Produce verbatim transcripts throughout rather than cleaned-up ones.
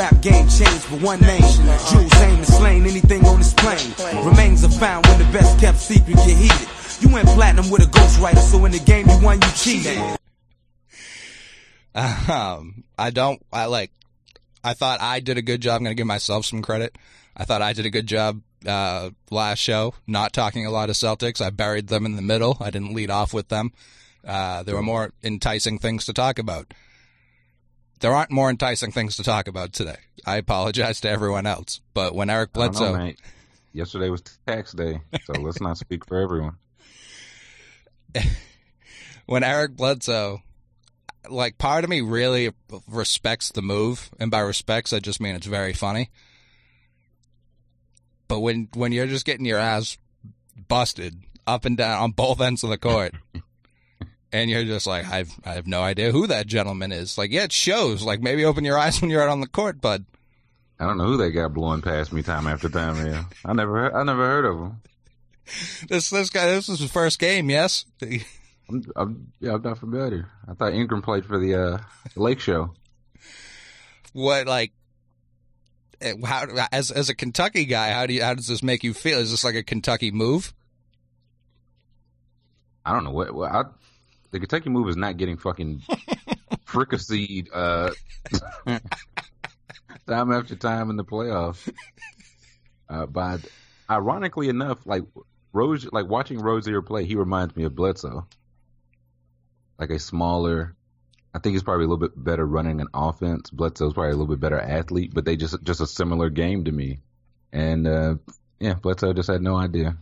rap game changed but one name. Jules aim and slain anything on this plane. Remains are found when the best kept secret get heated. You went platinum with a ghostwriter, so in the game you won, you cheated. Um, I don't, I like, I thought I did a good job. I'm going to give myself some credit. I thought I did a good job uh, last show, not talking a lot of Celtics. I buried them in the middle. I didn't lead off with them. Uh, there were more enticing things to talk about. There aren't more enticing things to talk about today. I apologize to everyone else. But when Eric Bledsoe... I don't know, mate. Yesterday was tax day, so let's not speak for everyone. When Eric Bledsoe... Like, part of me really respects the move, and by respects, I just mean it's very funny. But when when you're just getting your ass busted up and down on both ends of the court, and you're just like, I've I have no idea who that gentleman is. Like, yeah, it shows. Like, maybe open your eyes when you're out on the court, bud. I don't know who they got blowing past me time after time. Yeah, I never heard, I never heard of him. This this guy, this is his first game, yes. I'm, I'm, yeah, I'm not familiar. I thought Ingram played for the uh, Lake Show. What, like, how as as a Kentucky guy, how do you how does this make you feel? Is this like a Kentucky move? I don't know what. what I, the Kentucky move is not getting fucking fricasseed uh, time after time in the playoffs. Uh, but ironically enough, like Rose, like watching Rozier play, he reminds me of Bledsoe. Like a smaller, I think he's probably a little bit better running an offense. Bledsoe's probably a little bit better athlete, but they just just a similar game to me. And uh, yeah, Bledsoe just had no idea.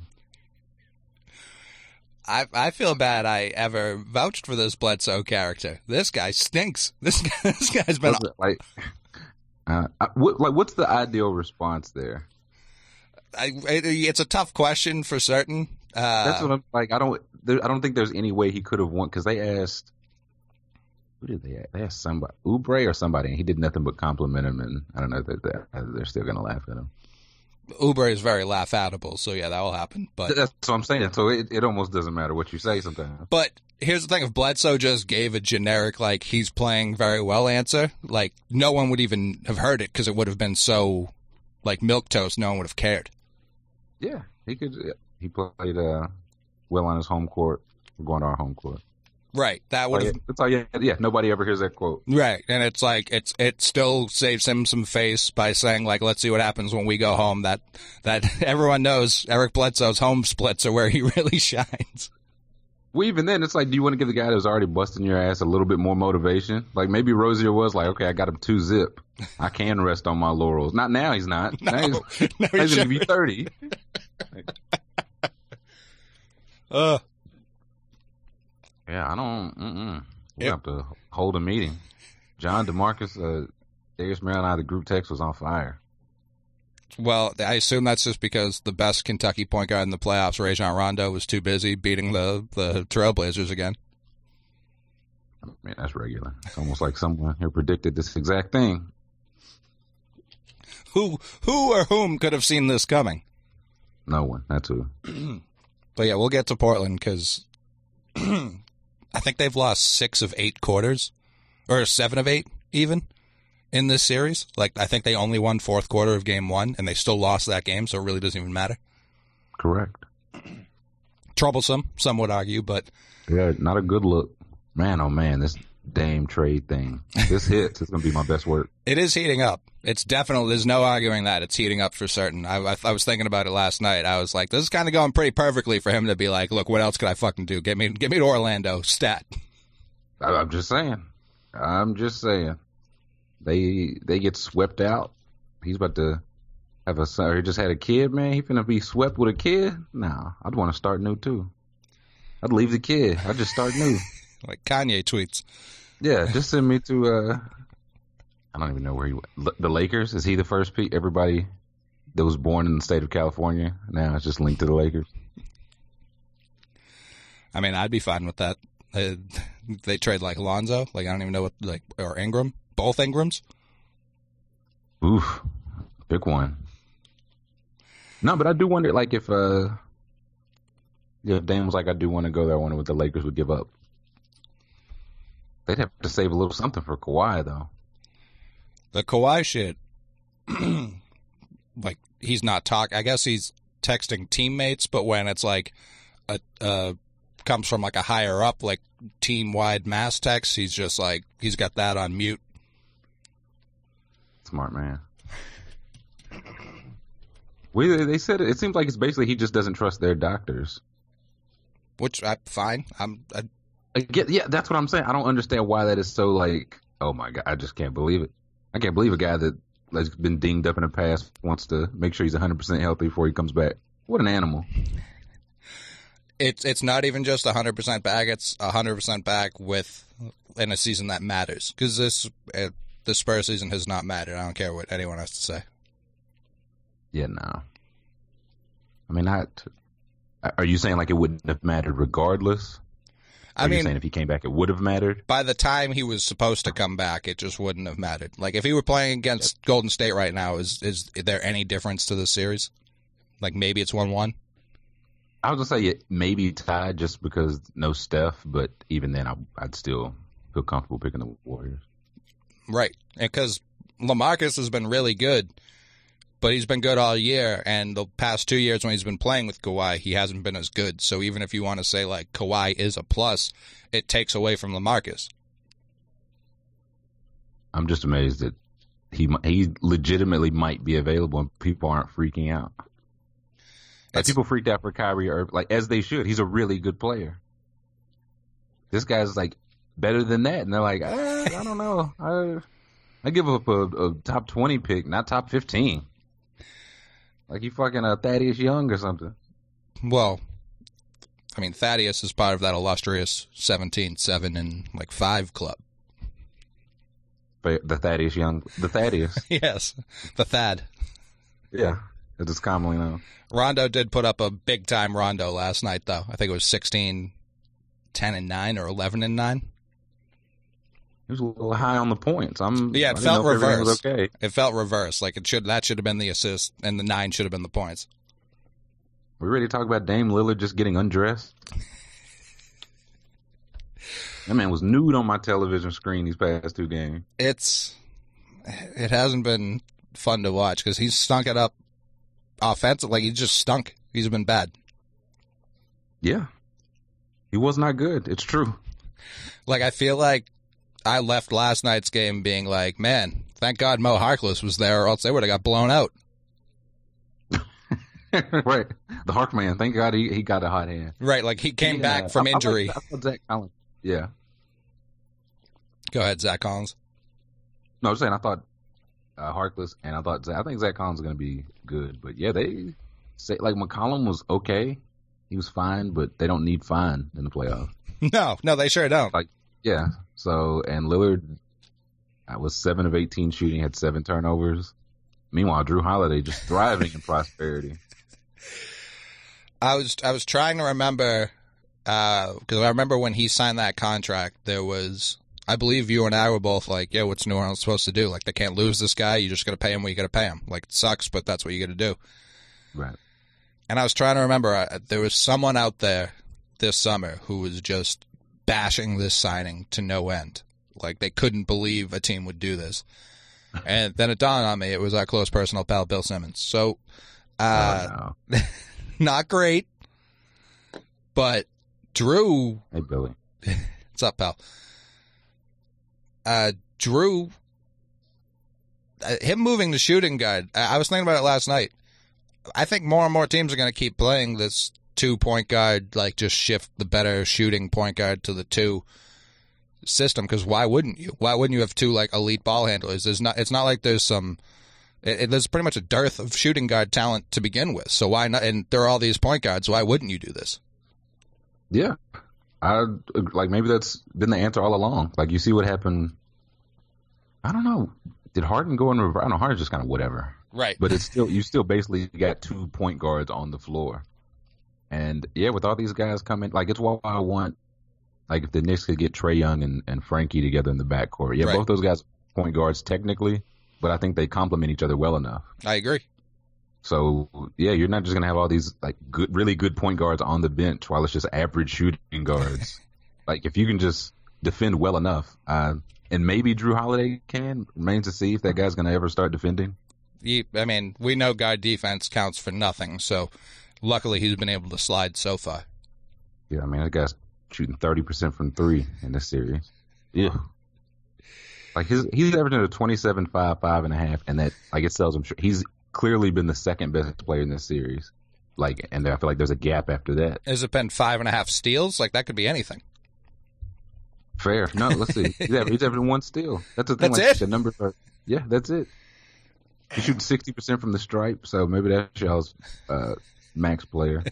I I feel bad I ever vouched for this Bledsoe character. This guy stinks. This guy, this guy's been like, uh, what, like what's the ideal response there? I, it, it's a tough question for certain. Uh, That's what I'm like. I don't. There, I don't think there's any way he could have won because they asked. Who did they ask? They asked somebody, Oubre or somebody, and he did nothing but compliment him. And I don't know that they're, they're still going to laugh at him. Oubre is very laugh-atable, so yeah, that will happen. But that's what I'm saying. So it, it almost doesn't matter what you say sometimes. But here's the thing: if Bledsoe just gave a generic, like he's playing very well answer, like no one would even have heard it because it would have been so like milquetoast. No one would have cared. Yeah, he could. He played uh, well on his home court. We're going to our home court. Right. That would have. That's all. Yeah, yeah. Nobody ever hears that quote. Right, and it's like it's it still saves him some face by saying like, let's see what happens when we go home. That that everyone knows Eric Bledsoe's home splits are where he really shines. Well, even then, it's like, do you want to give the guy that's already busting your ass a little bit more motivation? Like maybe Rozier was like, okay, I got him two zip. I can rest on my laurels. Not now. He's not. No, now he's, no, now he's going to be thirty. uh. Yeah, I don't. Mm-mm. We Yep. have to hold a meeting. John DeMarcus, uh, Darius Maryland, the group text was on fire. Well, I assume that's just because the best Kentucky point guard in the playoffs, Rajon Rondo, was too busy beating the the Trailblazers again. I mean, that's regular. It's almost like someone here predicted this exact thing. Who who or whom could have seen this coming? No one. That's who. But yeah, we'll get to Portland because I think they've lost six of eight quarters, or seven of eight even, in this series. Like, I think they only won fourth quarter of game one, and they still lost that game, so it really doesn't even matter. Correct. Troublesome, some would argue, but... Yeah, not a good look. Man, oh man, this Dame trade thing. This hits. It's going to be my best work. It is heating up. It's definitely, there's no arguing that. It's heating up for certain. I, I, I was thinking about it last night. I was like, this is kind of going pretty perfectly for him to be like, look, what else could I fucking do? Get me, get me to Orlando, stat. I, I'm just saying. I'm just saying. They they get swept out. He's about to have a son. Or he just had a kid, man. He finna be swept with a kid? No, I'd want to start new too. I'd leave the kid. I'd just start new. Like Kanye tweets. Yeah, just send me to, uh, I don't even know where he went. L- the Lakers? Is he the first pe- everybody that was born in the state of California? Now it's just linked to the Lakers. I mean, I'd be fine with that. They, they trade like Lonzo. Like, I don't even know what, like, or Ingram. Both Ingrams. Oof. Pick one. No, but I do wonder, like, if, uh, if Dame was like, I do want to go there, I wonder what the Lakers would give up. They'd have to save a little something for Kawhi, though. The Kawhi shit like he's not talk. I guess he's texting teammates, but when it's like a uh comes from like a higher up, like team wide mass text, he's just like he's got that on mute. Smart man. We they said it, it seems like it's basically he just doesn't trust their doctors. Which I fine. I'm. I, I get, yeah, that's what I'm saying. I don't understand why that is so like. Oh my god, I just can't believe it. I can't believe a guy that has been dinged up in the past wants to make sure he's one hundred percent healthy before he comes back. What an animal. It's it's not even just one hundred percent back. It's one hundred percent back with in a season that matters. Because this uh, the Spurs season has not mattered. I don't care what anyone has to say. Yeah, no. I mean, not. Are you saying like it wouldn't have mattered regardless? I Or mean, you're saying if he came back, it would have mattered? by the time he was supposed to come back, it just wouldn't have mattered. Like if he were playing against Golden State right now, is is there any difference to the series? Like maybe it's one one. I was gonna say it maybe tied just because no Steph, but even then, I, I'd still feel comfortable picking the Warriors. Right, because LaMarcus has been really good, but he's been good all year, and the past two years when he's been playing with Kawhi, he hasn't been as good. So even if you want to say, like, Kawhi is a plus, it takes away from LaMarcus. I'm just amazed that he he legitimately might be available and people aren't freaking out. Like, It's- people freaked out for Kyrie Irving, like, as they should. He's a really good player. This guy's, like, better than that. And they're like, ah, I don't know. I, I give up a, a top twenty pick, not top fifteen. Like you fucking uh, Thaddeus Young or something. Well, I mean, Thaddeus is part of that illustrious seventeen, seven, and, like, five club. But the Thaddeus Young, the Thaddeus. Yes, the Thad. Yeah, as it's commonly known. Rondo did put up a big-time Rondo last night, though. I think it was sixteen, ten, and nine, or eleven and nine. He was a little high on the points. I'm Yeah, it I didn't felt know if everything reversed. was okay. It felt reversed. Like, it should that should have been the assist, and the nine should have been the points. We ready to talk about Dame Lillard just getting undressed? That man was nude on my television screen these past two games. It's it hasn't been fun to watch because he's stunk it up offensive. Like, he just stunk. He's been bad. Yeah. He was not good. It's true. Like, I feel like I left last night's game being like, man, thank God Mo Harkless was there, or else they would have got blown out. Right. The Hark man. Thank God he, he got a hot hand. Right, like he came Yeah, back from I- I injury. like- I thought Zach Collins. Yeah. Go ahead, Zach Collins. No, I was saying I thought uh, Harkless and I thought Zach, I think Zach Collins is going to be good. But yeah, they say like McCollum was okay. He was fine, but they don't need fine in the playoffs. No, no, they sure don't. Like, yeah. So, and Lillard I was seven of eighteen shooting, had seven turnovers. Meanwhile, Drew Holiday just thriving in prosperity. I was I was trying to remember because I remember when he signed that contract, there was I believe you and I were both like, "Yo, what's New Orleans supposed to do? Like, they can't lose this guy. You just got to pay him what you got to pay him. Like, it sucks, but that's what you got to do." Right. And I was trying to remember uh, there was someone out there this summer who was just bashing this signing to no end. Like, they couldn't believe a team would do this. And then it dawned on me it was our close personal pal Bill Simmons. So, uh, oh, no. not great, but Drew. Hey, Billy. What's up, pal? Uh, Drew, uh, him moving to shooting guard. I, I was thinking about it last night. I think more and more teams are going to keep playing this two point guard, like just shift the better shooting point guard to the two system. Because why wouldn't you? Why wouldn't you have two like elite ball handlers? There's not. It's not like there's some. It, it, there's pretty much a dearth of shooting guard talent to begin with. So why not? And there are all these point guards. Why wouldn't you do this? Yeah. I like maybe that's been the answer all along. Like you see what happened. I don't know. Did Harden go in reverse? I don't know. Harden's just kind of whatever. Right. But it's still you still basically got two point guards on the floor. And yeah, with all these guys coming, like it's why I want like if the Knicks could get Trae Young and, and Frankie together in the backcourt. Yeah, Right. both those guys are point guards technically, but I think they complement each other well enough. I agree. So yeah, you're not just gonna have all these like good, really good point guards on the bench while it's just average shooting guards. Like if you can just defend well enough, uh, and maybe Drew Holiday can. Remains to see if that guy's gonna ever start defending. he, I mean, we know guard defense counts for nothing, so luckily he's been able to slide so far. Yeah, I mean, that guy's shooting thirty percent from three in this series. Yeah. Like, his, he's averaging a twenty-seven, five, five and a half, and that, like, it sells him short. He's clearly been the second best player in this series. Like, and I feel like there's a gap after that. Has it been five and a half steals? Like, that could be anything. Fair. No, let's see. He's averaging, he's averaging one steal. That's the thing. That's like, it? The numbers are, yeah, that's it. He's shooting sixty percent from the stripe, so maybe that's y'all's uh, max player.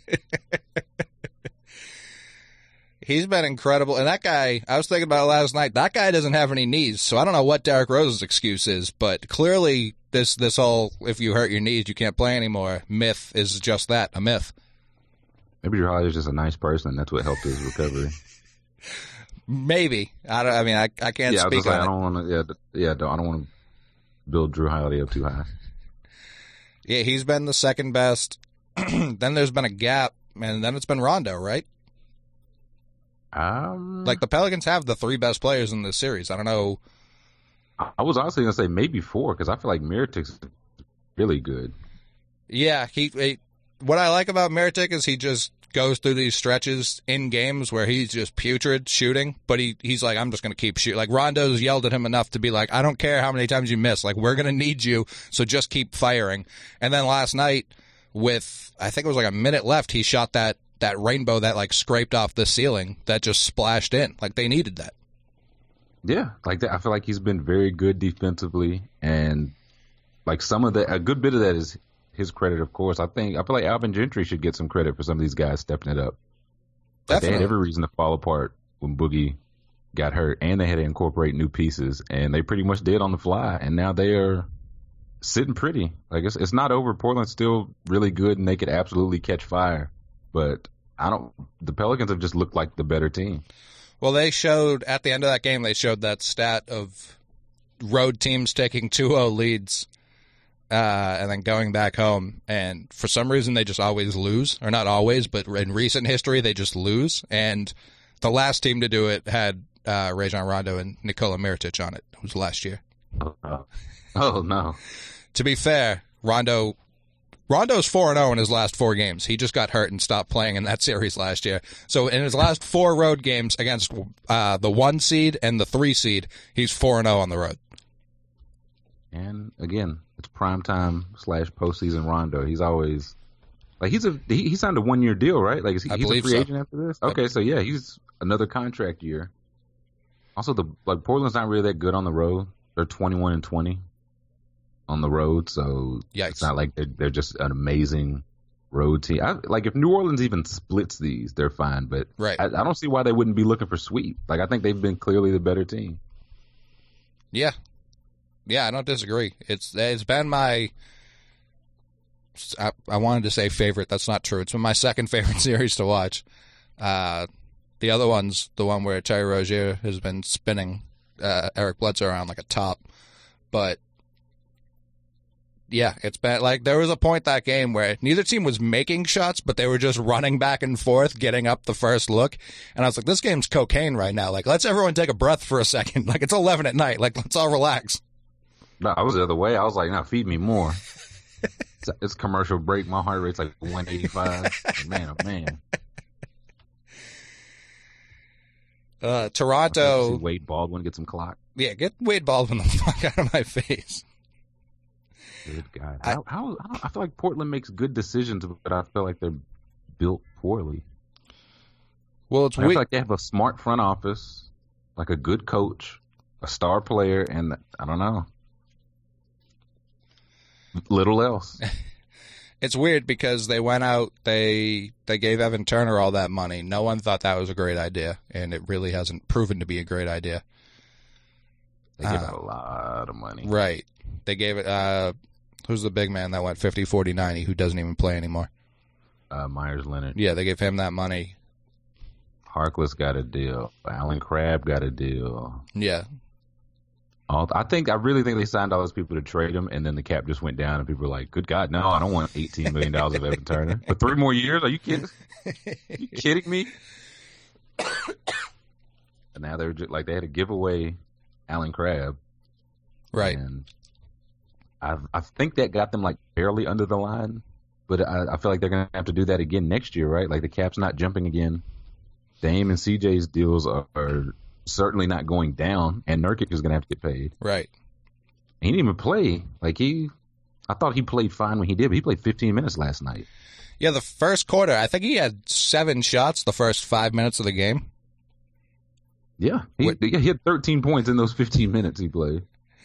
He's been incredible. And that guy, I was thinking about it last night, that guy doesn't have any knees, so I don't know what Derrick Rose's excuse is, but clearly this this whole, if you hurt your knees, you can't play anymore, myth is just that, a myth. Maybe Drew Holiday's just a nice person. That's what helped his recovery. Maybe. I don't. I mean, I, I can't yeah, speak I, on I it. don't want to. Yeah, th- yeah, don't, I don't want to build Drew Holiday up too high. Yeah, he's been the second best. Then there's been a gap, and then it's been Rondo, right? Um, Like, the Pelicans have the three best players in this series. I don't know. I, I was honestly gonna say maybe four because I feel like Mirotic's really good. Yeah, he, he. What I like about Mirotic is he just goes through these stretches in games where he's just putrid shooting, but he he's like, I'm just going to keep shooting. Like, Rondo's yelled at him enough to be like, I don't care how many times you miss. Like, we're going to need you, so just keep firing. And then last night, with, I think it was like a minute left, he shot that, that rainbow that, like, scraped off the ceiling that just splashed in. Like, they needed that. Yeah, like that. I feel like he's been very good defensively, and like some of that, a good bit of that is his credit, of course. I think I feel like Alvin Gentry should get some credit for some of these guys stepping it up. Like, they had every reason to fall apart when Boogie got hurt, and they had to incorporate new pieces, and they pretty much did on the fly. And now they are sitting pretty. Like, it's it's not over. Portland's still really good, and they could absolutely catch fire. But I don't. The Pelicans have just looked like the better team. Well, they showed at the end of that game, they showed that stat of road teams taking two oh leads. Uh, and then going back home, and for some reason they just always lose, or not always, but in recent history they just lose. And the last team to do it had uh, Rajon Rondo and Nikola Mirotic on it. It was last year. Oh, oh no! To be fair, Rondo Rondo's four and oh in his last four games. He just got hurt and stopped playing in that series last year. So in his last four road games against uh, the one seed and the three seed, he's four and oh on the road. And again, it's primetime slash postseason Rondo. He's always like he's a he, he signed a one year deal, right? Like is he, I he's a believe free so. agent after this. Okay, so yeah, he's another contract year. Also, the like Portland's not really that good on the road. They're twenty one and twenty on the road, so Yikes. It's not like they're they're just an amazing road team. I, like if New Orleans even splits these, they're fine. But Right. I, I don't see why they wouldn't be looking for sweep. Like I think they've been clearly the better team. Yeah. Yeah, I don't disagree. It's it's been my I, I wanted to say favorite. That's not true. It's been my second favorite series to watch. Uh, the other one's the one where Terry Rozier has been spinning uh, Eric Bledsoe around like a top. But yeah, it's been like there was a point that game where neither team was making shots, but they were just running back and forth, getting up the first look. And I was like, this game's cocaine right now. Like, let's everyone take a breath for a second. Like, it's eleven at night. Like, let's all relax. No, I was the other way. I was like, "Now feed me more." it's, it's commercial break. My heart rate's like one eighty-five. Man, oh man. Uh, Toronto. See Wade Baldwin get some clock. Yeah, get Wade Baldwin the fuck out of my face. Good guy. I- How, how, how I feel like Portland makes good decisions, but I feel like they're built poorly. Well, it's I feel weird. like they have a smart front office, like a good coach, a star player, and I don't know. Little else. It's weird because they went out, they they gave Evan Turner all that money. No one thought that was a great idea, and it really hasn't proven to be a great idea. They give Uh, out a lot of money. Right. They gave it, uh, who's the big man that went fifty, forty, ninety who doesn't even play anymore? Uh, Myers Leonard. Yeah, they gave him that money. Harkless got a deal. Alan Crabb got a deal. Yeah. All, I think I really think they signed all those people to trade him, and then the cap just went down, and people were like, "Good God, no! I don't want eighteen million dollars of Evan Turner for three more years. Are you kidding? Are you kidding me?" And now they're just, like they had to give away Alan Crabb, Right. And I I think that got them like barely under the line, but I, I feel like they're gonna have to do that again next year, right? Like the cap's not jumping again. Dame and C J's deals are, are certainly not going down, and Nurkic is gonna have to get paid. Right. He didn't even play. Like he, I thought he played fine when he did, but he played fifteen minutes last night. Yeah, the first quarter, I think he had seven shots the first five minutes of the game. Yeah, he, What- he had thirteen points in those fifteen minutes he played.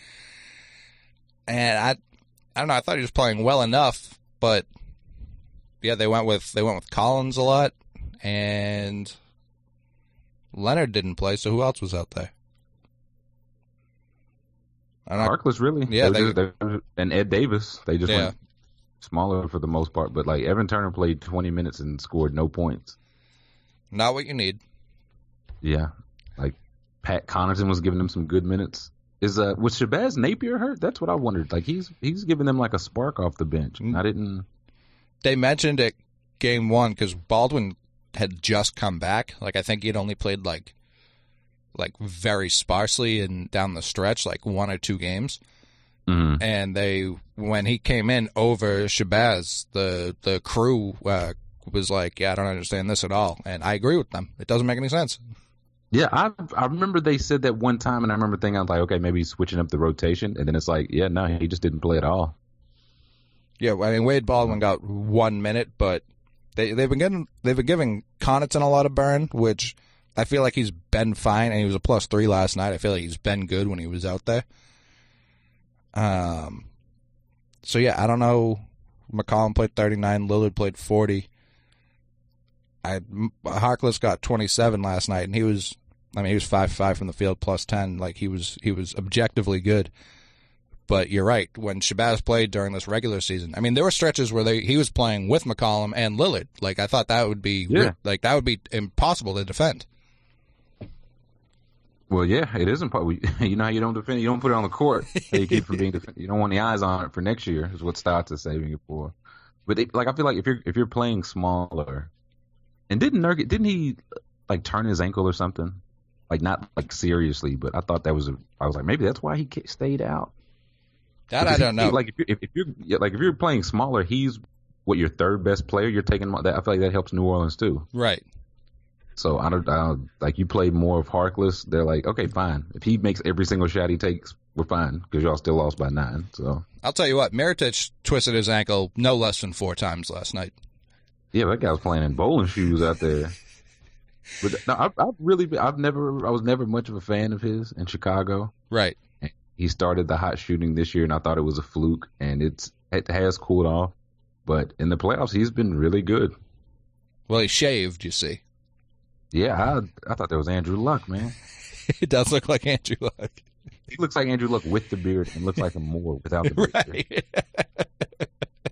And I, I don't know. I thought he was playing well enough, but yeah, they went with they went with Collins a lot, and Leonard didn't play. So who else was out there? I don't know. Harkless, really? Yeah, They they- just- they- and Ed Davis. They just Yeah. went smaller for the most part. But like Evan Turner played twenty minutes and scored no points. Not what you need. Yeah, like Pat Connaughton was giving them some good minutes. Is uh was Shabazz Napier hurt? That's what I wondered. Like he's he's giving them like a spark off the bench. Mm. I didn't. They mentioned it game one because Baldwin had just come back. Like I think he had only played like like very sparsely and down the stretch, like one or two games. Mm. And they when he came in over Shabazz, the the crew uh, was like, "Yeah, I don't understand this at all," and I agree with them. It doesn't make any sense. Yeah, I I remember they said that one time, and I remember thinking, I was like, okay, maybe he's switching up the rotation, and then it's like, yeah, no, he just didn't play at all. Yeah, I mean Wade Baldwin got one minute, but they they've been getting they've been giving Connaughton a lot of burn, which I feel like he's been fine, and he was a plus three last night. I feel like he's been good when he was out there. Um, so yeah, I don't know. McCollum played thirty-nine, Lillard played forty. I Harkless got twenty-seven last night, and he was, I mean, he was five five from the field plus ten. Like he was, he was objectively good. But you're right. When Shabazz played during this regular season, I mean, there were stretches where they he was playing with McCollum and Lillard. Like I thought that would be, Yeah. like that would be impossible to defend. Well, yeah, it isn't. You know how you don't defend it? You don't put it on the court. How you keep it from being defended. You don't want the eyes on it for next year. Is what Stotts is saving it for. But it, like, I feel like if you're if you're playing smaller, and didn't Nurkic didn't he like turn his ankle or something? Like not like seriously, but I thought that was a. I was like maybe that's why he ki- stayed out. That I don't know. Like if you're, if, if you're yeah, like if you're playing smaller, he's what your third best player. You're taking that. I feel like that helps New Orleans too. Right. So I don't, I don't like you played more of Harkless. They're like, okay, fine. If he makes every single shot he takes, we're fine because y'all still lost by nine. So I'll tell you what, Mirotic twisted his ankle no less than four times last night. yeah, that guy was playing in bowling shoes out there. But no, I've, I've really, been, I've never, I was never much of a fan of his in Chicago. Right. He started the hot shooting this year, and I thought it was a fluke, and it's it has cooled off. But in the playoffs, he's been really good. Well, he shaved, you see. Yeah, I I thought that was Andrew Luck, man. It does look like Andrew Luck. He looks like Andrew Luck with the beard, and looks like him more without the beard. Right.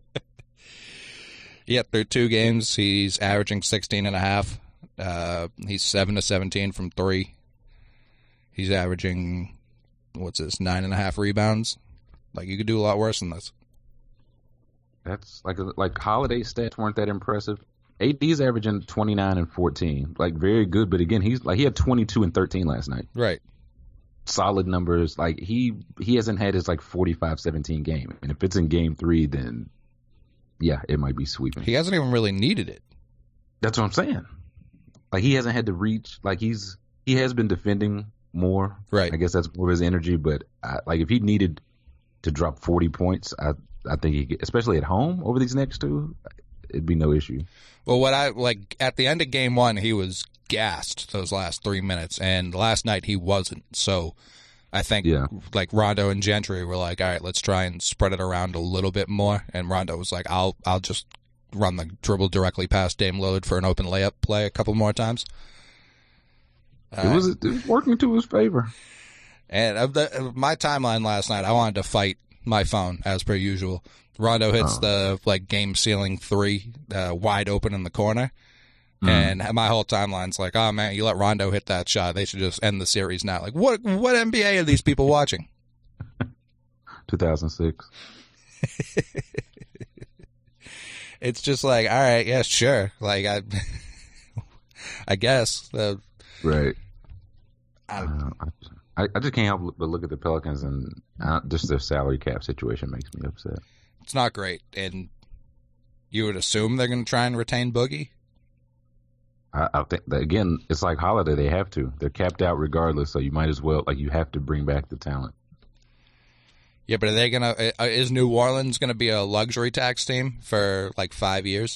Yeah, through two games, he's averaging sixteen and a half. Uh, he's seven to seventeen from three. He's averaging, what's this, nine and a half rebounds. Like, you could do a lot worse than this. That's like like Holiday stats weren't that impressive. A D's averaging twenty-nine and fourteen, like very good. But again, he's like he had twenty-two and thirteen last night. Right. Solid numbers. Like he he hasn't had his like forty-five seventeen game, and if it's in game three, then yeah, it might be sweeping. He hasn't even really needed it. That's what I'm saying. Like he hasn't had to reach. Like he's he has been defending more. Right. I guess that's more of his energy. But I, like if he needed to drop forty points, I I think he could, especially at home over these next two, it'd be no issue. Well, what I like at the end of game one, he was gassed those last three minutes, and last night he wasn't. So I think Yeah. like Rondo and Gentry were like, all right, let's try and spread it around a little bit more. And Rondo was like, I'll I'll just run the dribble directly past Dame Lillard for an open layup play a couple more times. It was it was working to his favor. And of the of my timeline last night, I wanted to fight my phone as per usual. Rondo hits Oh. the like game sealing three, uh, wide open in the corner, Mm. and my whole timeline's like, "Oh man, you let Rondo hit that shot. They should just end the series now." Like, what what N B A are these people watching? two thousand six. It's just like, all right, yeah, sure. Like I, I guess. Uh, Right. I, Uh, I, I, I just can't help but look at the Pelicans, and uh, just their salary cap situation makes me upset. It's not great, and you would assume they're going to try and retain Boogie? I, I think that, again, it's like Holiday. They have to. They're capped out regardless, so you might as well, like, you have to bring back the talent. Yeah, but are they going to, is New Orleans going to be a luxury tax team for like five years?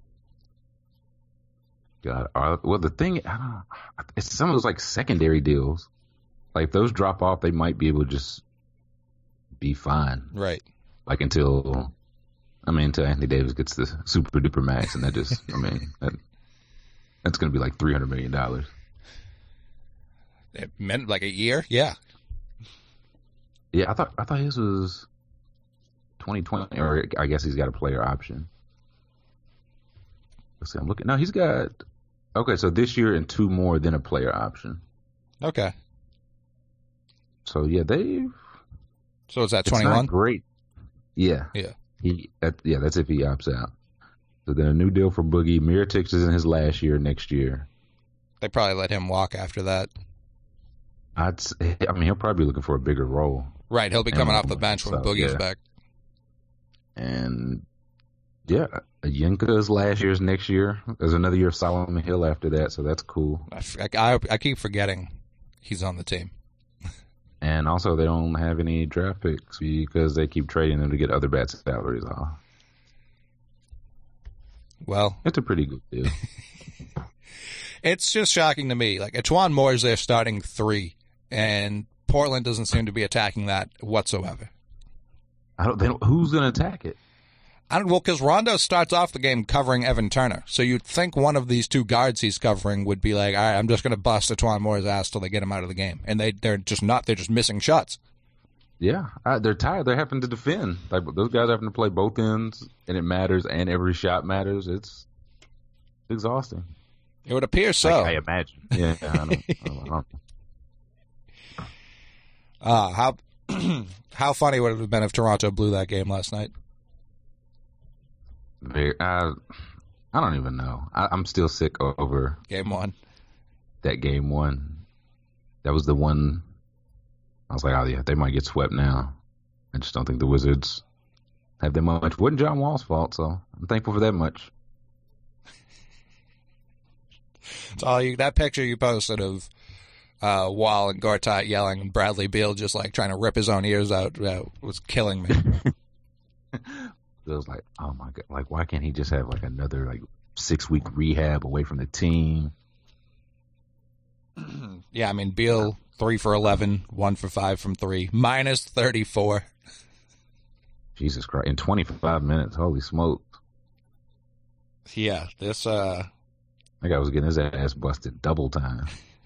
God, are, well, the thing, I don't know, it's some of those like secondary deals. Like, if those drop off, they might be able to just be fine. Right. Like, until, I mean, until Anthony Davis gets the super duper max, and that just, I mean, that, that's going to be like three hundred million dollars. It meant like a year? Yeah. Yeah, I thought I thought his was twenty twenty, or I guess he's got a player option. Let's see, I'm looking. No, he's got, okay, so this year and two more, then a player option. Okay. So, yeah, they. So is that It's twenty-one? not great. Yeah. Yeah. He. That, yeah, that's if he opts out. So then a new deal for Boogie. Mirotic is in his last year next year. They probably let him walk after that. I'd. Say, I mean, he'll probably be looking for a bigger role. Right, he'll be coming And, off the bench when so, Boogie's yeah. back. And yeah, Yenka's last year's next year. There's another year of Solomon Hill after that, so that's cool. I, f- I- I keep forgetting he's on the team. And also, they don't have any draft picks because they keep trading them to get other bad salaries off. Well, It's a pretty good deal. it's just shocking to me. Like, Etuan Moore is their starting three, and Portland doesn't seem to be attacking that whatsoever. I don't. They don't who's going to attack it? I don't, well, because Rondo starts off the game covering Evan Turner, so you'd think one of these two guards he's covering would be like, all right, I'm just going to bust Etuan Moore's ass till they get him out of the game, and they they're just not. They're just missing shots. Yeah, uh, they're tired. They're having to defend. Like those guys are having to play both ends, and it matters, and every shot matters. It's exhausting. It would appear so. Like, I imagine. Yeah, I don't, I don't, I don't. Uh, how how funny would it have been if Toronto blew that game last night? Very, I, I don't even know. I, I'm still sick over Game one. that game one. That was the one. I was like, oh yeah, they might get swept now. I just don't think the Wizards have that much. It wasn't John Wall's fault, so I'm thankful for that much. It's all you, that picture you posted of uh, Wall and Gortat yelling and Bradley Beal just like trying to rip his own ears out uh, was killing me. It was like, oh my god, like why can't he just have like another like six week rehab away from the team? Yeah, I mean Beal three for eleven, one for five from three, minus thirty four. Jesus Christ! In twenty five minutes, holy smoke! Yeah, this uh, That guy was getting his ass busted double time.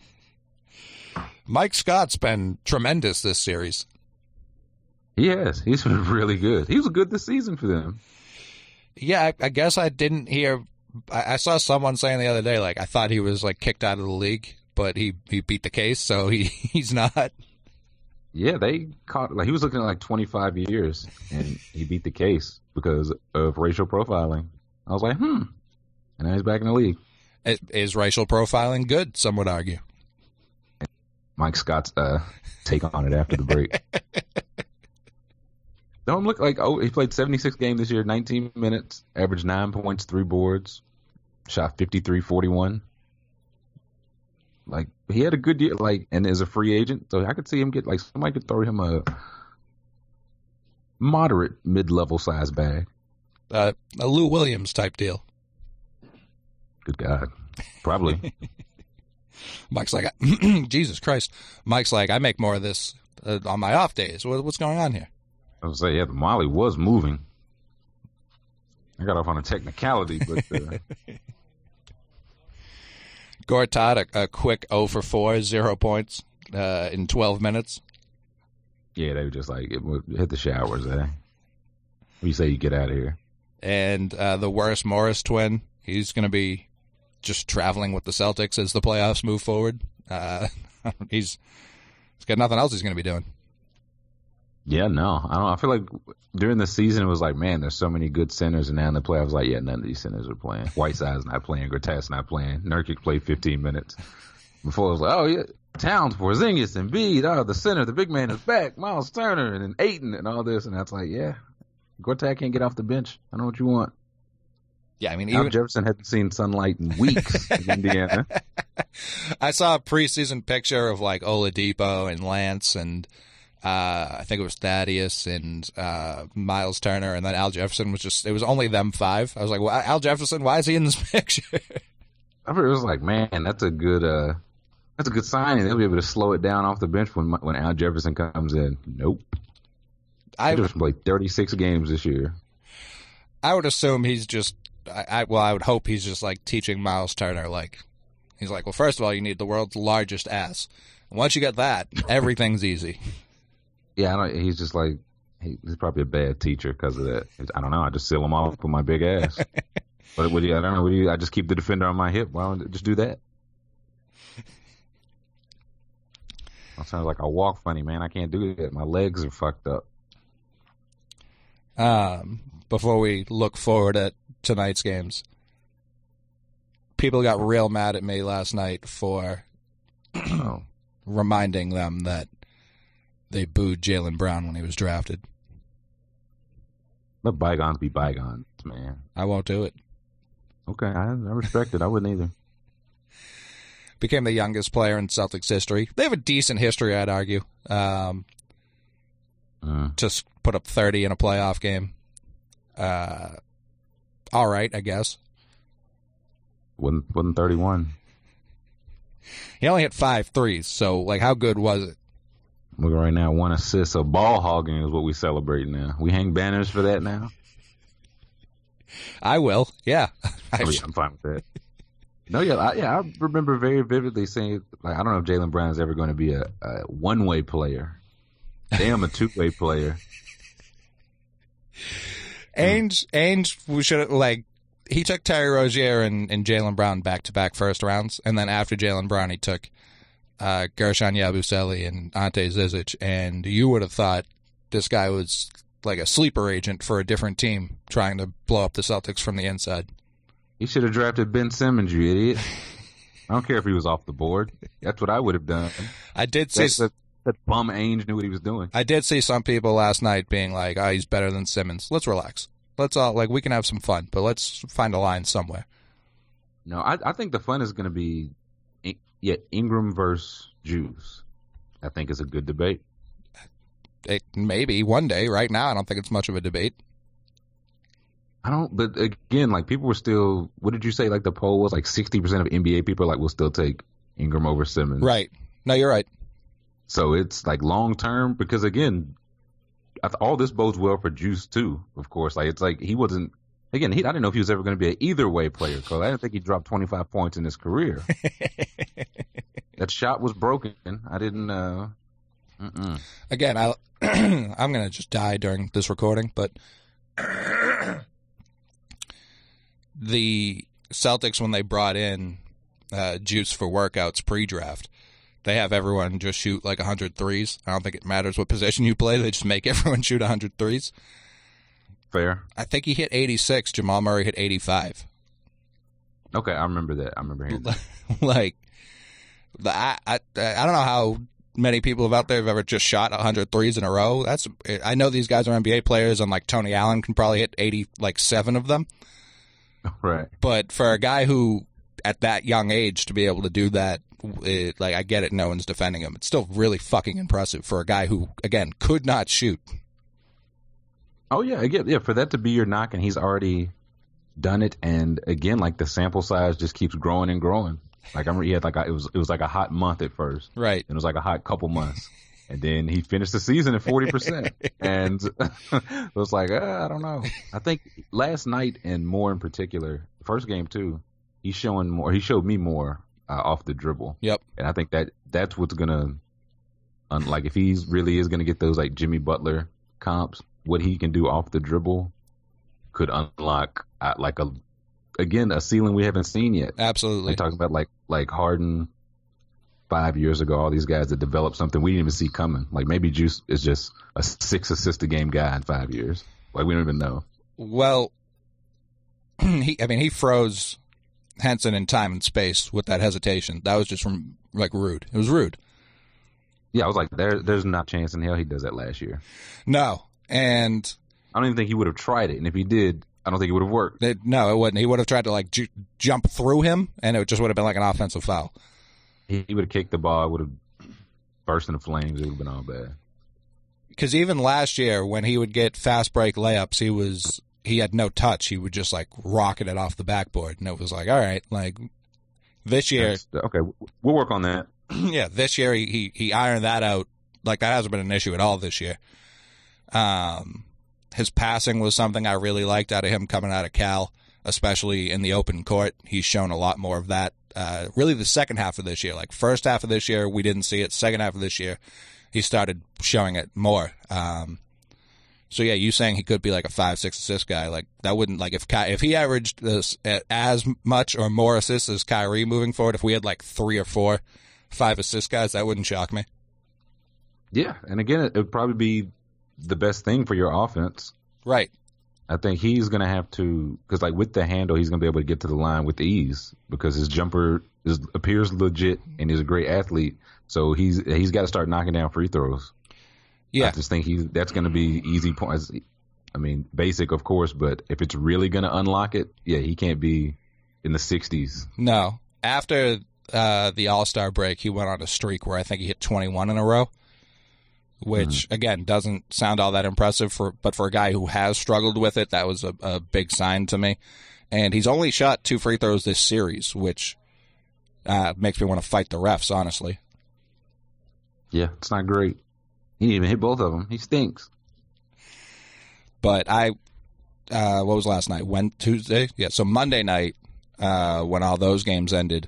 Mike Scott's been tremendous this series. He has. He's been really good. He was good this season for them. Yeah, I, I guess I didn't hear. I, I saw someone saying the other day, like I thought he was like kicked out of the league, but he, he beat the case, so he, he's not. Yeah, they caught like he was looking at like twenty five years, and he beat the case because of racial profiling. I was like, hmm. And now he's back in the league. Is, is racial profiling good? Some would argue. Mike Scott's uh, take on it after the break. Don't look like oh he played seventy-six games this year, nineteen minutes, averaged nine points, three boards, shot fifty-three forty-one. Like he had a good year, like and is a free agent, so I could see him get like somebody could throw him a moderate mid-level size bag. Uh, a Lou Williams type deal. Good God, probably. Mike's like, Jesus Christ. Mike's like, I make more of this uh, on my off days. What, what's going on here? I was say, yeah, the Molly was moving. I got off on a technicality, but uh, Gortat, a, a quick oh for four, zero points uh, in twelve minutes. yeah, they were just like, it would hit the showers, eh? You say you get out of here. And uh, the worst Morris twin, he's going to be just traveling with the Celtics as the playoffs move forward. Uh, he's he's got nothing else he's going to be doing. Yeah, no, I don't. I feel like during the season it was like, man, there's so many good centers, and now in the playoffs, like, yeah, none of these centers are playing. Whiteside's not playing. Gortat's not playing. Nurkic played fifteen minutes. Before it was like, oh yeah, Towns, Porzingis, and Embiid, oh, the center, the big man is back, Miles Turner, and then Ayton, and all this, and that's like, yeah, Gortat can't get off the bench. I know what you want. Yeah, I mean, Al even Jefferson hadn't seen sunlight in weeks in Indiana. I saw a preseason picture of like Oladipo and Lance and uh, I think it was Thaddeus and uh, Miles Turner, and then Al Jefferson was just, it was only them five. I was like, well, Al Jefferson, why is he in this picture? I was like, man, that's a good, uh, that's a good sign. They'll be able to slow it down off the bench when when Al Jefferson comes in. Nope. I just played thirty-six games this year. I would assume he's just, I, I well, I would hope he's just like teaching Miles Turner, like, he's like, well, first of all, you need the world's largest ass. And once you get that, everything's easy. Yeah, I don't, he's just like, he, he's probably a bad teacher because of that. I don't know. I just seal him off with my big ass. But what do you, I don't know. What do you, I just keep the defender on my hip. Why don't I just do that? It sounds like I walk funny, man. I can't do that. My legs are fucked up. Um, before we look forward at tonight's games, people got real mad at me last night for oh. reminding them that they booed Jaylen Brown when he was drafted. Let bygones be bygones, man. I won't do it. Okay, I, I respect it. I wouldn't either. Became the youngest player in Celtics history. They have a decent history, I'd argue. Um, uh, just put up thirty in a playoff game. Uh, all right, I guess. Wasn't, wasn't thirty-one. He only hit five threes, so, like, how good was it? Look right now, one assist. So ball hogging is what we celebrate now. We hang banners for that now? I will, yeah. Oh, yeah, I'm fine with that. No, yeah, I, yeah, I remember very vividly saying, like, I don't know if Jaylen Brown is ever going to be a, a one-way player. Damn, a two-way player. Ainge, Ainge, we should like, he took Terry Rozier and, and Jaylen Brown back-to-back first rounds, and then after Jaylen Brown, he took uh, Gershon Yabusele and Ante Zizic, and you would have thought this guy was like a sleeper agent for a different team trying to blow up the Celtics from the inside. He should have drafted Ben Simmons, you idiot. I don't care if he was off the board. That's what I would have done. I did see that, that bum Ainge knew what he was doing. I did see some people last night being like, "Oh, he's better than Simmons." Let's relax. Let's all like we can have some fun, but let's find a line somewhere. No, I, I think the fun is going to be, yeah, Ingram versus Juice. I think is a good debate. It maybe one day. Right now, I don't think it's much of a debate. I don't, but again, like people were still, what did you say? Like the poll was like sixty percent of N B A people like will still take Ingram over Simmons. Right. No, you're right. So it's like long term because again, I th- all this bodes well for Juice too, of course. Like it's like he wasn't, again, he, I didn't know if he was ever going to be an either way player because I didn't think he dropped twenty-five points in his career. That shot was broken. I didn't, uh, mm-mm. Again, I, I'm going to just die during this recording, but the Celtics, when they brought in uh, Juice for workouts pre-draft, they have everyone just shoot like one hundred threes. I don't think it matters what position you play. They just make everyone shoot one hundred threes. Fair. I think he hit eighty-six. Jamal Murray hit eighty-five. Okay, I remember that. I remember hearing that. Like, the, I, I, I don't know how many people out there have ever just shot one hundred threes in a row. That's I know these guys are N B A players, and like Tony Allen can probably hit eighty, like seven of them. Right. But for a guy who, at that young age, to be able to do that, it, like, I get it, no one's defending him. It's still really fucking impressive for a guy who, again, could not shoot. Oh, yeah. Again, yeah, for that to be your knock, and he's already done it, and again, like, the sample size just keeps growing and growing. Like, I remember he had, like, a, it was it was like a hot month at first. Right. And it was like a hot couple months. And then he finished the season at forty percent. And it was like, uh, I don't know. I think last night, and more in particular, the first game too, he's showing more. He showed me more uh, off the dribble. Yep. And I think that that's what's going to, um, like, if he's really is going to get those, like, Jimmy Butler comps, what he can do off the dribble could unlock, uh, like, a again, a ceiling we haven't seen yet. Absolutely. We're talking about, like, like Harden five years ago, all these guys that developed something we didn't even see coming. Like maybe Juice is just a six assist a game guy in five years. Like we don't even know. Well, he, I mean, he froze Henson in time and space with that hesitation. That was just from like rude. It was rude. Yeah, I was like, there, there's not a chance in hell he does that last year. No, and I don't even think he would have tried it. And if he did, I don't think it would have worked. It, no, it wouldn't. He would have tried to like ju- jump through him, and it just would have been like an offensive foul. He, he would have kicked the ball. It would have burst into flames. It would have been all bad. Because even last year, when he would get fast break layups, he was he had no touch. He would just like rocket it off the backboard, and it was like, all right, like this year. That's, okay, we'll work on that. Yeah, this year he, he he ironed that out. Like that hasn't been an issue at all this year. Um, his passing was something I really liked out of him coming out of Cal, especially in the open court. He's shown a lot more of that. Uh, really, the second half of this year, like first half of this year, we didn't see it. Second half of this year, he started showing it more. Um, so yeah, you saying he could be like a five, six assist guy, like that wouldn't like if Ky- if he averaged this as much or more assists as Kyrie moving forward. If we had like three or four five assist guys, that wouldn't shock me. Yeah, and again, it would probably be the best thing for your offense. Right. I think he's going to have to, because like with the handle, he's going to be able to get to the line with ease because his jumper is, appears legit and he's a great athlete. So he's he's got to start knocking down free throws. Yeah. I just think he's that's going to be easy points. I mean, basic, of course, but if it's really going to unlock it, yeah, he can't be in the sixties. No. After uh, the All-Star break, he went on a streak where I think he hit twenty-one in a row, which, mm-hmm. again, doesn't sound all that impressive, for, but for a guy who has struggled with it, that was a, a big sign to me. And he's only shot two free throws this series, which uh, makes me want to fight the refs, honestly. Yeah, it's not great. He didn't even hit both of them. He stinks. But I, uh, what was last night? When Tuesday? Yeah, so Monday night, uh, when all those games ended,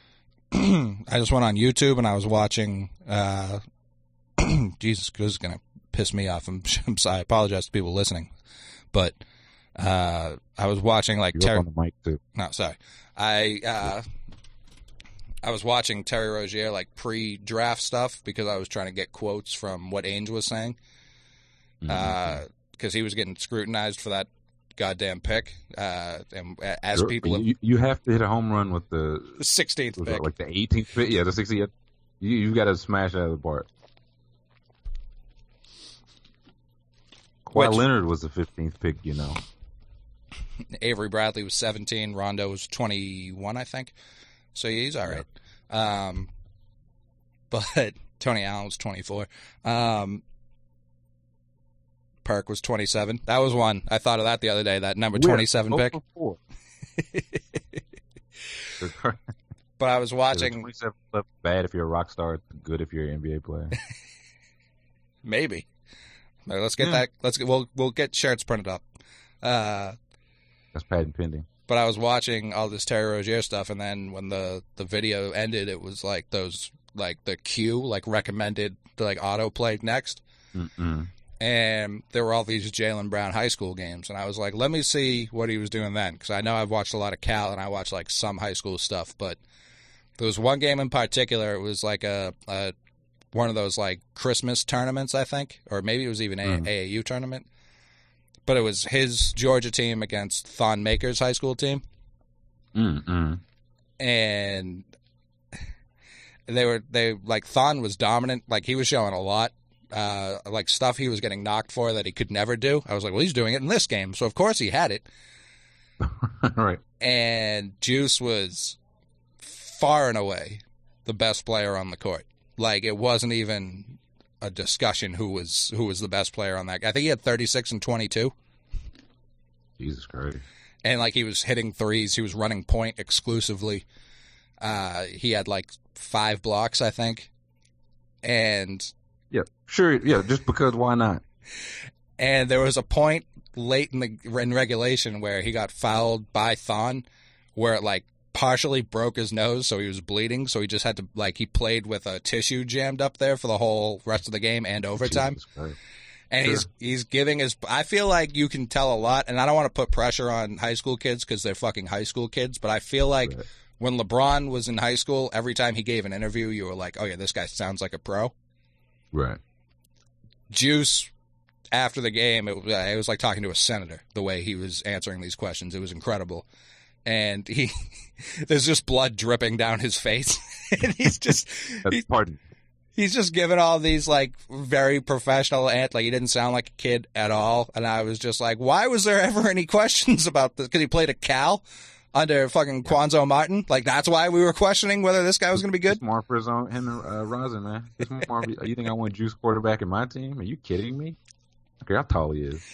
I just went on YouTube and I was watching. Uh, Jesus, this is gonna piss me off. I'm, I'm sorry. I apologize to people listening, but uh, I was watching like You're Terry. Up on the mic too. No, sorry. I uh, I was watching Terry Rozier like pre-draft stuff because I was trying to get quotes from what Ainge was saying. Mm-hmm. Uh, because he was getting scrutinized for that goddamn pick. Uh, and as You're, people, you, you have to hit a home run with the sixteenth pick, like the eighteenth pick. Yeah, the sixtieth. You you got to smash out of the park. Kawhi Which, Leonard was the fifteenth pick, you know. Avery Bradley was seventeen. Rondo was twenty-one, I think. So yeah, he's all right. Yeah. Um, but Tony Allen was twenty-four. Um, Perk was twenty-seven. That was one. I thought of that the other day, that number twenty-seven We're pick. But I was watching. Yeah, twenty-seven left bad if you're a rock star, good if you're an N B A player. Maybe. Right, let's get yeah. that. Let's get. We'll we'll get shirts printed up. Uh, That's patent pending. But I was watching all this Terry Rozier stuff, and then when the, the video ended, it was like those like the cue, like recommended, like auto play next, Mm-mm. and there were all these Jaylen Brown high school games, and I was like, let me see what he was doing then, because I know I've watched a lot of Cal and I watched like some high school stuff, but there was one game in particular. It was like a, a one of those like Christmas tournaments, I think, or maybe it was even an mm. A A U tournament. But it was his Georgia team against Thon Maker's high school team. Mm-mm. And they were, they, like, Thon was dominant. Like, he was showing a lot. Uh, like, stuff he was getting knocked for that he could never do. I was like, well, he's doing it in this game. So, of course, he had it. Right. And Juice was far and away the best player on the court. Like, it wasn't even a discussion who was who was the best player on that. I think he had thirty-six and twenty-two. Jesus Christ. And like he was hitting threes, he was running point exclusively. Uh, he had like five blocks, I think. And yeah, sure, yeah, just because why not? And there was a point late in the in regulation where he got fouled by Thon, where it like partially broke his nose, so he was bleeding, so he just had to, like, he played with a tissue jammed up there for the whole rest of the game and overtime. And sure. he's he's giving his, I feel like you can tell a lot, and I don't want to put pressure on high school kids because they're fucking high school kids, but I feel like right. when LeBron was in high school, every time he gave an interview, you were like, oh yeah, this guy sounds like a pro. Right. Juice, after the game, it, it was like talking to a senator, the way he was answering these questions. It was incredible. and he there's just blood dripping down his face, and he's just That's he, pardon. he's just giving all these like very professional and like he didn't sound like a kid at all, and I was just like, why was there ever any questions about this? Because he played a Cal under fucking Quanzo Martin, like that's why we were questioning whether this guy was going to be good. Smart for his own him and uh, Rosin, man. He's more, you think I want Juice quarterback in my team? Are you kidding me? Okay, how tall he is.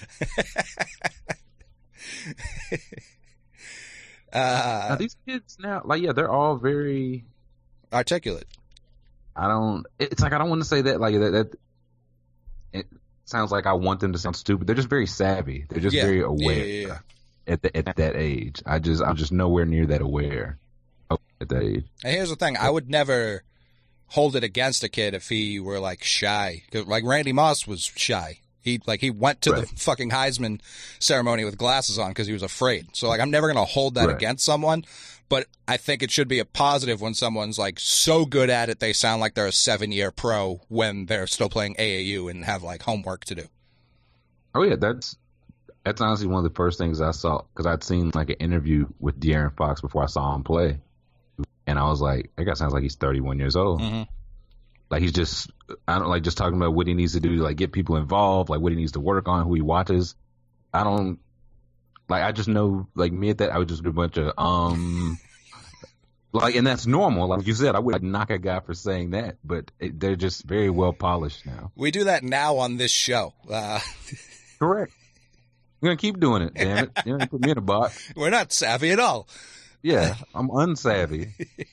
uh, now, these kids now, like, yeah, they're all very articulate. I don't. It's like I don't want to say that like that. that it sounds like I want them to sound stupid. They're just very savvy. They're just Yeah. very aware Yeah, yeah, yeah. at the, at that age. I just I'm just nowhere near that aware at that age. And here's the thing: I would never hold it against a kid if he were like shy. 'Cause, like Randy Moss was shy. He like he went to Right. the fucking Heisman ceremony with glasses on because he was afraid. So like I'm never gonna hold that Right. against someone. But I think it should be a positive when someone's like so good at it they sound like they're a seven year pro when they're still playing A A U and have like homework to do. Oh yeah, that's that's honestly one of the first things I saw because I'd seen like an interview with De'Aaron Fox before I saw him play, and I was like, that guy sounds like he's thirty-one years old. Mm-hmm. Like he's just, I don't like just talking about what he needs to do to like get people involved, like what he needs to work on, who he watches. I don't like. I just know like me at that, I would just do a bunch of um, like, and that's normal. Like you said, I would knock a guy for saying that, but it, they're just very well polished now. We do that now on this show. Uh, Correct. We're gonna keep doing it. Damn it! You know, put me in a box. we're not savvy at all. Yeah, I'm unsavvy.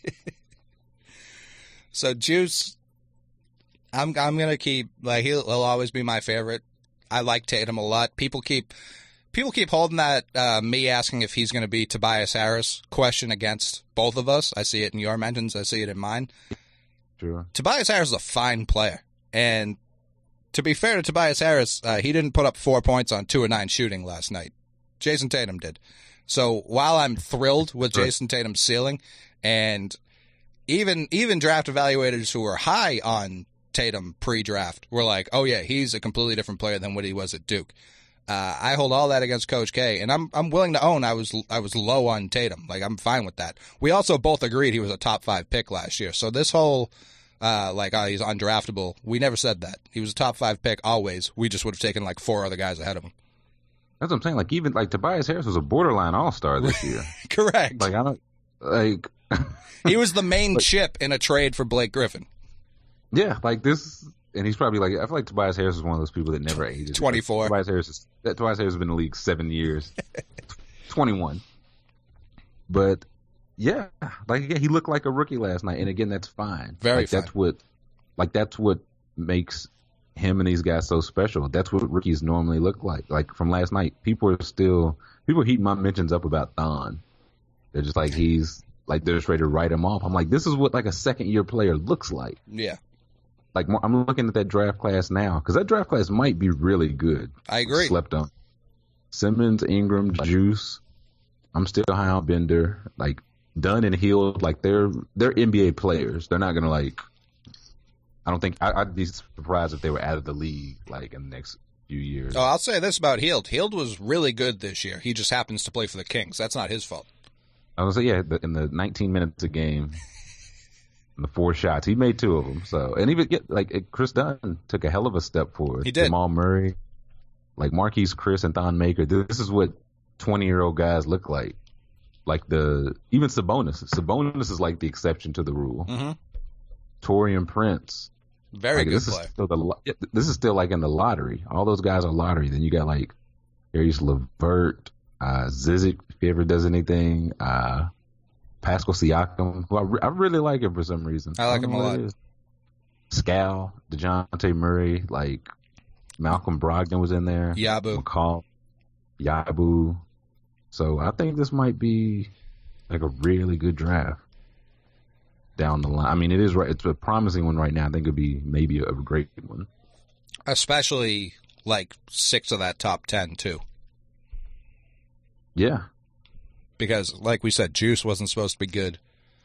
So Juice, I'm I'm gonna keep like he'll, he'll always be my favorite. I like Tatum a lot. People keep people keep holding that uh, me asking if he's gonna be Tobias Harris question against both of us. I see it in your mentions. I see it in mine. Sure. Tobias Harris is a fine player, and to be fair to Tobias Harris, uh, he didn't put up four points on two of nine shooting last night. Jason Tatum did. So while I'm thrilled with Right. Jason Tatum's ceiling, and even even draft evaluators who were high on Tatum pre-draft were like, oh yeah, he's a completely different player than what he was at Duke. Uh, I hold all that against Coach K, and I'm I'm willing to own I was I was low on Tatum. Like I'm fine with that. We also both agreed he was a top five pick last year. So this whole uh, like oh, he's undraftable, we never said that. He was a top five pick always. We just would have taken like four other guys ahead of him. That's what I'm saying. Like even like Tobias Harris was a borderline All Star this year. Correct. Like I don't like. He was the main chip in a trade for Blake Griffin. Yeah, like this, and he's probably like I feel like Tobias Harris is one of those people that never ages. twenty-four. Like, Tobias Harris is that Tobias Harris has been in the league seven years, twenty-one. But yeah, like again, he looked like a rookie last night, and again, that's fine. Very like, fine. That's what, like that's what makes him and these guys so special. That's what rookies normally look like. Like from last night, people are still people are heating my mentions up about Thon. They're just like he's like they're just ready to write him off. I'm like, this is what like a second year player looks like. Yeah, Like I'm looking at that draft class now because that draft class might be really good. I agree. Slept on Simmons, Ingram, Juice. I'm still high on Bender. Like Dunn and Hill, like they're they're N B A players. They're not gonna like. I don't think I, I'd be surprised if they were out of the league like in the next few years. Oh, I'll say this about Hield. Hield was really good this year. He just happens to play for the Kings. That's not his fault. I was gonna say yeah, the, in the nineteen minutes a game, and the four shots he made two of them. So and even get like Chris Dunn took a hell of a step forward. He did. Jamal Murray, like Marquise Chris and Thon Maker. This is what twenty year old guys look like. Like the even Sabonis. Sabonis is like the exception to the rule. Mm-hmm. Torian Prince. Very Like, good this player. Is still the, lo- yeah, this is still like in the lottery. All those guys are lottery. Then you got like Darius LeVert, uh, Zizic, if he ever does anything, uh, Pascal Siakam, who I, re- I really like him for some reason. I like don't him a know what lot. it is. Scal, DeJounte Murray, like Malcolm Brogdon was in there. Yabu. McCall, Yabu. So I think this might be like a really good draft down the line. I mean, it is right. It's a promising one right now. I think it'd be maybe a great one. Especially like six of that top ten too. Yeah. Because like we said, Juice wasn't supposed to be good.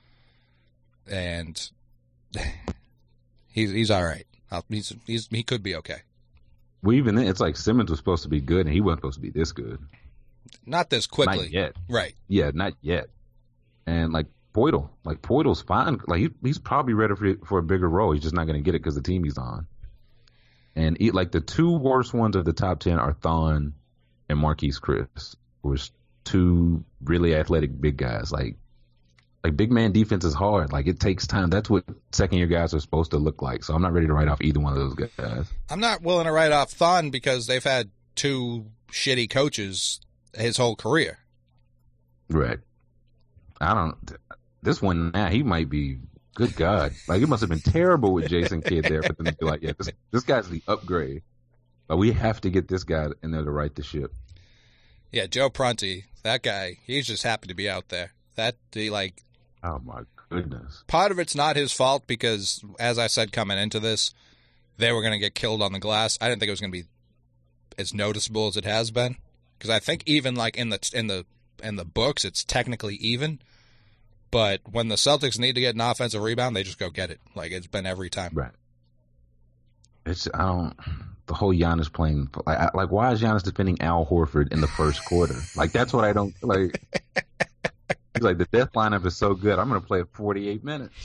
And he's he's all right. He's he's he could be okay. Well, even then, it's like Simmons was supposed to be good, and he wasn't supposed to be this good. Not this quickly. Not yet. Right. Yeah, not yet. And like Poeltl, like Poeltl's fine. Like he, he's probably ready for for a bigger role. He's just not going to get it because the team he's on. And he, like the two worst ones of the top ten are Thon and Marquise Chris, who are two really athletic big guys. Like like big man defense is hard. Like it takes time. That's what second year guys are supposed to look like. So I'm not ready to write off either one of those guys. I'm not willing to write off Thon because they've had two shitty coaches his whole career. Right. I don't. This one now, he might be. Good God! Like it must have been terrible with Jason Kidd there for them to be like, yeah, this, this guy's the upgrade, but we have to get this guy in there to right the ship. Yeah, Joe Prunty, that guy, he's just happy to be out there. That he like. Oh my goodness! Part of it's not his fault because, as I said coming into this, they were going to get killed on the glass. I didn't think it was going to be as noticeable as it has been because I think even like in the in the in the books, it's technically even. But when the Celtics need to get an offensive rebound, they just go get it. Like it's been every time. Right. It's I don't the whole Giannis playing like, like why is Giannis defending Al Horford in the first quarter? Like that's what I don't like. He's like the death lineup is so good. I'm going to play forty-eight minutes.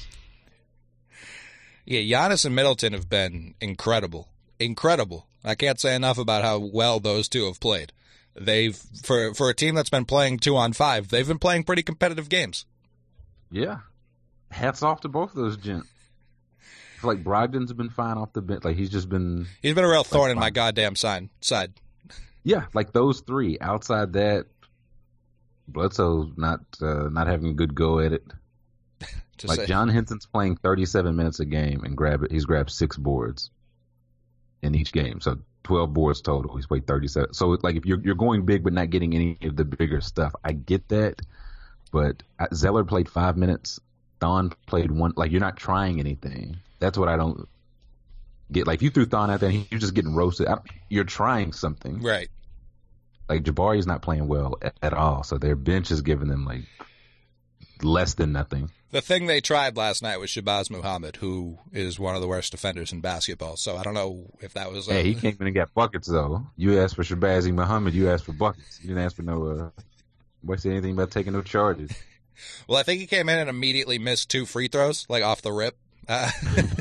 Yeah, Giannis and Middleton have been incredible, incredible. I can't say enough about how well those two have played. They've for for a team that's been playing two on five, they've been playing pretty competitive games. Yeah. Hats off to both of those gents. I feel like Brogdon's been fine off the bench. Like he's just been He's been a real thorn like, in my goddamn side side. Yeah, like those three. Outside that, Bledsoe's not uh, not having a good go at it. Like say. John Henson's playing thirty-seven minutes a game and grab it. He's grabbed six boards in each game, so twelve boards total. He's played thirty-seven. So like if you're you're going big but not getting any of the bigger stuff, I get that. But Zeller played five minutes. Thon played one. Like, you're not trying anything. That's what I don't get. Like, if you threw Thon out there and you're just getting roasted, I, you're trying something. Right. Like, Jabari's not playing well at, at all. So their bench is giving them, like, less than nothing. The thing they tried last night was Shabazz Muhammad, who is one of the worst defenders in basketball. So I don't know if that was... A... Hey, he came in and got buckets, though. You asked for Shabazz Muhammad. You asked for buckets. You didn't ask for no... Uh, Nobody say anything about taking no charges. Well, I think he came in and immediately missed two free throws, like off the rip. Uh,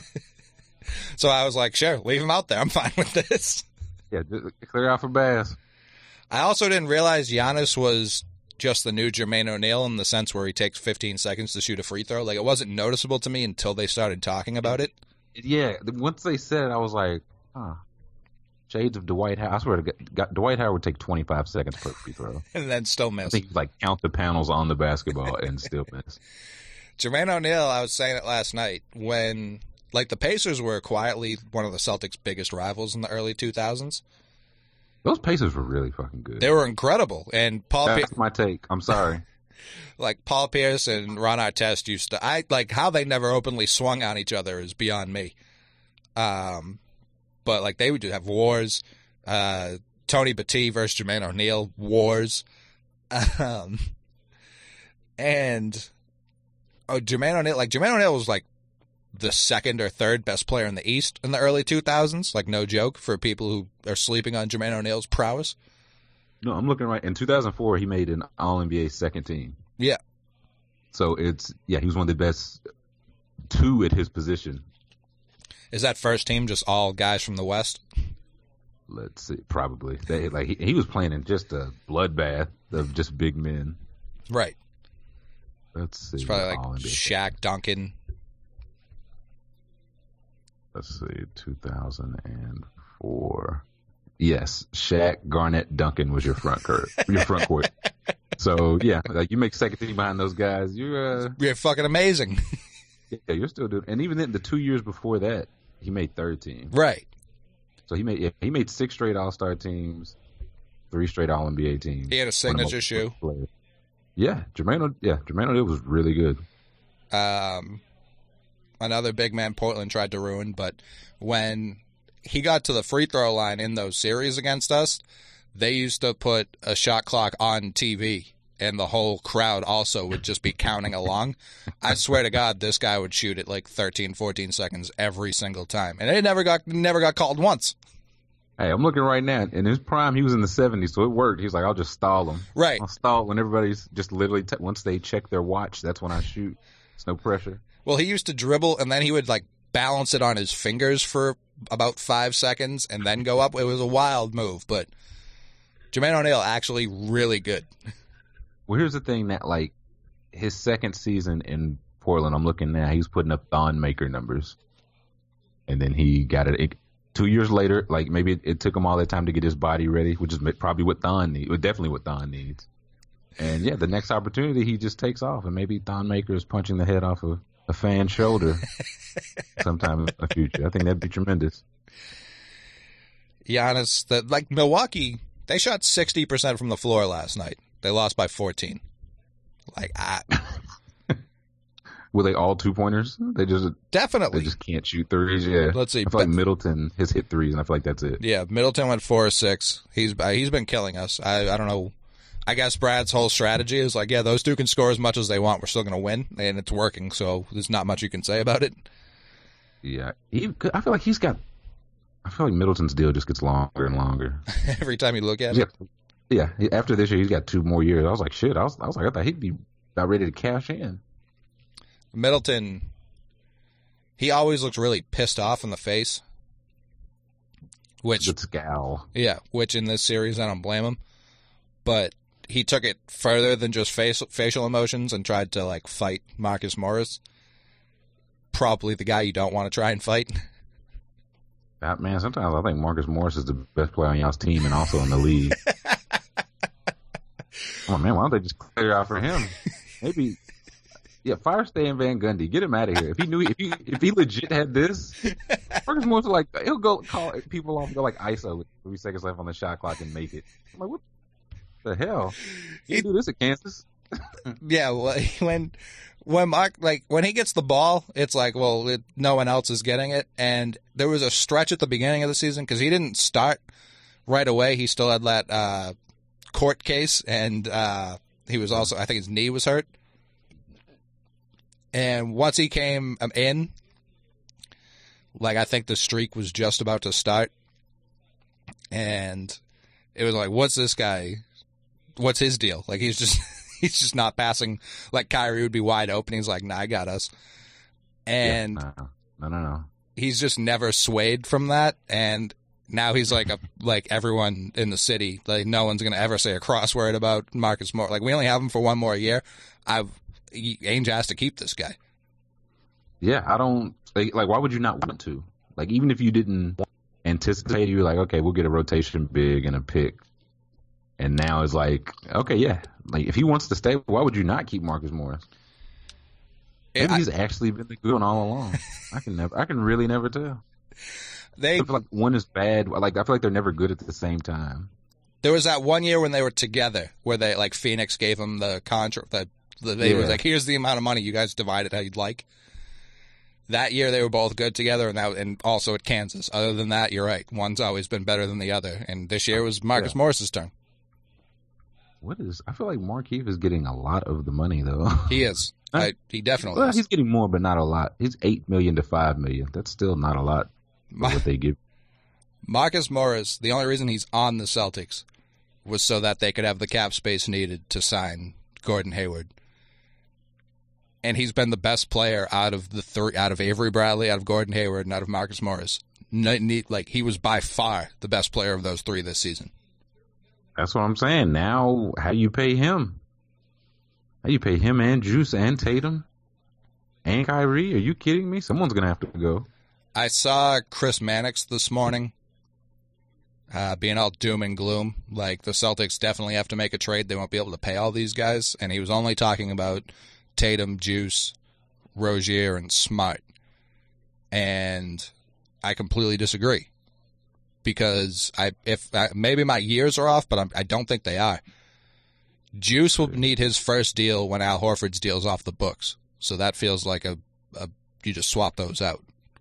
so I was like, sure, leave him out there. I'm fine with this. Yeah, just clear out for Bass. I also didn't realize Giannis was just the new Jermaine O'Neal in the sense where he takes fifteen seconds to shoot a free throw. Like, it wasn't noticeable to me until they started talking about it. Yeah, once they said it, I was like, huh. Shades of Dwight Howard. I swear to God, Dwight Howard would take twenty-five seconds per free throw. And then still miss. I think he'd like count the panels on the basketball and still miss. Jermaine O'Neal, I was saying it last night, when like the Pacers were quietly one of the Celtics' biggest rivals in the early two thousands. Those Pacers were really fucking good. They were incredible. And Paul That's Pe- my take. I'm sorry. Like Paul Pierce and Ron Artest used to, I like how they never openly swung on each other is beyond me. Um, but like they would have wars. Uh, Tony Battie versus Jermaine O'Neal, wars. Um, and oh, Jermaine O'Neal, like Jermaine O'Neal was like the second or third best player in the East in the early two thousands. Like no joke for people who are sleeping on Jermaine O'Neal's prowess. No, I'm looking right. In two thousand four, he made an All N B A second team. Yeah. So it's, yeah, he was one of the best two at his position. Is that first team just all guys from the West? Let's see, probably. They, like he, he was playing in just a bloodbath of just big men. Right. Let's see. It's probably like Shaq, Duncan. Let's see, two thousand four. Yes, Shaq, Garnett, Duncan was your front court. Your front court. So yeah, like you make second team behind those guys, you're uh, you're fucking amazing. Yeah, you're still doing. And even then, the two years before that, he made third team. Right. So he made yeah, he made six straight All Star teams, three straight All N B A teams. He had a signature shoe. Yeah, Jermaine. O, yeah, Jermaine O'Neal was really good. Um, another big man Portland tried to ruin, but when he got to the free throw line in those series against us, they used to put a shot clock on T V, and the whole crowd also would just be counting along. I swear to God, this guy would shoot it like thirteen, fourteen seconds every single time, and it never got never got called once. Hey, I'm looking right now. In his prime, he was in the seventies, so it worked. He's like, I'll just stall him. Right. I'll stall when everybody's just literally, t- once they check their watch, that's when I shoot. It's no pressure. Well, he used to dribble, and then he would, like, balance it on his fingers for about five seconds and then go up. It was a wild move, but Jermaine O'Neal actually really good. Well, here's the thing that, like, his second season in Portland, I'm looking now, he was putting up Thon Maker numbers. And then he got it, it two years later, like, maybe it, it took him all that time to get his body ready, which is probably what Thon needs, definitely what Thon needs. And, yeah, the next opportunity, he just takes off. And maybe Thon Maker is punching the head off of a fan's shoulder sometime in the future. I think that'd be tremendous. Giannis, that like Milwaukee, they shot sixty percent from the floor last night. They lost by fourteen. Like, I... Were they all two pointers? They just Definitely. They just can't shoot threes. Yeah. Let's see. I feel like Middleton has hit threes, and I feel like that's it. Yeah, Middleton went four or six. He's uh, he's been killing us. I I don't know. I guess Brad's whole strategy is like, yeah, those two can score as much as they want. We're still going to win, and it's working. So there's not much you can say about it. Yeah, he, I feel like he's got. I feel like Middleton's deal just gets longer and longer every time you look at yeah. it. Yeah, after this year, he's got two more years. I was like, shit. I was, I was like, I thought he'd be about ready to cash in. Middleton, he always looks really pissed off in the face. Which the scowl. Yeah, which in this series I don't blame him, but he took it further than just face, facial emotions and tried to like fight Marcus Morris. Probably the guy you don't want to try and fight. That man, sometimes I think Marcus Morris is the best player on y'all's team and also in the league. Oh man, why don't they just clear out for him? Maybe, yeah, fire Stan Van Gundy, get him out of here. If he knew, if he if he legit had this, Marcus Morris was like he'll go call people off, go like I S O with three seconds left on the shot clock and make it. I'm like, what the hell? You do this at Kansas? Yeah, when when Mark like when he gets the ball, it's like, well, it, no one else is getting it. And there was a stretch at the beginning of the season because he didn't start right away. He still had that uh, court case, and uh, he was also, I think his knee was hurt. And once he came in, like I think the streak was just about to start, and it was like, what's this guy? What's his deal? Like he's just. He's just not passing. Like Kyrie would be wide open. He's like, nah, I got us. And yeah, no, no, no, no. He's just never swayed from that. And now he's like a like everyone in the city. Like no one's gonna ever say a cross word about Marcus Morris. Like we only have him for one more year. I've Ainge has to keep this guy. Yeah, I don't like. like why would you not want to? Like even if you didn't anticipate, you were like, okay, we'll get a rotation big and a pick. And now it's like, okay, yeah. Like, if he wants to stay, why would you not keep Marcus Morris? Maybe I, he's actually been the good one all along. I can never, I can really never tell. They I feel like one is bad. Like I feel like they're never good at the same time. There was that one year when they were together, where they like Phoenix gave him the contract. That the, they yeah. was like, here's the amount of money, you guys divide it how you'd like. That year they were both good together, and that, and also at Kansas. Other than that, you're right. One's always been better than the other, and this year was Marcus yeah. Morris's turn. What is? I feel like Markieff is getting a lot of the money though. He is. I, he definitely well, is. He's getting more, but not a lot. He's eight million to five million. That's still not a lot. For what they give. Marcus Morris. The only reason he's on the Celtics was so that they could have the cap space needed to sign Gordon Hayward. And he's been the best player out of the three, out of Avery Bradley, out of Gordon Hayward, and out of Marcus Morris. Like he was by far the best player of those three this season. That's what I'm saying. Now, how do you pay him? How do you pay him and Juice and Tatum and Kyrie? Are you kidding me? Someone's going to have to go. I saw Chris Mannix this morning uh, being all doom and gloom. Like, the Celtics definitely have to make a trade. They won't be able to pay all these guys. And he was only talking about Tatum, Juice, Rozier, and Smart. And I completely disagree. Because I, if I, maybe my years are off, but I'm, I don't think they are. Juice will need his first deal when Al Horford's deal's off the books, so that feels like a, a you just swap those out.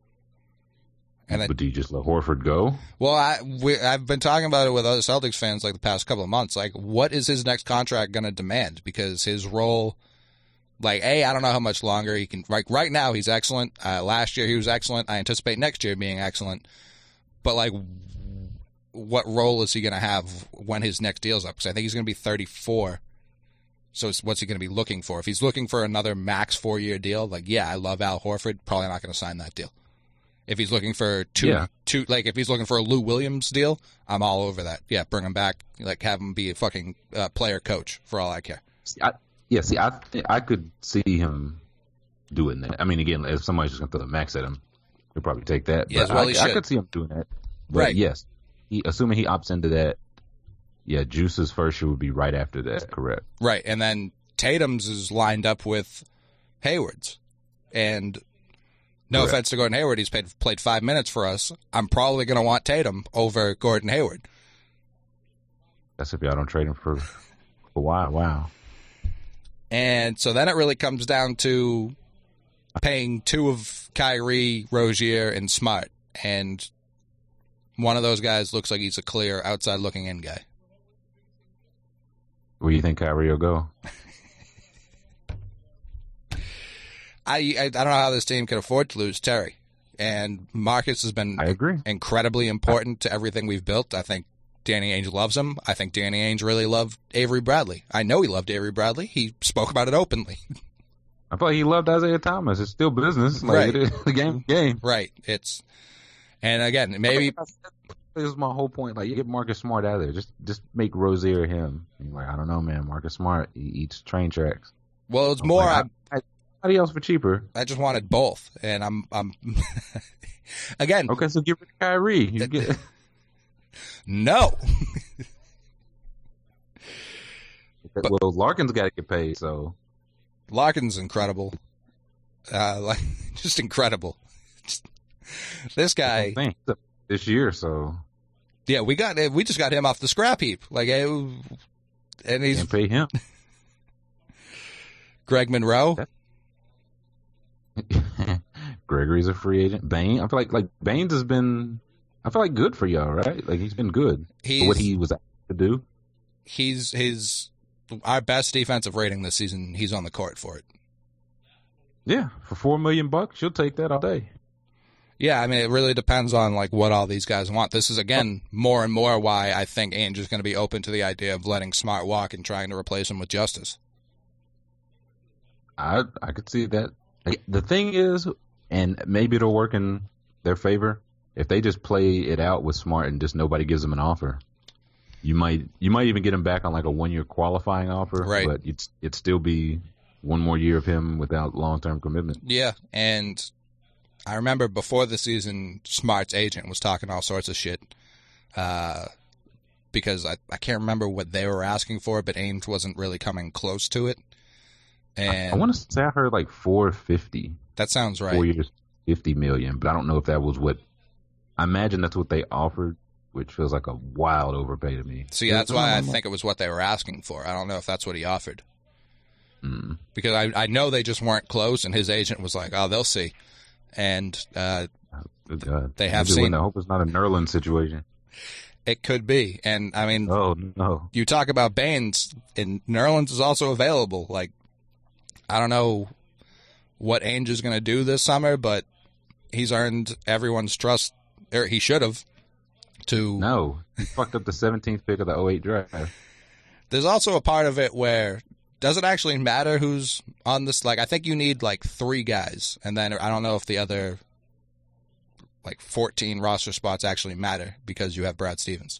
And then, but do you just let Horford go? Well, I we, I've been talking about it with other Celtics fans like the past couple of months. Like, what is his next contract going to demand? Because his role, like, a I don't know how much longer he can. Like right now, he's excellent. Uh, last year he was excellent. I anticipate next year being excellent. But like, what role is he going to have when his next deal's up? Because I think he's going to be thirty-four. So it's, what's he going to be looking for? If he's looking for another max four-year deal, like, yeah, I love Al Horford, probably not going to sign that deal. If he's looking for two, Yeah. two, like if he's looking for a Lou Williams deal, I'm all over that. Yeah, bring him back, like have him be a fucking uh, player coach for all I care. See, I, yeah, see, I I could see him doing that. I mean, again, if somebody's just going to throw the max at him, he'll probably take that. Yes, but well, I, he I should. could see him doing that. But Right. yes, he, assuming he opts into that, yeah, Juice's first year would be right after that. Correct. Right, and then Tatum's is lined up with Hayward's, and no Correct. offense to Gordon Hayward, he's played played five minutes for us. I'm probably going to want Tatum over Gordon Hayward. That's if y'all don't trade him for for a while. Wow. And so then it really comes down to paying two of Kyrie, Rozier, and Smart. And one of those guys looks like he's a clear outside looking in guy. Where do you think Kyrie will go? I, I I don't know how this team can afford to lose Terry. And Marcus has been I agree. incredibly important to everything we've built. I think Danny Ainge loves him. I think Danny Ainge really loved Avery Bradley. I know he loved Avery Bradley. He spoke about it openly. I feel like he loved Isaiah Thomas. It's still business. Like, Right. it is the game. Game. Right. It's and again, maybe This is my whole point. Like, you get Marcus Smart out of there. Just just make Rozier him. And you're like, I don't know, man. Marcus Smart, he eats train tracks. well, it's more. Like, I, I, I, somebody else for cheaper. I just wanted both, and I'm I'm again Okay, so get rid of Kyrie. You get, no. well, Larkin's got to get paid. So Larkin's incredible, uh, like just incredible. Just- this guy, thing. This year, so yeah, we got we just got him off the scrap heap, like, eh, and he's can't pay him. Greg Monroe. Gregory's a free agent. Bain, I feel like like Baines has been, I feel like good for y'all, right? Like he's been good He's for what he was asked to do. he's his our best defensive rating this season. He's on the court for it. Yeah, for four million bucks, she'll take that all day. Yeah, I mean, it really depends on like what all these guys want. This is again more and more why I think Ainge is going to be open to the idea of letting Smart walk and trying to replace him with Justice. I I could see that. Like, the thing is, and maybe it'll work in their favor if they just play it out with Smart and just nobody gives them an offer. You might you might even get him back on like a one year qualifying offer, Right. But it's it'd still be one more year of him without long term commitment. Yeah, and I remember before the season, Smart's agent was talking all sorts of shit uh, because I, I can't remember what they were asking for, but Ainge wasn't really coming close to it. And I want to say I heard like four fifty, that sounds right. four years, fifty million, but I don't know if that was what. I imagine that's what they offered, which feels like a wild overpay to me. See, that's why I think it was what they were asking for. I don't know if that's what he offered. Mm. Because I, I know they just weren't close, and his agent was like, oh, they'll see. And uh, Good God. They have Maybe seen- when- I hope it's not a Nerlens situation. it could be. And, I mean, Oh no. you talk about Baines, and Nerlens is also available. Like, I don't know what Ainge is going to do this summer, but he's earned everyone's trust, or he should have, to... No, he fucked up the seventeenth pick of the oh eight draft. There's also a part of it where does it actually matter who's on this? Like, I think you need like three guys, and then I don't know if the other like fourteen roster spots actually matter because you have Brad Stevens.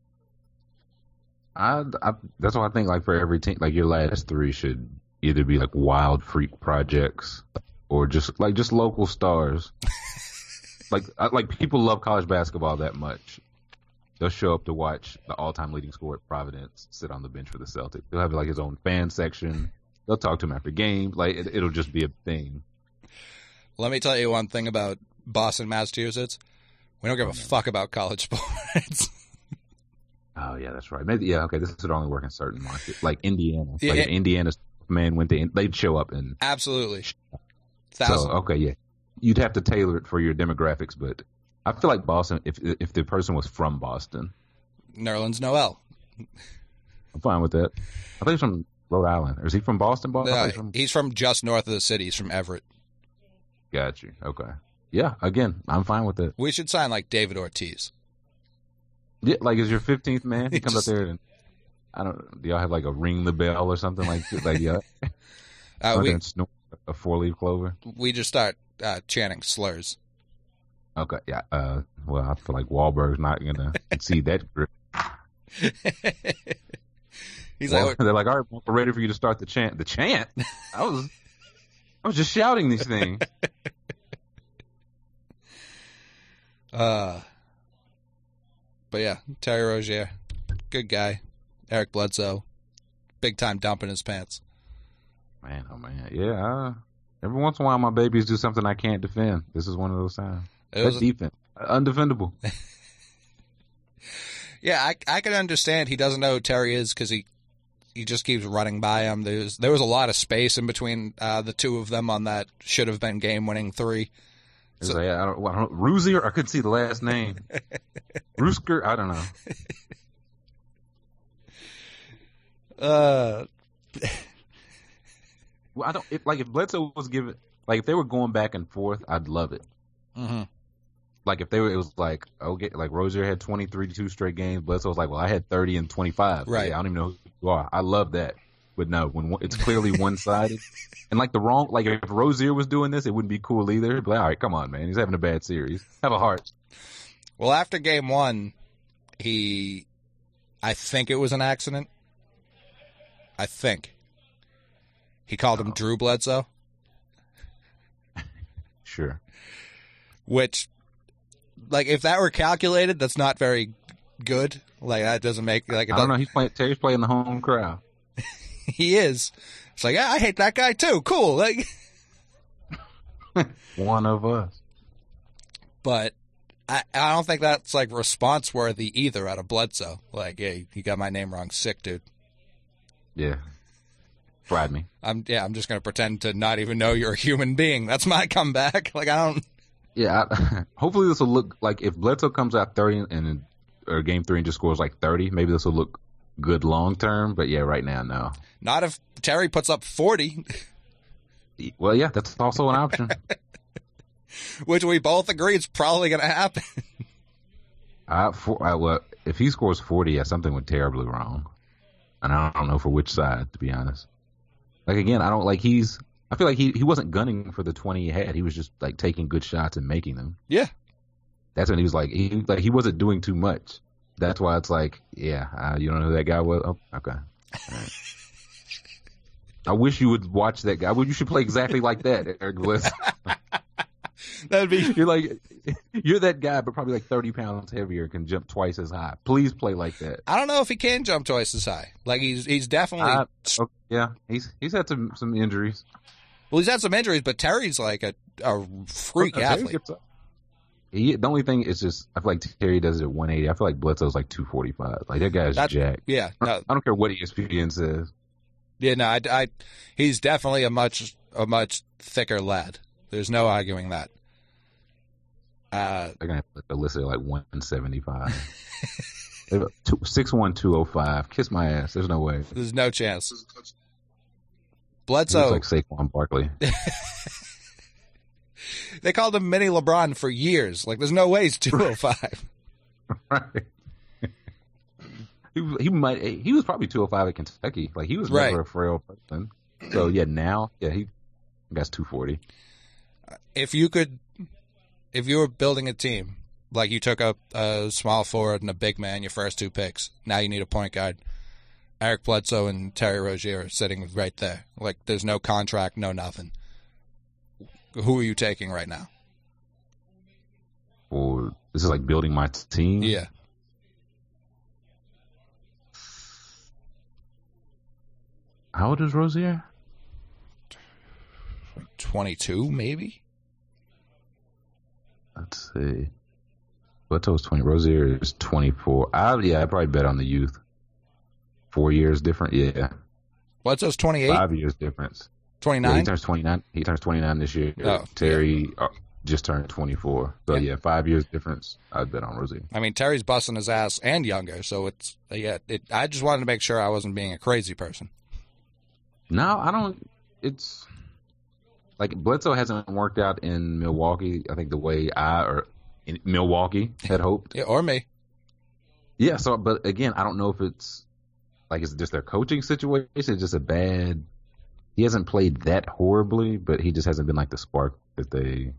I, I that's why I think like for every team, like your last three should either be like wild freak projects or just like just local stars. like I, like people love college basketball that much. They'll show up to watch the all-time leading scorer at Providence sit on the bench for the Celtics. They'll have like his own fan section. They'll talk to him after games. Like it, it'll just be a thing. Let me tell you one thing about Boston, Massachusetts. We don't give a fuck about college sports. Oh yeah, that's right. Maybe yeah. Okay, this would only work in certain markets, like Indiana. Yeah, like yeah. if Indiana's man went to, they'd show up and Absolutely. so Thousand. okay, yeah. You'd have to tailor it for your demographics, but I feel like Boston. If if the person was from Boston, Nerlens Noel. I'm fine with that. I think he's from Rhode Island, or is he from Boston? Boston? I Uh, think he's from- he's from just north of the city. He's from Everett. Got you. Okay. Yeah. Again, I'm fine with it. We should sign like David Ortiz. Yeah, like is your fifteenth man? He He comes just- up there and I don't. Do y'all have like a ring the bell or something like like yeah? Uh, Or we then snort a four leaf clover. we just start uh, chanting slurs. Okay, yeah. Uh, well, I feel like Wahlberg's not gonna concede that grip. He's Well, like, they're like, all right, we're ready for you to start the chant. The chant? I was, I was just shouting these things. uh, but yeah, Terry Rozier, good guy. Eric Bledsoe, big time dumping his pants. Man, oh man, yeah. Uh, every once in a while, my babies do something I can't defend. This is one of those times. It That was, defense, undefendable. yeah, I I can understand he doesn't know who Terry is because he he just keeps running by him. There's there was a lot of space in between uh, the two of them on that should have been game winning three. It's So- like, I don't, I don't, Ruzier, I couldn't see the last name. Rusker, I don't know. Uh, Well, I don't if, like if Bledsoe was given like if they were going back and forth, I'd love it. mhm. Like if they were, it was like okay, like Rozier had twenty-three two straight games. Bledsoe was like, well, I had thirty and twenty-five. Right. Yeah, I don't even know who you are. I love that, but no, when one- it's clearly one sided, and like the wrong, like if Rozier was doing this, it wouldn't be cool either. But all right, come on, man, he's having a bad series. Have a heart. Well, after game one, he, I think it was an accident. I think. He called him Oh. Drew Bledsoe, Sure. which, like, if that were calculated, that's not very good. Like, that doesn't make, like, it I don't doesn't- know. He's playing. Terry's playing the home crowd. he is. It's like, yeah, I hate that guy too. Cool. Like, One of us. but I, I don't think that's, like, response worthy either out of Bledsoe. Like, hey, you got my name wrong. Sick, dude. Yeah. Fried me. I'm, yeah, I'm just going to pretend to not even know you're a human being. That's my comeback. Like, I don't, Yeah. I, hopefully this will look like if Bledsoe comes out thirty and or game three and just scores like thirty, maybe this will look good long term. But yeah, right now, no. not if Terry puts up forty, Well, yeah, that's also an option. which we both agree is probably going to happen. I, for, I, well, if he scores forty, yeah, something went terribly wrong, and I don't know for which side, to be honest. Like again, I don't like he's. I feel like he, he wasn't gunning for the twenty he had. He was just like taking good shots and making them. Yeah. That's when he was like he like he wasn't doing too much. That's why it's like, yeah, uh, you don't know who that guy was. Oh, okay. All right. I wish you would watch that guy. Well, you should play exactly like that, Eric Bliss. That'd be, You're like, you're that guy, but probably like thirty pounds heavier and can jump twice as high. Please play like that. I don't know if he can jump twice as high. Like, he's, he's definitely, Uh, okay, yeah, he's he's had some some injuries. well, he's had some injuries, but Terry's like a, a freak Uh, Terry athlete. gets up. He, the only thing is just I feel like Terry does it at one eighty. I feel like Bledsoe's like two forty-five. Like that guy's That- jacked. Yeah. No, I don't care what E S P N says. yeah, no, I, I, he's definitely a much, a much thicker lad. There's no arguing that. Uh, They're gonna have to list it like one seventy-five. six one two oh five. Kiss my ass. There's no way. there's no chance. He Bledsoe, looks like Saquon Barkley. they called him Mini LeBron for years. Like, there's no way he's two oh five. Right. He he might he was probably two oh five at Kentucky. Like he was Right. never a frail person. So yeah, now yeah he guy's two forty. If you could, if you were building a team, like you took a, a small forward and a big man, your first two picks, now you need a point guard. Eric Bledsoe and Terry Rozier are sitting right there. Like, there's no contract, no nothing. Who are you taking right now? Or this is like building my team. Yeah. How old is Rozier? twenty-two, maybe? Let's see. Bledsoe's twenty. Rozier is twenty-four. I yeah, I probably bet on the youth. Four years different. Yeah, Bledsoe's twenty-eight? five years difference. Yeah, he twenty-nine? turns twenty-nine. He turns twenty-nine this year. Oh, Terry uh, just turned twenty-four. So Yeah. yeah, five years difference. I'd bet on Rozier. I mean, Terry's busting his ass and younger, so it's, yeah, it, I just wanted to make sure I wasn't being a crazy person. No, I don't. It's like Bledsoe hasn't worked out in Milwaukee. I think the way I or in Milwaukee had hoped. Yeah, or me. Yeah. So, but again, I don't know if it's like is it just their coaching situation? It's just a bad. He hasn't played that horribly, but he just hasn't been like the spark that they.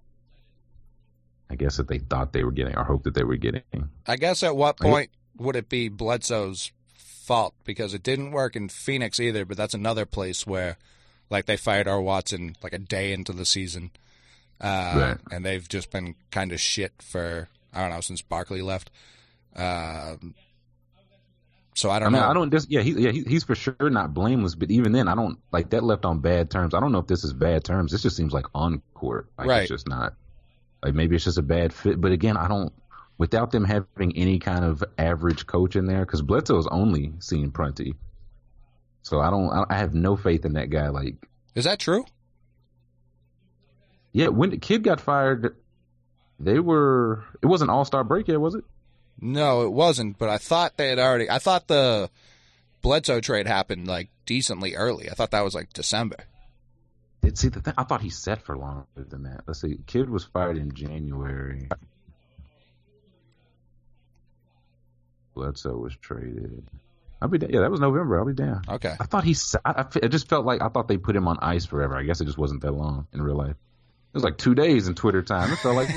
I guess that they thought they were getting or hoped that they were getting. I guess at what point would it be Bledsoe's fault? Because it didn't work in Phoenix either, but that's another place where, like, they fired R. Watson like a day into the season. Uh, Right. And they've just been kind of shit for, I don't know, since Barkley left. Um, so I I don't mean, know. I don't just yeah, he, yeah, he, he's for sure not blameless, but even then, I don't like that left on bad terms. I don't know if this is bad terms. This just seems like on court, like Right. it's just not. Like maybe it's just a bad fit, but again, I don't. Without them having any kind of average coach in there, because Bledsoe's only seen Prunty, so I don't. I I have no faith in that guy. Like, Is that true? yeah, when the kid got fired, they were. It wasn't All Star break yet, was it? No, it wasn't, but I thought they had already, I thought the Bledsoe trade happened like decently early. I thought that was like December. It, see, the thing, I thought he sat for longer than that. Let's see, kid was fired in January. Bledsoe was traded. I'll be down. Yeah, that was November. I'll be down. Okay. I thought he. sa- I, I, it just felt like I thought they put him on ice forever. I guess it just wasn't that long in real life. It was like two days in Twitter time. It felt like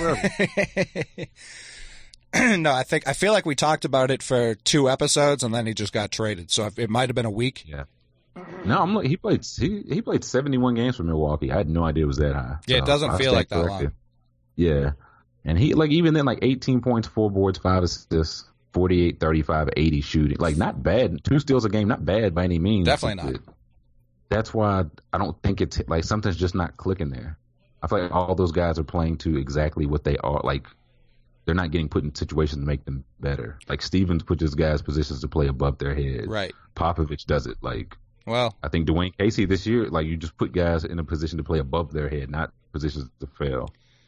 forever. No, I think, I feel like we talked about it for two episodes and then he just got traded. So it might have been a week. Yeah. No, I'm. look- He played. He he played seventy-one games for Milwaukee. I had no idea it was that high. Yeah, it So doesn't I feel stand like that corrected. long. Yeah, and he like even then like eighteen points, four boards, five assists, forty-eight, thirty-five, eighty shooting. Like not bad. Two steals a game, not bad by any means. Definitely not. But that's why I don't think it's like something's just not clicking there. I feel like all those guys are playing to exactly what they are. Like they're not getting put in situations to make them better. Like Stevens puts his guys positions to play above their head. Right. Popovich does it. Like Well, I think Dwayne Casey this year, like you just put guys in a position to play above their head, not positions to fail.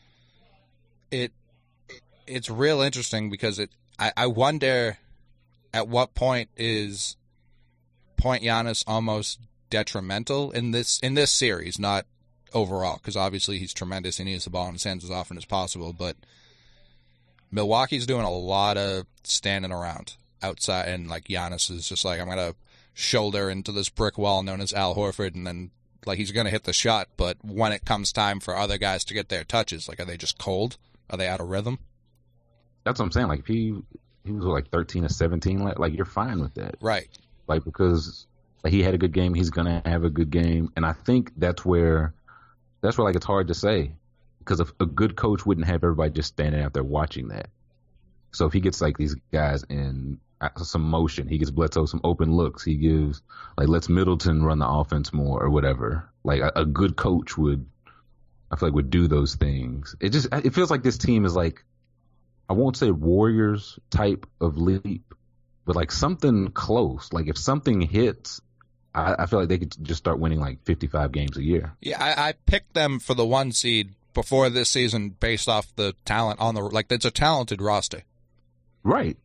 it it's real interesting because it I, I wonder at what point is Point Giannis almost detrimental in this in this series, not overall, because obviously he's tremendous and he needs the ball in his hands as often as possible, but Milwaukee's doing a lot of standing around outside, and like Giannis is just like, I'm gonna shoulder into this brick wall known as Al Horford, and then like he's gonna hit the shot, but when it comes time for other guys to get their touches, like are they just cold? Are they out of rhythm? That's what I'm saying. Like if he he was like thirteen or seventeen, like, like you're fine with that. Right. Like because like, he had a good game, he's gonna have a good game, and I think that's where that's where like it's hard to say because if a good coach wouldn't have everybody just standing out there watching that. So if he gets like these guys in some motion, he gives Bledsoe some open looks, he gives like lets Middleton run the offense more or whatever. Like a, a good coach would, I feel like would do those things. It just it feels like this team is like, I won't say Warriors type of leap, but like something close. Like if something hits, I, I feel like they could just start winning like fifty-five games a year. Yeah, I, I picked them for the one seed before this season based off the talent on the like. It's a talented roster. Right.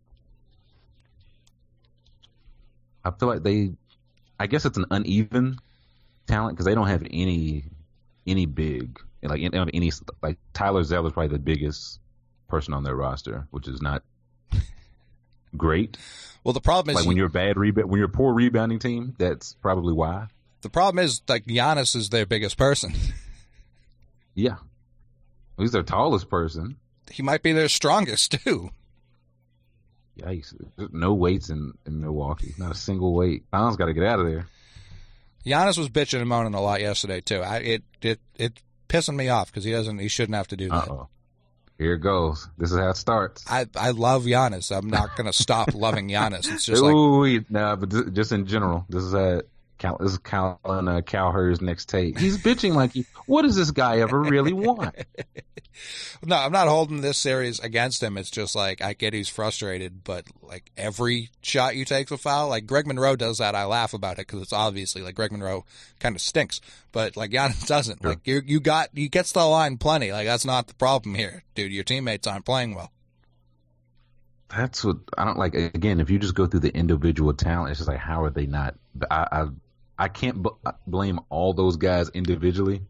I feel like they, I guess it's an uneven talent because they don't have any any big like they don't have any like Tyler Zeller's probably the biggest person on their roster, which is not great. Well, the problem is Like when you're a bad rebound, when you're a poor rebounding team, that's probably why. the problem is like Giannis is their biggest person. Yeah, he's their tallest person. He might be their strongest too. Yikes! There's no weights in, in Milwaukee. Not a single weight. Pounds got to get out of there. Giannis was bitching and moaning a lot yesterday too. I, it it it pissing me off because he doesn't. He shouldn't have to do that. Uh-oh. Here it goes. This is how it starts. I I love Giannis. I'm not gonna stop loving Giannis. It's just like Ooh, nah, but this, just in general, this is a Cal, this is Cal on uh, Cowherd's next tape. He's bitching like, he, what does this guy ever really want? no, I'm not holding this series against him. It's just like I get he's frustrated, but like every shot you take's a foul. Like Greg Monroe does that. I laugh about it because it's obviously like Greg Monroe kind of stinks, but like Giannis doesn't. Sure. Like you you got you gets to the line plenty. Like that's not the problem here, dude. Your teammates aren't playing well. That's what I don't like. Again, if you just go through the individual talent, it's just like, how are they not? I I, I can't b- blame all those guys individually,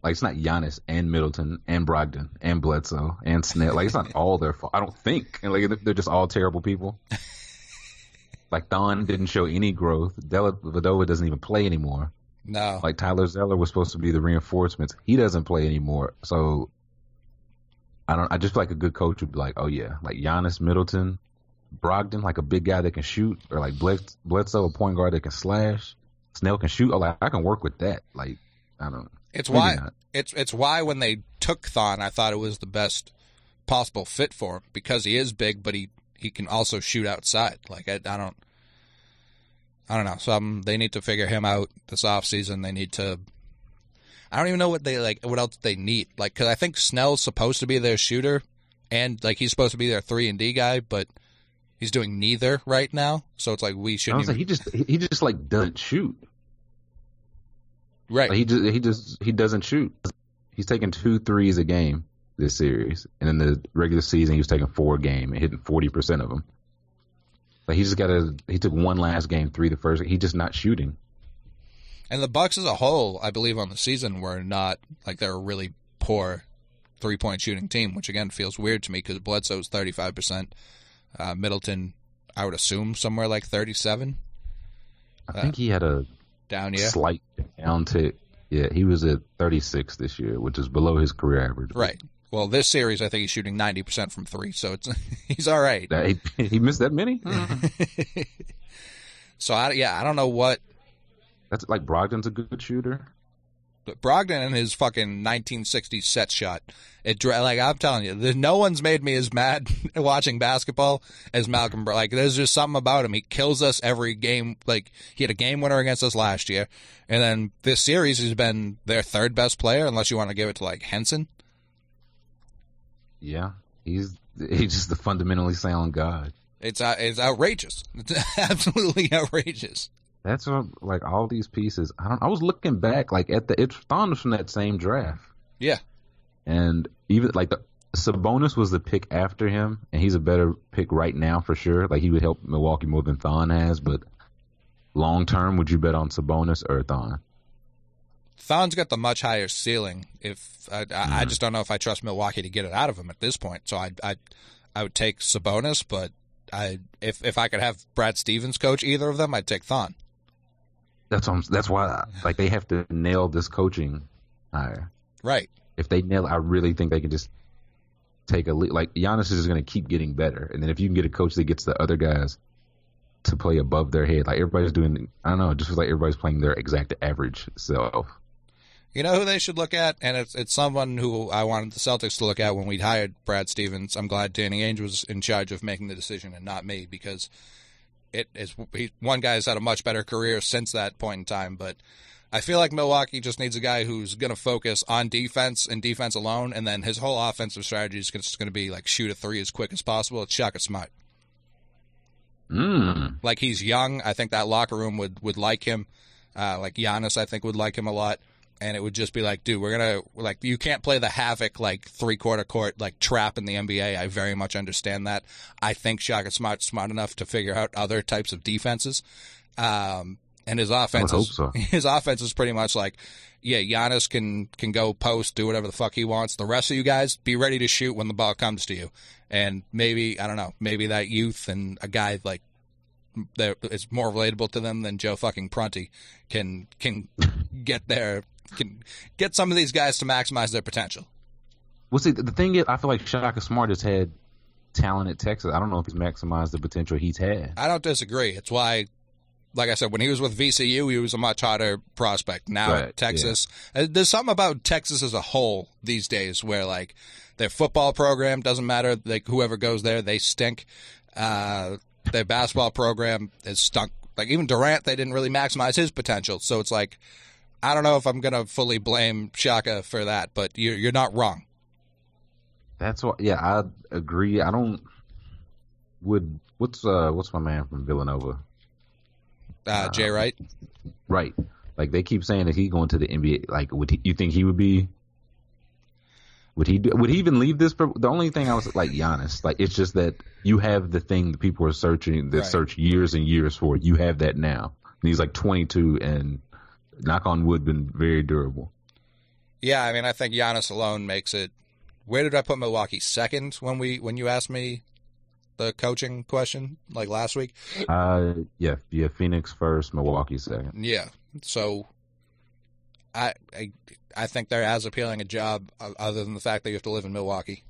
Like, it's not Giannis and Middleton and Brogdon and Bledsoe and Snell. Like, it's not all their fault. I don't think. And like, they're just all terrible people. Like, Thon didn't show any growth. Della Vadova doesn't even play anymore. No. Like, Tyler Zeller was supposed to be the reinforcements. He doesn't play anymore. So, I don't. I just feel like a good coach would be like, oh yeah, like Giannis, Middleton, Brogdon, like a big guy that can shoot, or like Bledsoe, a point guard that can slash. Snell can shoot. Oh, like I can work with that. Like, I don't. It's why not. it's it's why when they took Thon, I thought it was the best possible fit for him because he is big, but he, he can also shoot outside. Like I, I don't, I don't know. Some they need to figure him out this offseason. They need to. I don't even know what they like. What else they need? Like, because I think Snell's supposed to be their shooter, and like he's supposed to be their three and D guy, but he's doing neither right now. So it's like we shouldn't. Even... Like, he just he just like doesn't shoot. Right. Like he just he just he doesn't shoot. He's taking two threes a game this series, and in the regular season he was taking four a game and hitting forty percent of them. Like he just got a he took one last game three the first. He's just not shooting. And the Bucks as a whole, I believe, on the season were not like they're a really poor three point shooting team, which again feels weird to me because Bledsoe's thirty five percent, uh, Middleton, I would assume somewhere like thirty seven. I think uh, he had a down year, slight down tick. Yeah, he was at thirty-six this year, which is below his career average. Right. Well, this series, I think he's shooting ninety percent from three, so it's he's all right. That, he, he missed that many? So, I, yeah, I don't know what. That's like Brogdon's a good shooter. But Brogdon and his fucking nineteen sixties set shot. It like I'm telling you, there's, no one's made me as mad watching basketball as Malcolm. Like there's just something about him. He kills us every game. Like he had a game winner against us last year, and then this series he's been their third best player, unless you want to give it to like Henson. Yeah, he's he's just the fundamentally sound god. It's uh, it's outrageous. It's absolutely outrageous. That's what, like all these pieces. I don't. I was looking back, like at the it's Thon was from that same draft. Yeah, and even like the Sabonis was the pick after him, and he's a better pick right now for sure. Like he would help Milwaukee more than Thon has. But long term, would you bet on Sabonis or Thon? Thon's got the much higher ceiling. If I, I, mm. I just don't know if I trust Milwaukee to get it out of him at this point. So I I I would take Sabonis, but I if if I could have Brad Stevens coach either of them, I'd take Thon. That's what I'm, that's why like they have to nail this coaching hire. Right. If they nail, I really think they can just take a lead. Like Giannis is just going to keep getting better, and then if you can get a coach that gets the other guys to play above their head, like everybody's doing, I don't know, it just feels like everybody's playing their exact average self. You know who they should look at, and it's it's someone who I wanted the Celtics to look at when we hired Brad Stevens. I'm glad Danny Ainge was in charge of making the decision and not me because. It is he, one guy has had a much better career since that point in time, but I feel like Milwaukee just needs a guy who's going to focus on defense and defense alone, and then his whole offensive strategy is just going to be like shoot a three as quick as possible. It's Shaka Smart. Mm. Like he's young. I think that locker room would, would like him. Uh, like Giannis, I think would like him a lot. And it would just be like, dude, we're going to, like, you can't play the havoc, like, three-quarter court, like, trap in the N B A. I very much understand that. I think Shaka Smart's smart enough to figure out other types of defenses. Um, and his offense is, so. his offense is pretty much like, yeah, Giannis can, can go post, do whatever the fuck he wants. The rest of you guys, be ready to shoot when the ball comes to you. And maybe, I don't know, maybe that youth and a guy like, that is more relatable to them than Joe fucking Prunty can, can get there. Can get some of these guys to maximize their potential. Well, see, the thing is, I feel like Shaka Smart has had talent at Texas. I don't know if he's maximized the potential he's had. I don't disagree. It's why, like I said, when he was with V C U, he was a much hotter prospect. Now right, at Texas, yeah. There's something about Texas as a whole these days where, like, their football program doesn't matter. Like, whoever goes there, they stink. Uh, their basketball program is stunk. Like, even Durant, they didn't really maximize his potential. So it's like, I don't know if I'm going to fully blame Shaka for that, but you're, you're not wrong. That's what, yeah, I agree. I don't, would, what's, uh, what's my man from Villanova? Uh, Jay Wright? Uh, right. Like, they keep saying that he's going to the N B A. Like, would he, you think he would be, would he, do, would he even leave this? For, the only thing I was like, Giannis, like, it's just that you have the thing that people are searching, that right. search years and years for. You have that now. And he's like twenty-two and, knock on wood, been very durable. Yeah, I mean, I think Giannis alone makes it. Where did I put Milwaukee? Second when we when you asked me the coaching question like last week? Uh, yeah, yeah. Phoenix first, Milwaukee second. Yeah. So, I I, I think they're as appealing a job uh, other than the fact that you have to live in Milwaukee.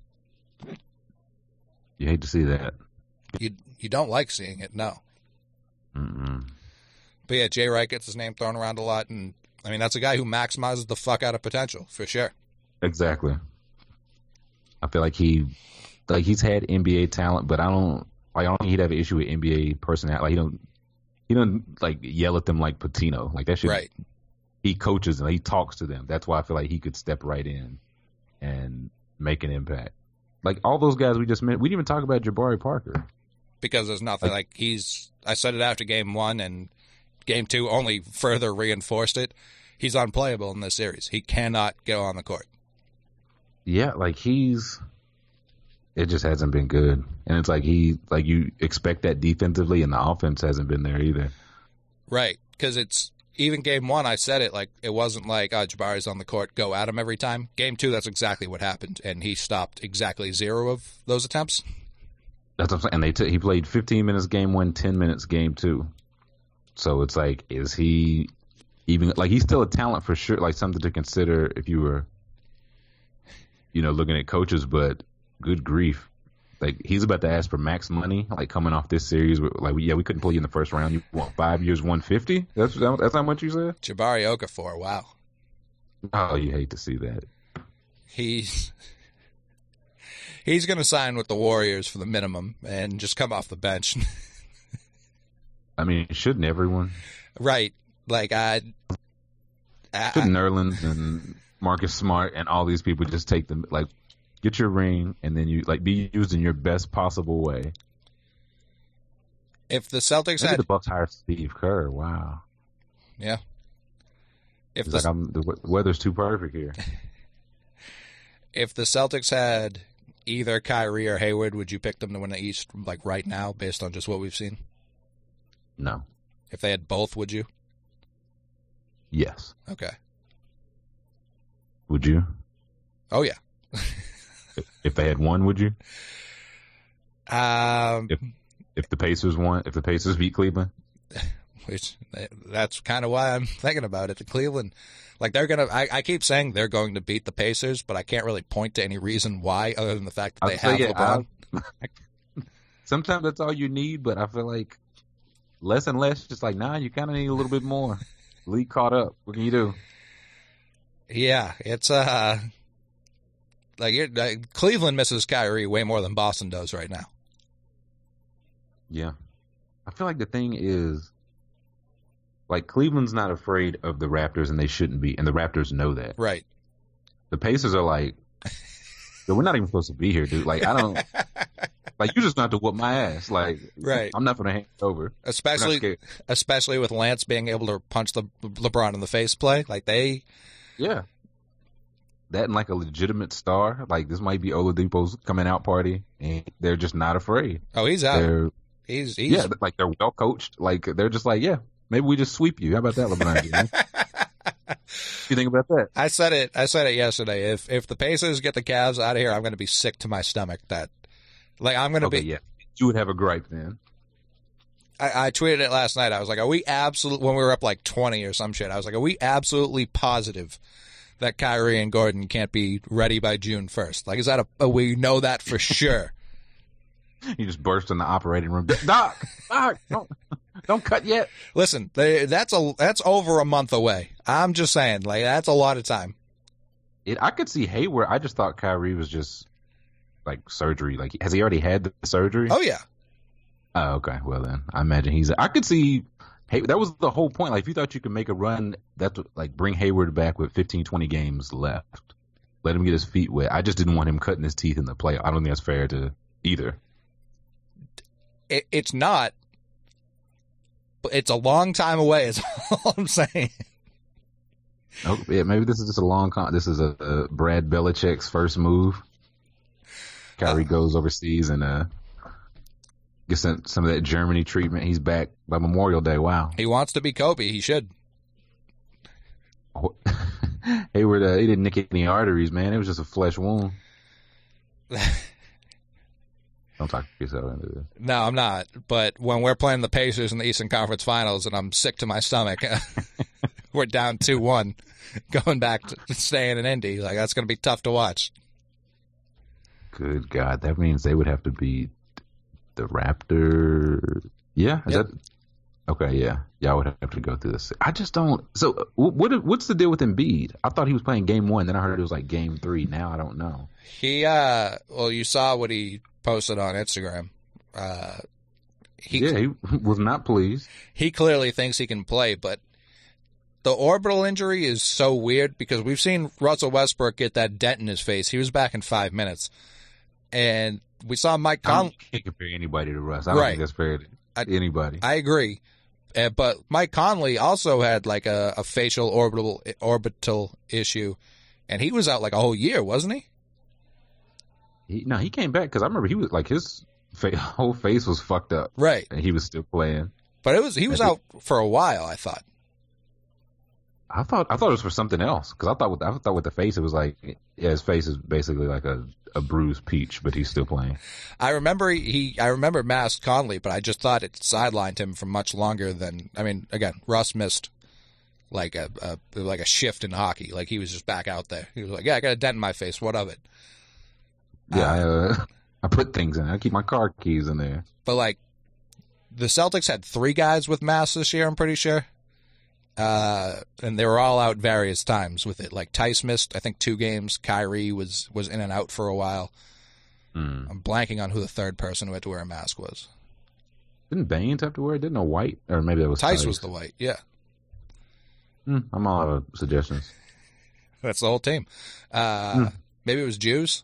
You hate to see that. You you don't like seeing it, no. Mm-mm. But yeah, Jay Wright gets his name thrown around a lot, and I mean that's a guy who maximizes the fuck out of potential for sure. Exactly. I feel like he, like he's had N B A talent, but I don't, like, I don't think he'd have an issue with N B A personality. Like he don't, he don't like yell at them like Patino. Like that shit. Right. He coaches them. He talks to them. That's why I feel like he could step right in and make an impact. Like all those guys we just met, we didn't even talk about Jabari Parker. Because there's nothing like, like he's. I said it after game one, and game two only further reinforced it. He's unplayable in this series. He cannot go on the court. Yeah, like he's. It just hasn't been good, and it's like he, like you expect that defensively, and the offense hasn't been there either. Right, because it's even game one. I said it like it wasn't like oh, Jabari's on the court, go at him every time. Game two, that's exactly what happened, and he stopped exactly zero of those attempts. That's what I'm saying. And they t- he played fifteen minutes game one, ten minutes game two. So it's like, is he even like he's still a talent for sure? Like something to consider if you were, you know, looking at coaches. But good grief, like he's about to ask for max money. Like coming off this series, like yeah, we couldn't pull you in the first round. You want five years, one fifty? That's that's how much you said. Jabari Okafor, wow. Oh, you hate to see that. He's. He's going to sign with the Warriors for the minimum and just come off the bench. I mean, shouldn't everyone? Right. Like, I... I shouldn't Nerlens and Marcus Smart and all these people just take them, like, get your ring and then you, like, be used in your best possible way. If the Celtics Maybe had... the Bucks hire Steve Kerr, wow. Yeah. If it's the... like I'm, the weather's too perfect here. If the Celtics had... either Kyrie or Hayward, would you pick them to win the East like right now based on just what we've seen? No. If they had both, would you? Yes. Okay. Would you? Oh, yeah. If they had one, would you? Um, if, if the Pacers won, if the Pacers beat Cleveland? Which, that's kind of why I'm thinking about it. The Cleveland... Like, they're going to, I keep saying they're going to beat the Pacers, but I can't really point to any reason why other than the fact that they have yeah, LeBron. I, sometimes that's all you need, but I feel like less and less, just like, nah, you kind of need a little bit more. League caught up. What can you do? Yeah, it's, uh, like, it, uh, Cleveland misses Kyrie way more than Boston does right now. Yeah. I feel like the thing is, like, Cleveland's not afraid of the Raptors, and they shouldn't be, and the Raptors know that. Right. The Pacers are like, we're not even supposed to be here, dude. Like, I don't, like, you just not to whoop my ass. Like, right. I'm not going to hand it over. Especially, especially with Lance being able to punch the LeBron in the face play. Like, they... Yeah. That and, like, a legitimate star. Like, this might be Oladipo's coming out party, and they're just not afraid. Oh, he's out. They're, he's, he's... Yeah, like, they're well coached. Like, they're just like, yeah. Maybe we just sweep you. How about that, LeBron? You think about that? I said it. I said it yesterday. If if the Pacers get the Cavs out of here, I'm going to be sick to my stomach. That, like, I'm going to okay, be. Yeah, you would have a gripe then. I, I tweeted it last night. I was like, "Are we absolute?" When we were up like twenty or some shit, I was like, "Are we absolutely positive that Kyrie and Gordon can't be ready by June first? Like, is that a, a we know that for sure?" You just burst in the operating room. Doc, Doc, don't, don't cut yet. Listen, they, that's a that's over a month away. I'm just saying, like, that's a lot of time. It, I could see Hayward. I just thought Kyrie was just like surgery. Like, has he already had the surgery? Oh yeah. Oh, okay. Well then, I imagine he's. I could see. Hey, that was the whole point. Like, if you thought you could make a run, that's like bring Hayward back with fifteen, twenty games left. Let him get his feet wet. I just didn't want him cutting his teeth in the playoff. I don't think that's fair to either. It, it's not, but it's a long time away is all I'm saying. Oh, yeah, maybe this is just a long con. This is a, a Brad Belichick's first move. Kyrie uh, goes overseas and uh, gets some, some of that Germany treatment. He's back by Memorial Day. Wow. He wants to be Kobe. He should. Hey, Hayward, uh, he didn't nick any arteries, man. It was just a flesh wound. Don't talk yourself into this. No, I'm not. But when we're playing the Pacers in the Eastern Conference Finals and I'm sick to my stomach, we're down two one, going back to staying in Indy. Like, that's going to be tough to watch. Good God. That means they would have to beat the Raptors. Yeah? Is Yep. that... Okay, yeah. Y'all would have to go through this. I just don't... So, what? what's the deal with Embiid? I thought he was playing game one. Then I heard it was like game three. Now I don't know. He, uh, well, you saw what he posted on Instagram. Uh, he, yeah, he was not pleased. he clearly thinks he can play, but the orbital injury is so weird because we've seen Russell Westbrook get that dent in his face. He was back in five minutes. And we saw Mike Conley. I can't compare anybody to Russ. I don't Right. think that's fair to I- anybody. I agree. Uh, but Mike Conley also had like a, a facial orbital orbital issue, and he was out like a whole year, wasn't he? he, no, he came back because I remember he was like his fa- whole face was fucked up, Right. and he was still playing. But it was he was I out for a while, I thought. I thought I thought it was for something else because I thought with I thought with the face it was like yeah his face is basically like a, a bruised peach, but he's still playing. I remember he, he I remember masked Conley, but I just thought it sidelined him for much longer than I mean. Again, Russ missed like a, a like a shift in hockey. Like he was just back out there. He was like, "Yeah, I got a dent in my face. What of it?" Yeah, I, uh, I put things in. I keep my car keys in there. But like the Celtics had three guys with masks this year. I'm pretty sure. Uh, and they were all out various times with it. Like Tice missed, I think, two games. Kyrie was, was in and out for a while. Mm. I'm blanking on who the third person who had to wear a mask was. Didn't Baines have to wear it? Didn't a white? Or maybe that was Tice Tice. was the white, yeah. Mm, I'm all out of suggestions. That's the whole team. Uh, Mm. Maybe it was Jews.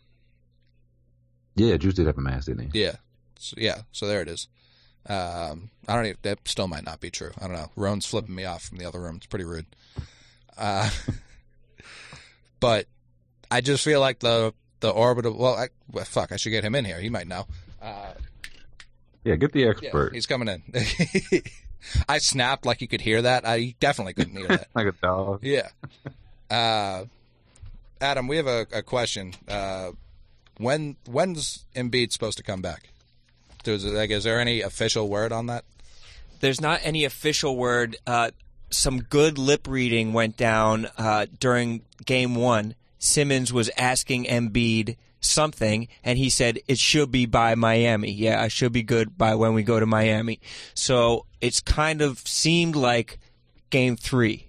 Yeah, Juice did have a mask, didn't he? Yeah, so, yeah. So there it is. Um, I don't even. That still might not be true. I don't know. Roan's flipping me off from the other room. It's pretty rude. Uh, but I just feel like the the orbital. Well, I, well, fuck. I should get him in here. He might know. Uh, Yeah, get the yeah, expert. he's coming in. I snapped like you could hear that. I definitely couldn't hear that. Like a dog. Yeah. Uh, Adam, we have a, a question. Uh, when when's Embiid supposed to come back? Does, like, is there any official word on that? There's not any official word. Uh, some good lip reading went down uh, during game one. Simmons was asking Embiid something, and he said, it should be by Miami. Yeah, I should be good by when we go to Miami. So it's kind of seemed like game three.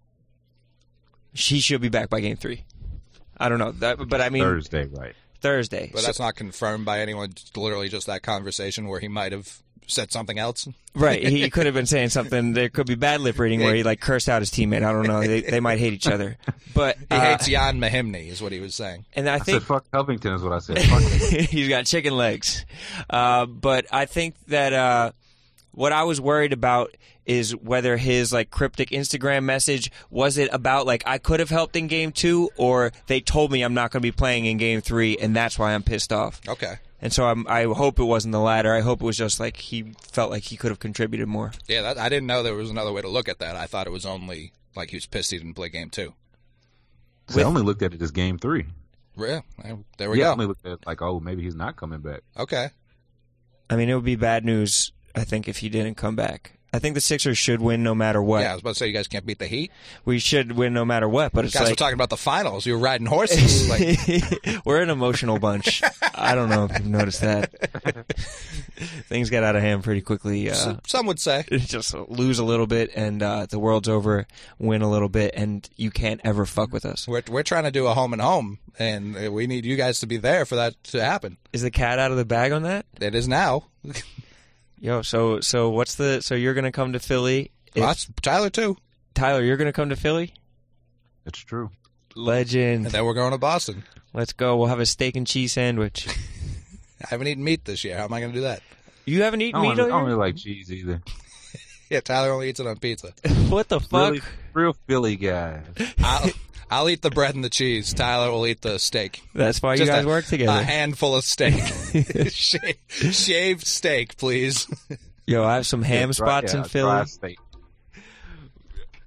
She should be back by game three. I don't know. That, but I mean, Thursday, right. Thursday. But So- that's not confirmed by anyone. It's literally just that conversation where he might have said something else. Right, he could have been saying something. There could be bad lip reading where he like cursed out his teammate. I don't know. They, they might hate each other, but He uh, hates Jan Mahimny, is what he was saying. And I I think said fuck Huffington is what I said. Fuck him. he's got chicken legs. Uh, but I think that uh, what I was worried about is whether his like cryptic Instagram message, was it about like I could have helped in game two, or they told me I'm not going to be playing in game three, and that's why I'm pissed off. Okay. And so I'm, I hope it wasn't the latter. I hope it was just like he felt like he could have contributed more. Yeah, that, I didn't know there was another way to look at that. I thought it was only like he was pissed he didn't play game two. So I only looked at it as game three. Yeah, there we Yeah, I go. only looked at it like, oh, maybe he's not coming back. Okay. I mean, it would be bad news, I think, if he didn't come back. I think the Sixers should win no matter what. Yeah, I was about to say you guys can't beat the Heat. We should win no matter what, but it's Guys, like we're talking about the finals. You were riding horses. Like, we're an emotional bunch. I don't know if you've noticed that. Things get out of hand pretty quickly. Uh, some, some would say. just lose a little bit, and uh, the world's over. Win a little bit, and you can't ever fuck with us. We're we're trying to do a home and home, and we need you guys to be there for that to happen. Is the cat out of the bag on that? It is now. Yo, so so what's the so you're gonna come to Philly? If- Well, that's Tyler too. Tyler, you're gonna come to Philly? It's true. Legend. And then we're going to Boston. Let's go. We'll have a steak and cheese sandwich. I haven't eaten meat this year. How am I going to do that? You haven't I eaten don't, meat really, all I don't year? really like cheese either. Yeah, Tyler only eats it on pizza. What the fuck? Really, real Philly guy. I'll, I'll eat the bread and the cheese. Tyler will eat the steak. That's why you Just guys a, work together. A handful of steak. Sha- shaved steak, please. Yo, I have some ham Yeah, dry- spots yeah, in Philly. dry steak.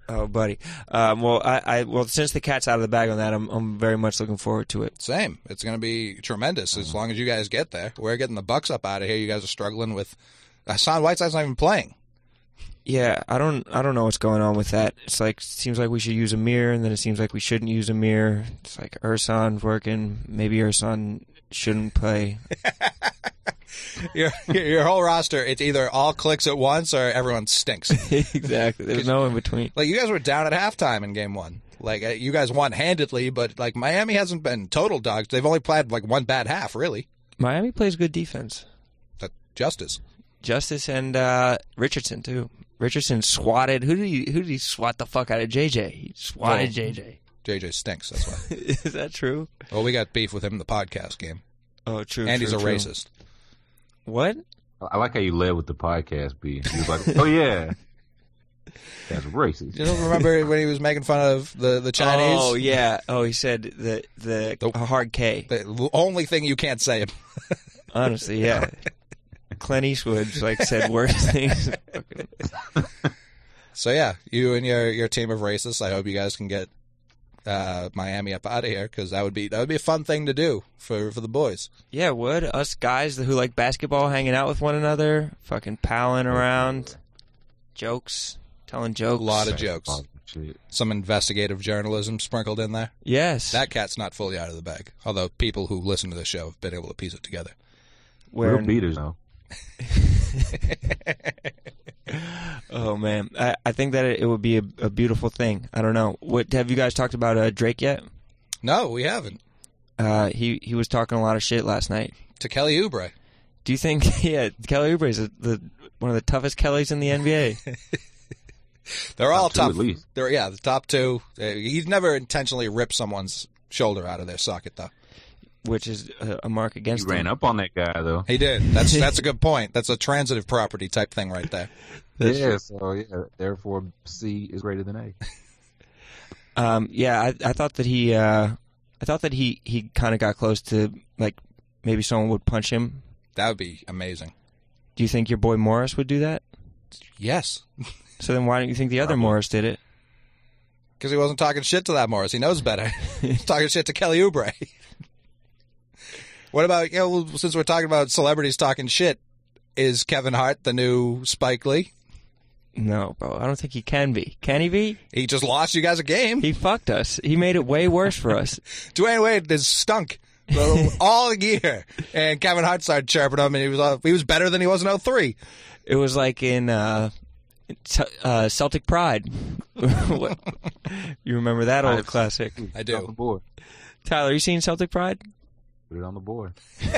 Oh, buddy. Um, well, I, I well since the cat's out of the bag on that, I'm I'm very much looking forward to it. Same. It's going to be tremendous as long as you guys get there. We're getting the Bucks up out of here. You guys are struggling with Hassan Whiteside's not even playing. Yeah, I don't I don't know what's going on with that. It's like it seems like we should use Amir, and then it seems like we shouldn't use Amir. It's like Ersan's working. Maybe Ersan shouldn't play. your your whole roster, it's either all clicks at once or everyone stinks. Exactly. There's no in between. Like, you guys were down at halftime in game one. Like, uh, you guys won handedly, but, like, Miami hasn't been total dogs. They've only played, like, one bad half, really. Miami plays good defense. That Justice. Justice and uh, Richardson, too. Richardson swatted. Who did he Who did he swat the fuck out of J J? He swatted Well, J J. J J stinks, that's why. Is that true? Well, we got beef with him in the podcast game. Oh, true. And true, he's a true. racist. What? I like how you led with the podcast, B. He was like, "Oh yeah, that's racist." You don't remember when he was making fun of the, the Chinese? Oh yeah. Oh, he said the the, The- a hard K. The only thing you can't say. Honestly, yeah. Clint Eastwood's like said worse things. So yeah, you and your your team of racists. I hope you guys can get uh, Miami up out of here, because that would be that would be a fun thing to do for for the boys. Yeah, would us guys who like basketball, hanging out with one another, fucking palling around, jokes, telling jokes. A lot of jokes, Oh, shit. some investigative journalism sprinkled in there. Yes. That cat's not fully out of the bag, although people who listen to the show have been able to piece it together. Where- Real beaters, though. Oh man, I, I think that it, it would be a, a beautiful thing. I don't know. What have you guys talked about uh, Drake yet? No, we haven't. Uh, he he was talking a lot of shit last night. To Kelly Oubre. Do you think? Yeah, Kelly Oubre is the one of the toughest Kellys in the N B A. They're all Top tough. two, at least. They're yeah, the top two. Uh, He's never intentionally ripped someone's shoulder out of their socket, though. Which is a, a mark He against ran him. up on that guy though. He did. That's that's a good point. That's a transitive property type thing right there. That's Yeah, so yeah, therefore C is greater than A. Um, yeah, I, I thought that he, uh, I thought that he, he kind of got close to like maybe someone would punch him. That would be amazing. Do you think your boy Morris would do that? Yes. So then why don't you think the other Probably. Morris did it? Because he wasn't talking shit to that Morris. He knows better. He's talking shit to Kelly Oubre. What about, you know, since we're talking about celebrities talking shit, is Kevin Hart the new Spike Lee? No, bro. I don't think he can be. Can he be? He just lost you guys a game. He fucked us. He made it way worse for us. Dwayne Wade is stunk all year, and Kevin Hart started chirping him, and he was uh, he was better than he was in oh three. It was like in uh, uh, Celtic Pride. What? You remember that old I've- classic? I Put it on the do. board. Tyler, you seen Celtic Pride? Put it on the board.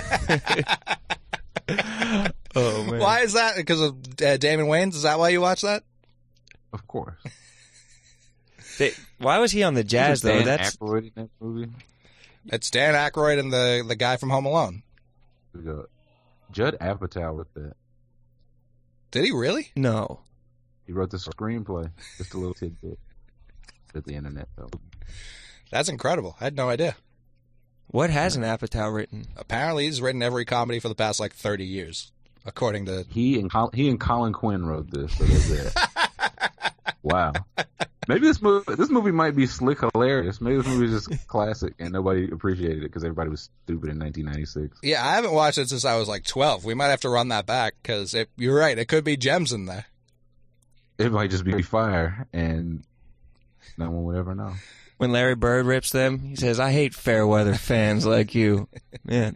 Oh man. Why is that? Because of uh, Damon Wayans? Is that why you watch that? Of course. They, why was he on the Jazz though? Dan That's Aykroyd in that movie. It's Dan Aykroyd and the the guy from Home Alone. We got Judd Apatow with that. Did he really? no. He wrote the screenplay. Just a little tidbit. At the internet though. That's incredible. I had no idea. What has an Apatow written? Apparently, he's written every comedy for the past like thirty years, according to. He and Col- he and Colin Quinn wrote this. So there's that. Wow. Maybe this movie this movie might be slick hilarious. Maybe this movie is just classic and nobody appreciated it because everybody was stupid in nineteen ninety-six. Yeah, I haven't watched it since I was like twelve. We might have to run that back because you're right. It could be gems in there. It might just be fire and no one would ever know. When Larry Bird rips them, he says, "I hate fair weather fans like you." Man,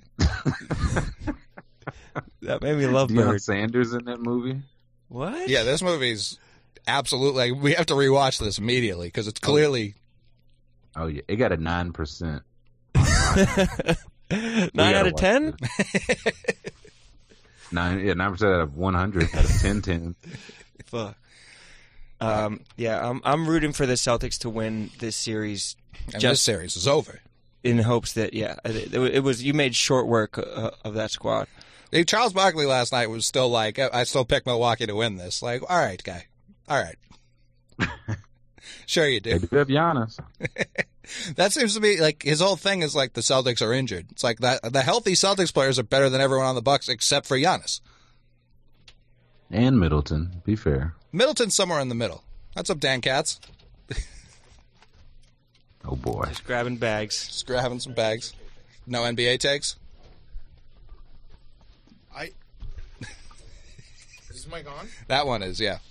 that made me love Deion Bird. Sanders in that movie. What? Yeah, this movie's absolutely. Like, we have to rewatch this immediately because it's clearly. Oh yeah, it got a nine percent. Nine out of ten. Nine, yeah, nine percent out of one hundred out of ten, ten. Fuck. Um, yeah, I'm I'm rooting for the Celtics to win this series, And this just series is over. in hopes that yeah, it, it was you made short work uh, of that squad. Hey, Charles Barkley last night was still like, I still pick Milwaukee to win this. Like, all right, guy, all right. Sure you They do. do have Giannis. That seems to be like his whole thing is like the Celtics are injured. It's like that the healthy Celtics players are better than everyone on the Bucks except for Giannis. And Middleton, be fair. Middleton's somewhere in the middle. That's up Dan Katz. Oh boy. Just grabbing bags. Just grabbing some bags. No N B A takes? I. Is this mic on? That one is, yeah.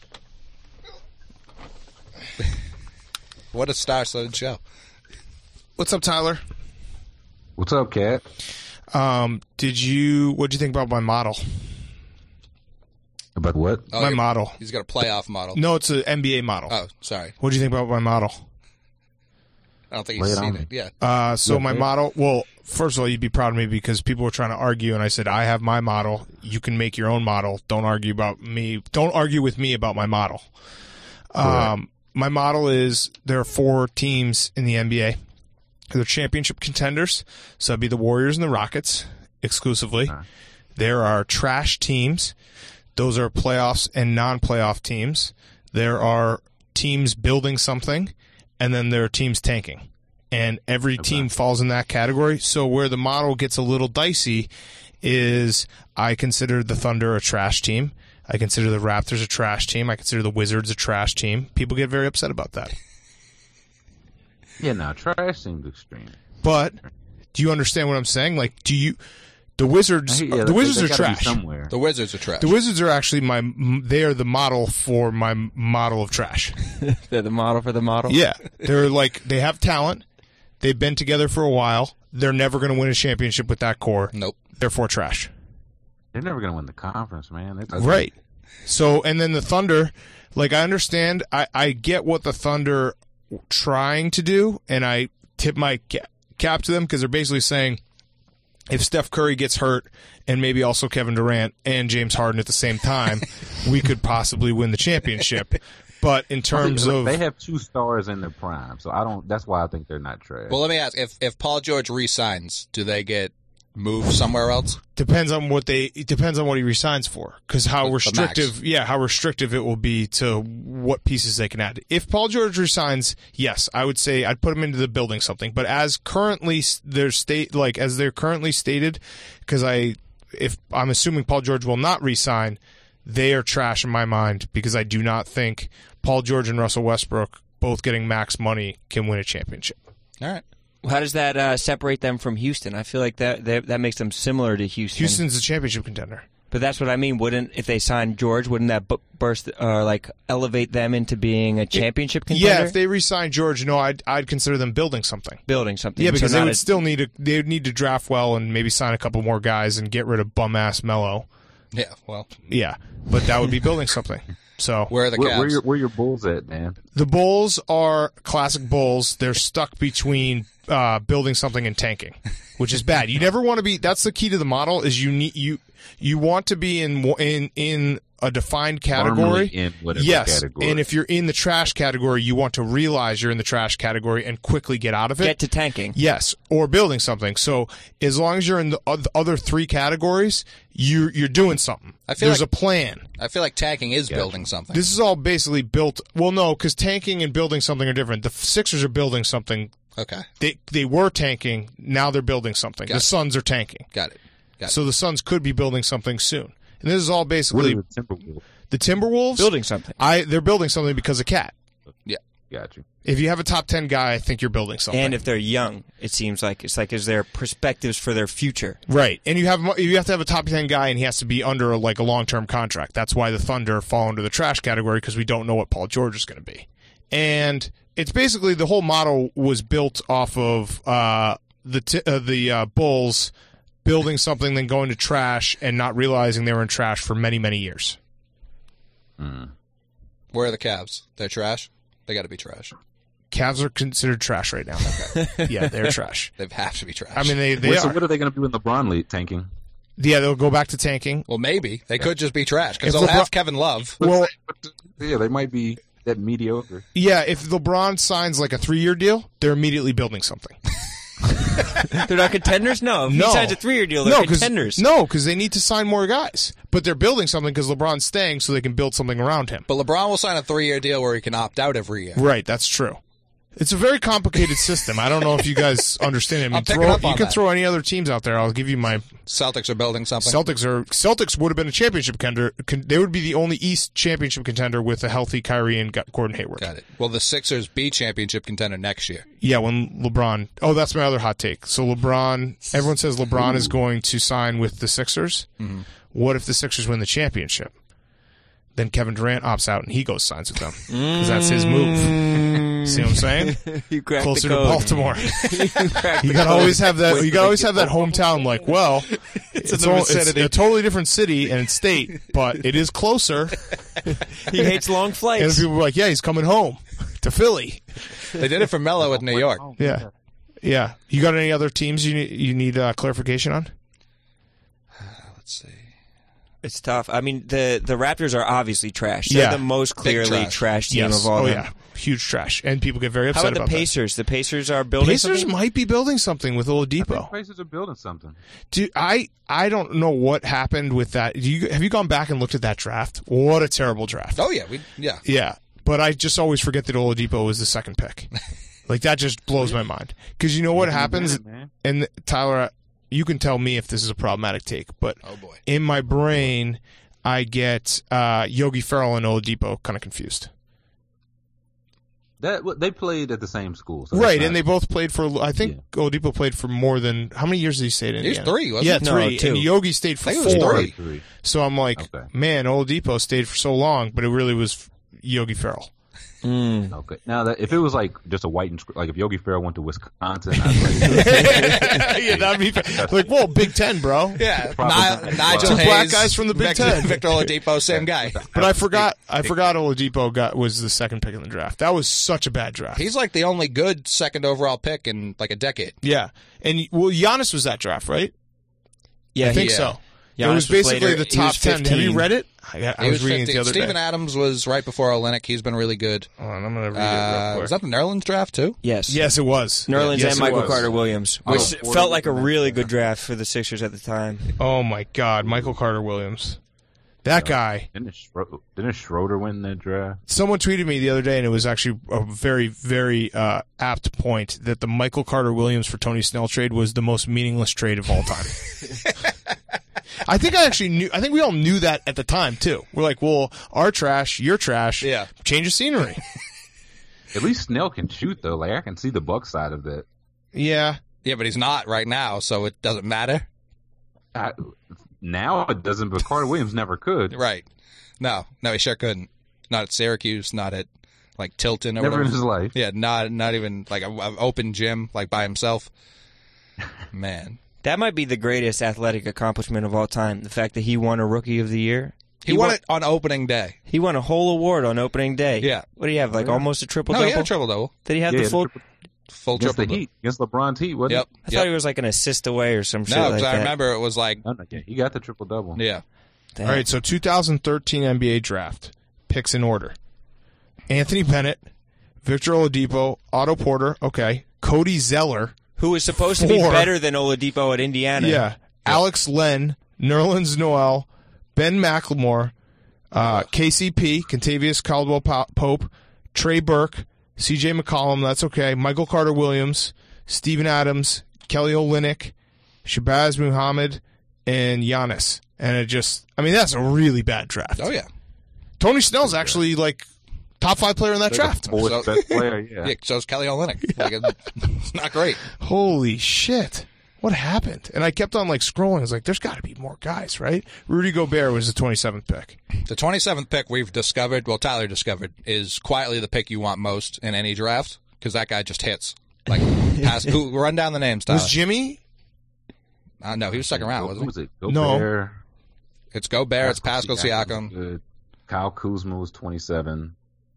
What a star-studded show. What's up, Tyler? What's up, Cat? Um, did you? What'd you think about my model? About what? Oh, my you're- model. He's got a playoff model. No, it's an N B A model. Oh, sorry. What'd you think about my model? I don't think Lay he's it seen on it. me. Yeah. Uh, so Yeah, my please. model. Well, first of all, you'd be proud of me because people were trying to argue, and I said I have my model. You can make your own model. Don't argue about me. Don't argue with me about my model. Um, my model is there are four teams in the N B A. They're championship contenders, so it'd be the Warriors and the Rockets exclusively. Uh. There are trash teams. Those are playoffs and non-playoff teams. There are teams building something, and then there are teams tanking. And every team falls in that category. So where the model gets a little dicey is I consider the Thunder a trash team. I consider the Raptors a trash team. I consider the Wizards a trash team. People get very upset about that. Yeah, no, trash seems extreme. But do you understand what I'm saying? Like, do you? The Wizards, Yeah, the they- Wizards they are gotta be trash. somewhere. The Wizards are trash. The Wizards are actually my. They are the model for my model of trash. They're the model for the model. Yeah, they're like they have talent. They've been together for a while. They're never going to win a championship with that core. Nope. Therefore, trash. They're never going to win the conference, man. That's Right. So, and then the Thunder, like I understand, I, I get what the Thunder trying to do, and I tip my ca- cap to them because they're basically saying if Steph Curry gets hurt and maybe also Kevin Durant and James Harden at the same time, we could possibly win the championship. But in terms Look, of they have two stars in their prime, so I don't. That's why I think they're not trash. Well, let me ask: if if Paul George re-signs, do they get moved somewhere else? depends on what they it depends on what he resigns for because how The- the restrictive max. yeah how restrictive it will be to what pieces they can add. If Paul George resigns, yes, I would say I'd put him into the building something. But as currently s- they're state like as they're currently stated, because I if I'm assuming Paul George will not resign, they are trash in my mind because I do not think Paul George and Russell Westbrook both getting max money can win a championship. All right. How does that uh, separate them from Houston? I feel like that that, that makes them similar to Houston. Houston's a championship contender. But that's what I mean. Wouldn't if they signed George, wouldn't that bu- burst or like elevate them into being a championship contender? Yeah, if they re-sign George, no, I'd I'd consider them building something. building something. Yeah, because so they not would a- still need to they would need to draft well and maybe sign a couple more guys and get rid of bum ass Melo. Yeah. Well, Yeah, but that would be building something. So where are the where, Cavs? where, your, where your Bulls at, man? the Bulls are classic Bulls. They're stuck between uh, building something and tanking, which is bad. You never want to be. That's the key to the model. Is you need you you want to be in in in a defined category. Firmly in whatever yes, category. and if you're in the trash category, you want to realize you're in the trash category and quickly get out of it. get to tanking. Yes, or building something. So as long as you're in the oth- other three categories, you're you're doing something. I feel There's like- a plan. I feel like tanking is building something. This is all basically built. Well, no, because tanking and building something are different. The Sixers are building something. Okay. They they were tanking. Now they're building something. Got the it. Suns are tanking. Got it. Got it. So the Suns could be building something soon. And this is all What basically are the Timberwolves? the Timberwolves Building something. I they're building something because of Cat. Yeah. Got you. If you have a top ten guy, I think you're building something. And if they're young, it seems like it's like is there perspectives for their future? Right, and you have you have to have a top ten guy, and he has to be under like a long term contract. That's why the Thunder fall into the trash category because we don't know what Paul George is going to be. And it's basically the whole model was built off of uh, the t- uh, the uh, Bulls building something, then going to trash, and not realizing they were in trash for many many years. Where are the Cavs? They're trash. They got to be trash. Cavs are considered trash right now. Yeah, they're trash. They have to be trash. I mean, they they Wait, so are. what are they going to do in LeBron league tanking? Yeah, they'll go back to tanking. well, maybe they could just be trash because If they'll LeBron- have Kevin Love. Well, Yeah, they might be that mediocre. yeah, if LeBron signs like a three year deal, they're immediately building something. They're not contenders? No. If No. he signs a three-year deal, they're no, 'cause- contenders. No, because they need to sign more guys. But they're building something because LeBron's staying so they can build something around him. But LeBron will sign a three-year deal where he can opt out every year. Right, that's true. It's a very complicated system. I don't know if you guys understand it. I mean, I'm picking throw, up on you can that. throw any other teams out there. I'll give you my Celtics are building something. Celtics are Celtics would have been a championship contender. Con, they would be the only East championship contender with a healthy Kyrie and Gordon Hayward. Got it. Will the Sixers be championship contender next year? Yeah, when LeBron. Oh, that's my other hot take. So LeBron. Everyone says LeBron Ooh. is going to sign with the Sixers. Mm-hmm. What if the Sixers win the championship? Then Kevin Durant opts out and he goes signs with them because that's his move. See what I'm saying? You cracked Closer the to code. Baltimore. you You gotta always have that. You gotta always have that hometown. Like, well, it's, in the all, it's vicinity. a totally different city and state, but it is closer. He hates long And flights. people are like, yeah, he's coming home to Philly. They did it for Melo with New York. Yeah, yeah. You got any other teams you need, you need uh, clarification on? Let's see. It's tough. I mean, the the Raptors are obviously trash. They're Yeah. the most clearly trash. trash team Yes. of all Oh them. yeah, huge trash, and people get very How upset about the that. Pacers? The Pacers are building Pacers something? might be building something with I think Oladipo. Pacers are building something. Do I? I don't know what happened with that. Do you have you gone back and looked at that draft? What a terrible draft. Oh yeah, we yeah. Yeah, but I just always forget that Oladipo was the second pick. Like that just blows my mind. Because you know what happens, Man. and Tyler, you can tell me if this is a problematic take, but Oh boy. in my brain, I get uh, Yogi Ferrell and Oladipo kind of confused. That what- they played at the same school, so that's Right, not- and they both played for. I think Oladipo played for more than how many years did he stay in He was Indiana? three, wasn't yeah, he? No, three. two. And Yogi stayed for I think it was four. three. Three. So I'm like, Okay. man, Oladipo stayed for so long, but it really was Yogi Ferrell. Mm. Okay. Now, that if it was like just a white and sc- like if Yogi Ferrell went to Wisconsin, I'd Yeah, that'd be fa- like, whoa, Big Ten, bro. Yeah, Probably. Ni- Nigel Two Hayes, black guys from the Big Victor, Ten. Victor Oladipo, same guy. But I forgot, I forgot Oladipo got was the second pick in the draft. That was such a bad draft. He's like the only good second overall pick in like a decade. Yeah, and well, Giannis was that draft, right? Yeah, I think yeah. so. Giannis it was was basically later. the He top was ten. Have you fifteen. read it? I, I He was, was reading it the fifteen. other Steven day. Adams was right before Olynyk. He's been really good. Hold on, I'm gonna read it Uh, real quick. was that the Nerlens draft too? Yes. Yes, it was. Nerlens Yes, and it Michael was. Carter Williams, Oh, which Porter felt like a was really there. good draft for the Sixers at the time. Oh my God, Michael Carter Williams. That guy. Didn't Schro- didn't Schroeder win that draft? Someone tweeted me the other day, and it was actually a very, very uh, apt point that the Michael Carter Williams for Tony Snell trade was the most meaningless trade of all time. I think I actually knew. I think we all knew that at the time too. We're like, well, our trash, your trash. Yeah. Change of scenery. At least Snell can shoot though. Like I can see the Bucks side of that. Yeah. Yeah, but he's not right now, so it doesn't matter. I, now it doesn't, but Carter Williams never could. Right. No, no, he sure couldn't. Not at Syracuse, not at like Tilton or Never whatever. in his life. Yeah, not not even like an open gym like by himself. Man. That might be the greatest athletic accomplishment of all time. The fact that he won a Rookie of the Year. He, won, it on opening day. He won a whole award on opening day. Yeah. What do you have? Like Yeah. almost a triple No, double. he had a triple double. Did he have Yeah, the full? triple- Full against triple the Heat, against LeBron's Heat, wasn't Yep. I yep. thought he was like an assist away or some shit No, like because I that. remember it was like, it? No, no, yeah, he got the triple double. yeah. Damn. All right. So two thousand thirteen N B A draft picks in order: Anthony Bennett, Victor Oladipo, Otto Porter. Okay. Cody Zeller. Who was supposed to be Four. better than Oladipo at Indiana? Yeah. Alex Len, Nerlens Noel, Ben McLemore, uh, K C P, Contavious Caldwell Pope, Trey Burke, C J McCollum, that's okay, Michael Carter Williams, Steven Adams, Kelly Olynyk, Shabazz Muhammad, and Giannis. And it just, I mean, that's a really bad draft. Oh, yeah. Tony Snell's actually like top five player in that draft. Fourth So- best player, yeah. Yeah, so is Kelly Olynyk. Like, it's not great. Holy shit. What happened? And I kept on like scrolling. I was like, there's got to be more guys, right? Rudy Gobert was the twenty-seventh pick. The twenty-seventh pick we've discovered, well, Tyler discovered, is quietly the pick you want most in any draft because that guy just hits. Like, pass, who, run down the names, Tyler. Was Jimmy? Uh, no, he was second round, Who wasn't was he? it? No. Gobert, It's Gobert, it's Pascal was Siakam. good. Kyle Kuzma was twenty-seven.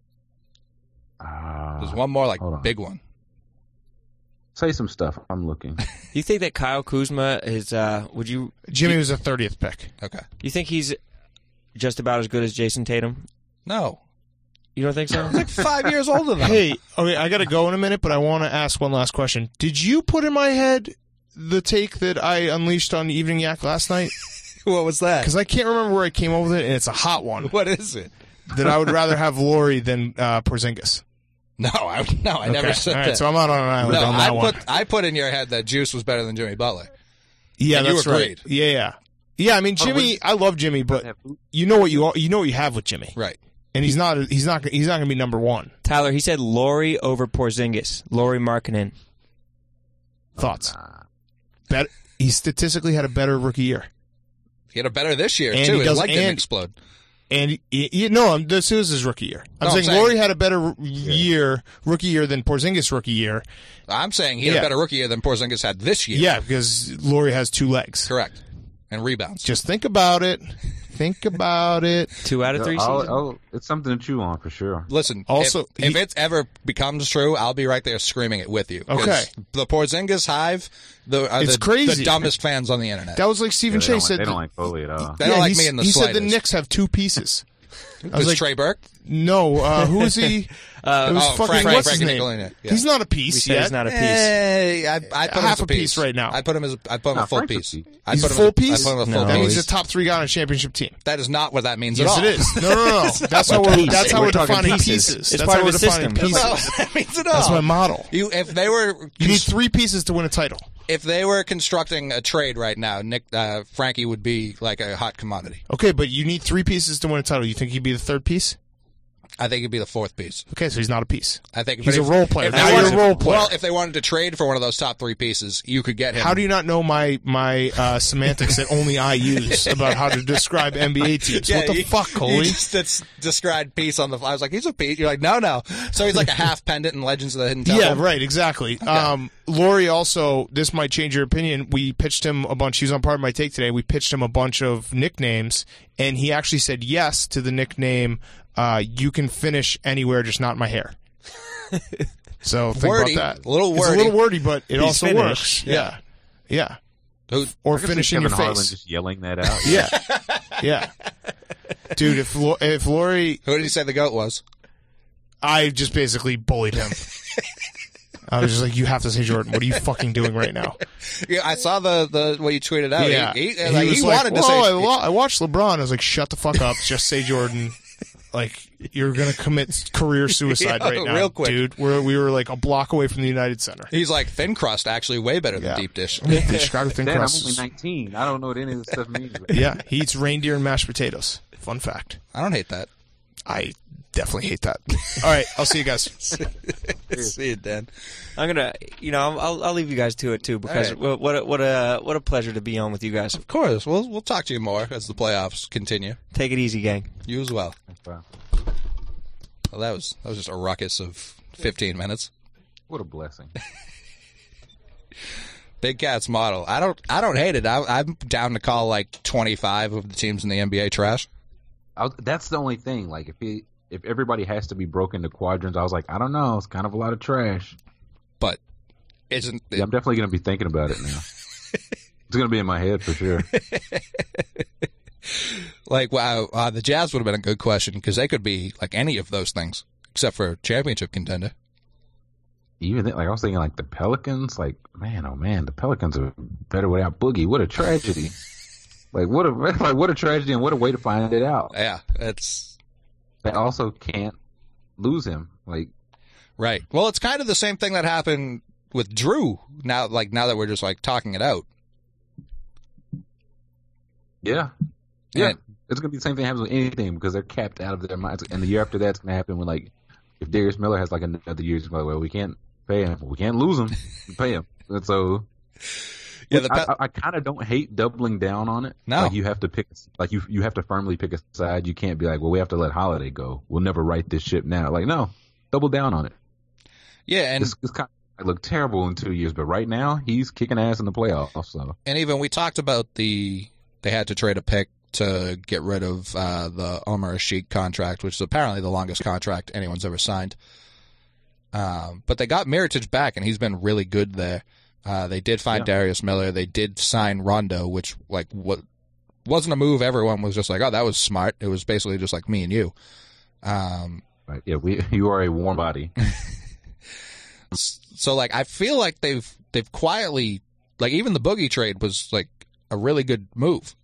Uh, There's one more, like, hold on. big one. Say some stuff. I'm looking. You think that Kyle Kuzma is? Uh, would you? Jimmy was the thirtieth pick. Okay. You think he's just about as good as Jason Tatum? No. You don't think so? He's like five years older than him. Hey, okay, I got to go in a minute, but I want to ask one last question. Did you put in my head the take that I unleashed on Evening Yak last night? What was that? Because I can't remember where I came up with it, and it's a hot one. What is it? That I would rather have Laurie than uh, Porzingis. No, I no, I never Okay. said All right, that. so I'm out on an island no, on I that one. put I put in your head that Juice was better than Jimmy Butler. Yeah, and you that's agreed. right. Yeah, yeah, yeah. I mean, Oh, Jimmy. was- I love Jimmy, but you know what you you know what you have with Jimmy, Right. and he's not he's not he's not going to be number one. Tyler, he said Laurie over Porzingis. Laurie Markkinen. Thoughts? Nah. Bet he statistically had a better rookie year, He had a better this year And too. he His does- leg didn't and- explode. and he, he, no, I'm- this is his rookie year. I'm No, I'm saying, saying- Laurie had a better r- year rookie year than Porzingis rookie year. I'm saying he had Yeah. a better rookie year than Porzingis had this year. Yeah, because Laurie has two legs. Correct. And rebounds. Just think about it. Think about it. Two out of three I'll- seasons. I'll- it's something to chew on for sure. Listen, Also, if, if he- it ever becomes true, I'll be right there screaming it with you. 'Cause Okay. The Porzingis hive, the, are It's the, crazy. the dumbest fans on the internet. That was like Stephen they, Shea don't said. like, they don't that- like Foley at all. They don't like he's- me in the He said the slightest. Knicks have two pieces. I was Was like, Trey Burke? no, uh, who is he? Uh, it was oh, fucking, Frank- what's Frank his name? Nicolina, yeah. He's not a we piece said yet. he's not a piece. Hey, I, I put him Half as a a piece piece right now. I put him as I put him No, a full Frank's a piece. piece. I He's put a him full as, piece? I put him a full No, That means piece. he's a top three guy on a championship team. That is not what that means Yes, at it all. is. No, no, no. That's how we're. That's how We're we're, talking defining pieces. pieces. It's That's part how of we're the defining system. pieces. That's not what that means at all. That's my model. You, if they were, You need three pieces to win a title. if they were constructing a trade right now, Nick uh, Frankie would be like a hot commodity. Okay, but you need three pieces to win a title. You think he'd be the third piece? I think he'd be the fourth piece. Okay, so he's not a piece. I think He's but a if- role player. if Now they you're wanted- a role player. Well, if they wanted to trade for one of those top three pieces, you could get him. How do you not know my my uh, semantics that only I use about how to describe N B A teams? Yeah, what the you- fuck, You Coley? just that's described piece on the fly. I was like, he's a piece. You're like, no, no. So he's like a half pendant in Legends of the Hidden Temple. Yeah, right, exactly. Um, Laurie also, this might change your opinion. We pitched him a bunch. He was on part of my take today. We pitched him a bunch of nicknames, and he actually said yes to the nickname. Uh, you can finish anywhere, just not my hair. So think Wordy, about that. a little It's wordy. a little wordy, but it He's also finished. works. Yeah, yeah. Who- Or I can see finish in Kevin your Harlan face. just yelling that out. Yeah, yeah. Dude, if Lo- if Laurie, Who did he say the goat was? I just basically bullied him. I was just like, you have to say Jordan. What are you fucking doing right now? Yeah, I saw the, the what you tweeted out. Yeah, he, he, like, was he like, wanted to "Well, say. I, lo- I watched LeBron. I was like, shut the fuck up. Just say Jordan. Like, you're gonna commit career suicide Yeah, right now, real quick. dude. We're we were like a block away from the United Center. He's like thin crust, actually way better than Yeah. deep dish. The Chicago thin Dad, I'm crust. only nineteen. I don't know what any of this stuff means. Yeah, he eats reindeer and mashed potatoes. Fun fact. I don't hate that. I definitely hate that. All right, I'll see you guys. See it, Dan. I'm gonna, you know, I'll I'll leave you guys to it too because All right. what a, what a what a pleasure to be on with you guys. Of course, we'll we'll talk to you more as the playoffs continue. Take it easy, gang. You as well. Wow. Well, that was that was just a ruckus of fifteen minutes. What a blessing. Big Cat's model. I don't I don't hate it. I, I'm down to call like twenty-five of the teams in the N B A trash. I was, that's the only thing. Like, if he, if everybody has to be broken into quadrants, I was like, I don't know. It's kind of a lot of trash. But isn't it, Yeah, I'm definitely going to be thinking about it now. It's going to be in my head for sure. like wow? Uh, the Jazz would have been a good question because they could be like any of those things except for championship contender. Even then, like I was thinking, like the Pelicans. Like, man, oh man, the Pelicans are better without Boogie. What a tragedy! like what a like what a tragedy, and what a way to find it out. Yeah, it's They also can't lose him. Like, right. Well, it's kind of the same thing that happened with Drew. Now, like now that we're just like talking it out. yeah, yeah, And- it's gonna be the same thing happens with anything because they're capped out of their minds. And the year after that's gonna happen when like if Darius Miller has like another year, it's like, well, we can't pay him, we can't lose him, we pay him. And so. Yeah, Which the Pe- I, I, I kind of don't hate doubling down on it. No. Like you have to pick, like you you have to firmly pick a side. You can't be like, well, we have to let Holiday go. We'll never write this ship now. Like, no, double down on it. yeah, and It's, it's kind of look terrible in two years, but right now he's kicking ass in the playoffs. So and even we talked about the they had to trade a pick to get rid of uh, the Omar Sheik contract, which is apparently the longest contract anyone's ever signed. Um, but they got Mirotic back, and he's been really good there. Uh, they did find Yeah. Darius Miller. They did sign Rondo, which like what wasn't a move. Everyone was just like, "Oh, that was smart." It was basically just like me and you. Um, right, yeah, we you are a warm body. so like I feel like they've they've quietly like even the Boogie trade was like a really good move.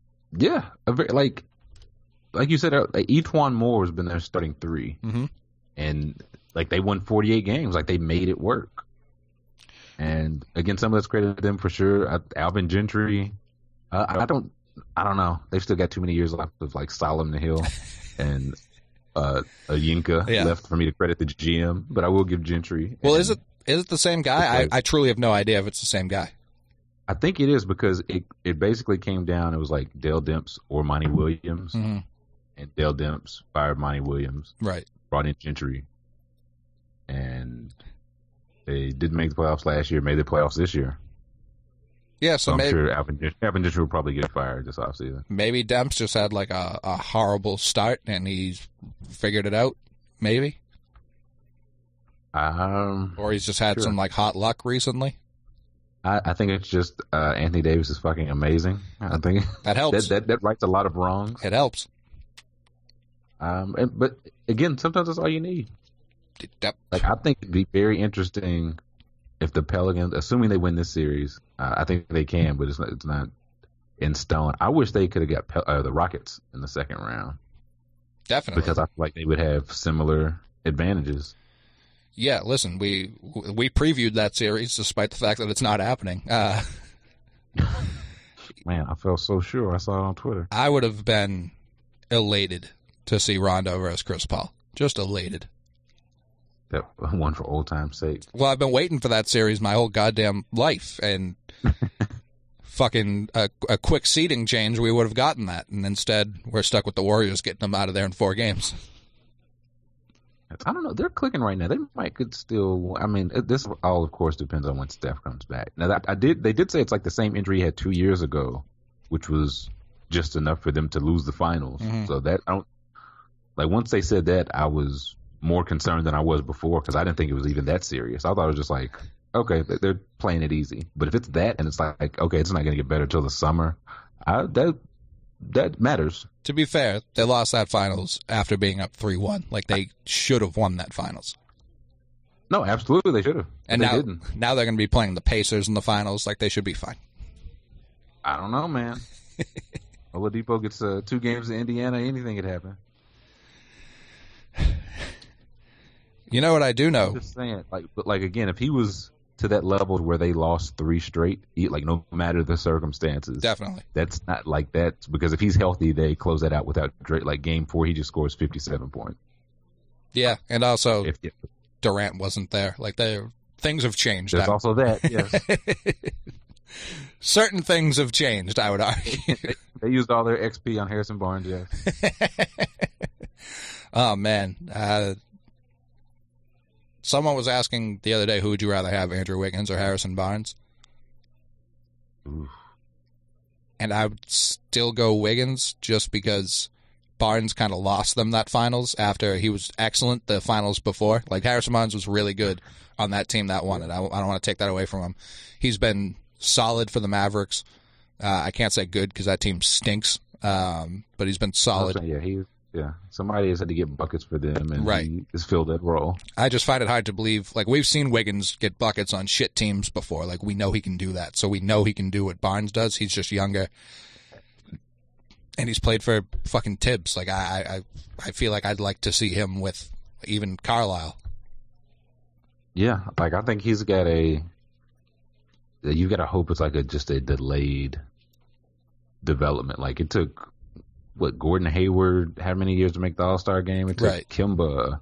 Yeah, a very, like like you said, uh, like Etwan Moore has been their starting three. Mhm. and like they won forty-eight games. Like they made it work. And again, some of that's credit to them for sure. Uh, Alvin Gentry, uh, I don't, I don't know. They've still got too many years left of like Solomon Hill and uh, a Yinka Yeah. left for me to credit the G M. But I will give Gentry. Well, and is it is it the same guy? I, I truly have no idea if it's the same guy. I think it is because it it basically came down. It was like Dale Demps or Monty Williams, Mm-hmm. and Dale Demps fired Monty Williams, Right. brought in Gentry, and they didn't make the playoffs last year. Made the playoffs this year. Yeah, So so I'm maybe sure Alvin, Gen- Alvin Gentry will probably get fired this offseason. maybe Demps just had like a, a horrible start and he's figured it out. Maybe, Um, or he's just had Sure. some like hot luck recently. I, I think it's just uh, Anthony Davis is fucking amazing. I think That helps. that, that that rights a lot of wrongs. It helps. Um, and, but again, sometimes that's all you need. Yep. Like I think it'd be very interesting if the Pelicans, assuming they win this series, uh, I think they can, but it's not, it's not in stone. I wish they could have got Pel- uh, the Rockets in the second round Definitely. because I feel like they would have similar advantages. Yeah, listen, we we previewed that series despite the fact that it's not happening. Uh, Man, I felt so sure. I saw it on Twitter. I would have been elated to see Rondo versus Chris Paul. Just elated. That one for old time's sake. Well, I've been waiting for that series my whole goddamn life, and fucking a, a quick seeding change, we would have gotten that, and instead we're stuck with the Warriors getting them out of there in four games. I don't know. They're clicking right now. They might could still. I mean, it- this all, of course, depends on when Steph comes back. Now, that, I did. They did say it's like the same injury he had two years ago, which was just enough for them to lose the finals. Mhm. So that I don't like. Once they said that, I was more concerned than I was before because I didn't think it was even that serious. I thought it was just like, okay, they- they're playing it easy. But if it's that, and it's like, okay, it's not going to get better till the summer. I, that that matters. To be fair, they lost that finals after being up three one. Like, they should have won that finals. No, absolutely, they should have. And they now, didn't. now they're going to be playing the Pacers in the finals. Like, they should be fine. I don't know, man. Oladipo gets uh, two games in Indiana. Anything could happen. You know what I do know? Just saying, like, but like again, if he was to that level where they lost three straight, he- like no matter the circumstances, Definitely. that's not like that. Because if he's healthy, they close that out without Drake. Like game four, he just scores fifty-seven points. Yeah, and also If, if Durant wasn't there. Like, they things have changed. there's now. also that, yes, Certain things have changed, I would argue. they used all their X P on Harrison Barnes. Yes, Oh, man. Uh, someone was asking the other day, who would you rather have, Andrew Wiggins or Harrison Barnes? Oof. And I would still go Wiggins just because Barnes kind of lost them that finals after he was excellent the finals before. Like, Harrison Barnes was really good on that team that won it. I, I don't want to take that away from him. He's been solid for the Mavericks. Uh, I can't say good because that team stinks, um, but he's been solid. yeah, he yeah. Somebody has had to get buckets for them, and Right. he has filled that role. I just find it hard to believe. Like, we've seen Wiggins get buckets on shit teams before. Like, we know he can do that. So we know he can do what Barnes does. He's just younger. And he's played for fucking Tibbs. Like, I, I, I feel like I'd like to see him with even Carlisle. Yeah, like I think he's got a. You got to hope it's like a just a delayed development. Like it took what Gordon Hayward how many years to make the All Star game? It took Right. Kimba,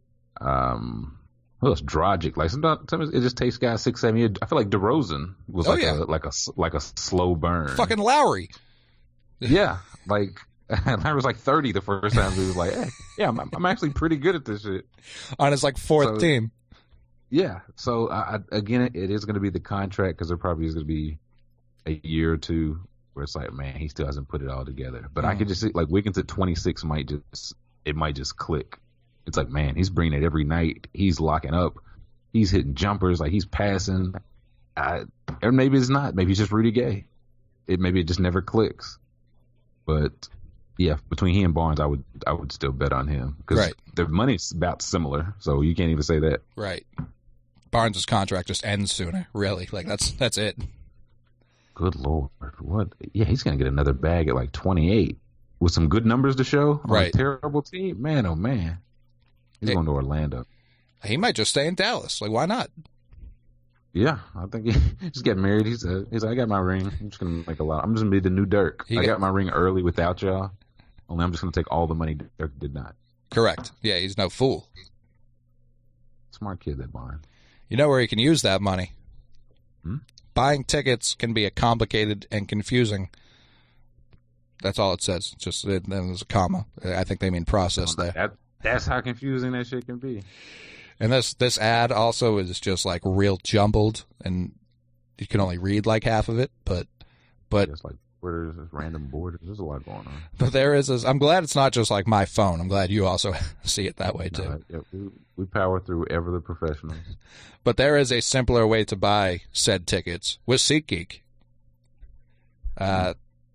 um, who else? Dragic. Like sometimes, sometimes it just takes guys six seven years. I feel like DeRozan was Oh, like yeah. a like a like a slow burn. Fucking Lowry. Yeah, like. I was like thirty the first time. He was like, "Hey, yeah, I'm, I'm actually pretty good at this shit." On his, like, fourth So- team. Yeah. So I, I, again, it, it is going to be the contract because there probably is going to be a year or two where it's like, man, he still hasn't put it all together. But I Mhm. could just see like Wiggins at twenty-six might just it might just click. It's like, man, he's bringing it every night. He's locking up. He's hitting jumpers. Like he's passing. I, or maybe it's not. Maybe it's just Rudy Gay. It maybe it just never clicks. But yeah, between he and Barnes, I would I would still bet on him because Right. their money's about similar. So you can't even say that. Right. Barnes' contract just ends sooner, really. Like, that's that's it. Good Lord. What? Yeah, he's going to get another bag at like twenty-eight with some good numbers to show on Right. a terrible team. Man, oh, man. He's Hey. going to Orlando. He might just stay in Dallas. Like, why not? Yeah, I think he just get married. He said, "He's like, I got my ring. I'm just gonna make a lot. I'm just gonna be the new Dirk. He I got- got my ring early without y'all. Only I'm just gonna take all the money Dirk did not. Correct. Yeah, he's no fool. Smart kid, that Bond. You know where he can use that money? Hmm? Buying tickets can be a complicated and confusing. That's all it says. Just then there's a comma. I think they mean process there. That that's how confusing that shit can be. And this this ad also is just like real jumbled, and you can only read like half of it. But but It's like where there's random borders. There's a lot going on. but there is. This, I'm glad it's not just like my phone. I'm glad you also see it that way too. No, yeah, we, we power through ever the professionals. But there is a simpler way to buy said tickets with SeatGeek. Uh,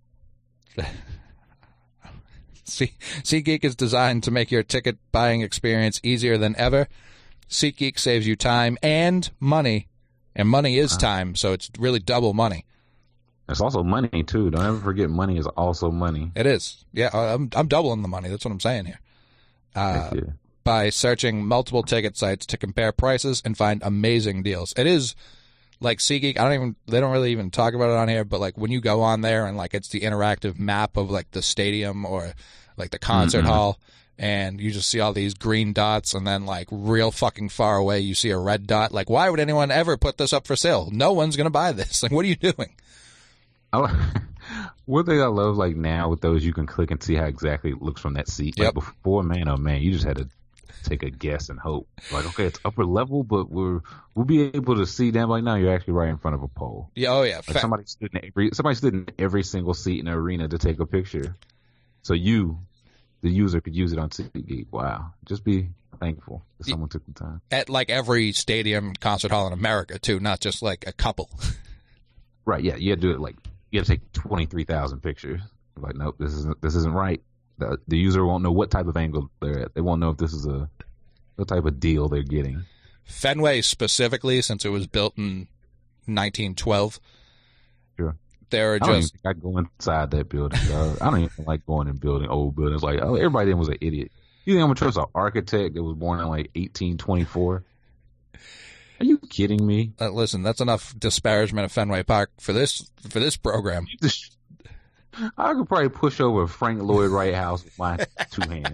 See, SeatGeek is designed to make your ticket buying experience easier than ever. SeatGeek saves you time and money, and money is time, so it's really double money. It's also money too. Don't ever forget, money is also money. It is. Yeah, I'm I'm doubling the money. That's what I'm saying here. Uh, Heck yeah. by searching multiple ticket sites to compare prices and find amazing deals. It is like SeatGeek. I don't even, they don't really even talk about it on here, but like when you go on there and like it's the interactive map of like the stadium or like the concert Mm-hmm. hall, and you just see all these green dots, and then like real fucking far away you see a red dot. Like, why would anyone ever put this up for sale? No one's going to buy this. Like, what are you doing? I, one thing I love, like now with those, you can click and see how exactly it looks from that seat. Yep. Like before, man, oh man, you just had to take a guess and hope. Like, okay, it's upper level, but we're we'll be able to see down. Like, no, you're actually right in front of a pole. Yeah, oh yeah. Like Fa- somebody stood in every somebody stood in every single seat in the arena to take a picture, so you, the user, could use it on SeatGeek. Wow, just be thankful that someone took the time. At like every stadium concert hall in America too, not just like a couple. Right? Yeah, you had to do it like you had to take twenty three thousand pictures. Like, nope, this isn't this isn't right. The, the user won't know what type of angle they're at. They won't know if this is a what type of deal they're getting. Fenway specifically, since it was built in nineteen twelve, Sure. there are I don't even just think I go inside that building. Dog. I don't even like going in building old buildings. Like, oh, everybody then was an idiot. You think I'm gonna trust an architect that was born in like eighteen twenty-four? Are you kidding me? uh, listen. That's enough disparagement of Fenway Park for this for this program. I could probably push over Frank Lloyd Wright House with my two hands.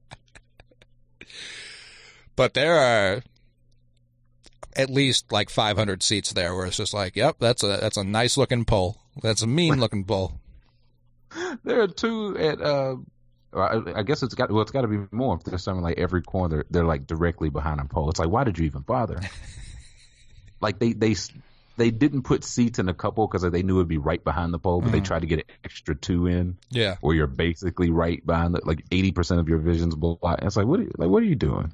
But there are at least like five hundred seats there where it's just like, yep, that's a that's a nice looking pole. That's a mean looking pole. There are two at. Uh, I I guess it's got. Well, it's got to be more. If there's something like every corner, they're, they're like directly behind a pole. It's like, why did you even bother? Like they they they didn't put seats in a couple because they knew it'd be right behind the pole, but they tried to get an extra two in, Yeah. where you're basically right behind the, like eighty percent of your vision's blocked. It's like, what are you, like what are you doing?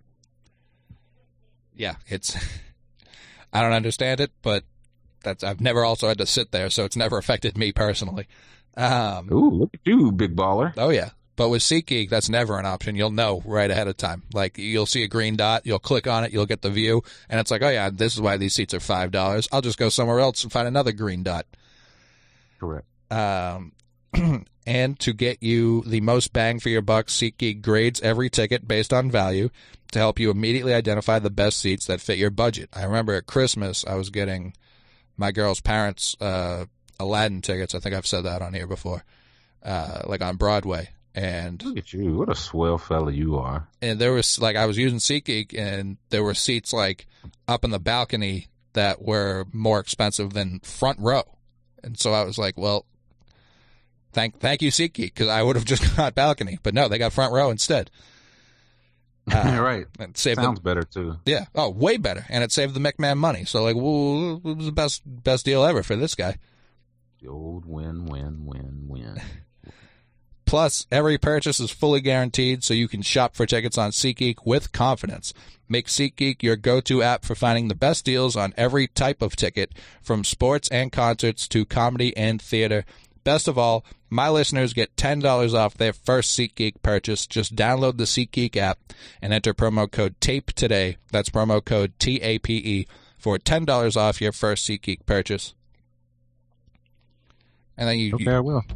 Yeah, it's I don't understand it, but that's I've never also had to sit there, so it's never affected me personally. Um, Ooh, look at you, big baller. oh yeah, but with SeatGeek, that's never an option. You'll know right ahead of time. Like you'll see a green dot, you'll click on it, you'll get the view, and it's like, oh yeah, this is why these seats are five dollars. I'll just go somewhere else and find another green dot. Correct. Um, and to get you the most bang for your buck, SeatGeek grades every ticket based on value to help you immediately identify the best seats that fit your budget. I remember at Christmas, I was getting my girl's parents uh, Aladdin tickets. I think I've said that on here before, uh, like on Broadway. And Look at you. What a swell fella you are. and there was like I was using SeatGeek, and there were seats like up in the balcony that were more expensive than front row. And so I was like, well, thank thank you, SeatGeek, because I would have just got balcony. But no, they got front row instead. Uh, right. and saved Sounds them, better too. yeah, oh, way better, and it saved the McMahon money. So like, well, it was the best best deal ever for this guy. The old win, win, win, win. Plus, every purchase is fully guaranteed, so you can shop for tickets on SeatGeek with confidence. Make SeatGeek your go-to app for finding the best deals on every type of ticket, from sports and concerts to comedy and theater. Best of all, my listeners get ten dollars off their first SeatGeek purchase. Just download the SeatGeek app and enter promo code TAPE today. That's promo code T A P E for ten dollars off your first SeatGeek purchase. And then you... Okay, you I will.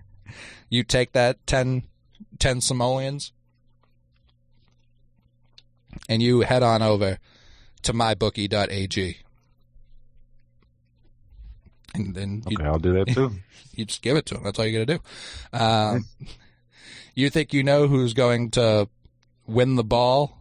You take that ten, ten simoleons, and you head on over to my bookie dot a g. And then you, Okay, I'll do that too. you just give it to them. That's all you got to do. Um, you think you know who's going to win the ball?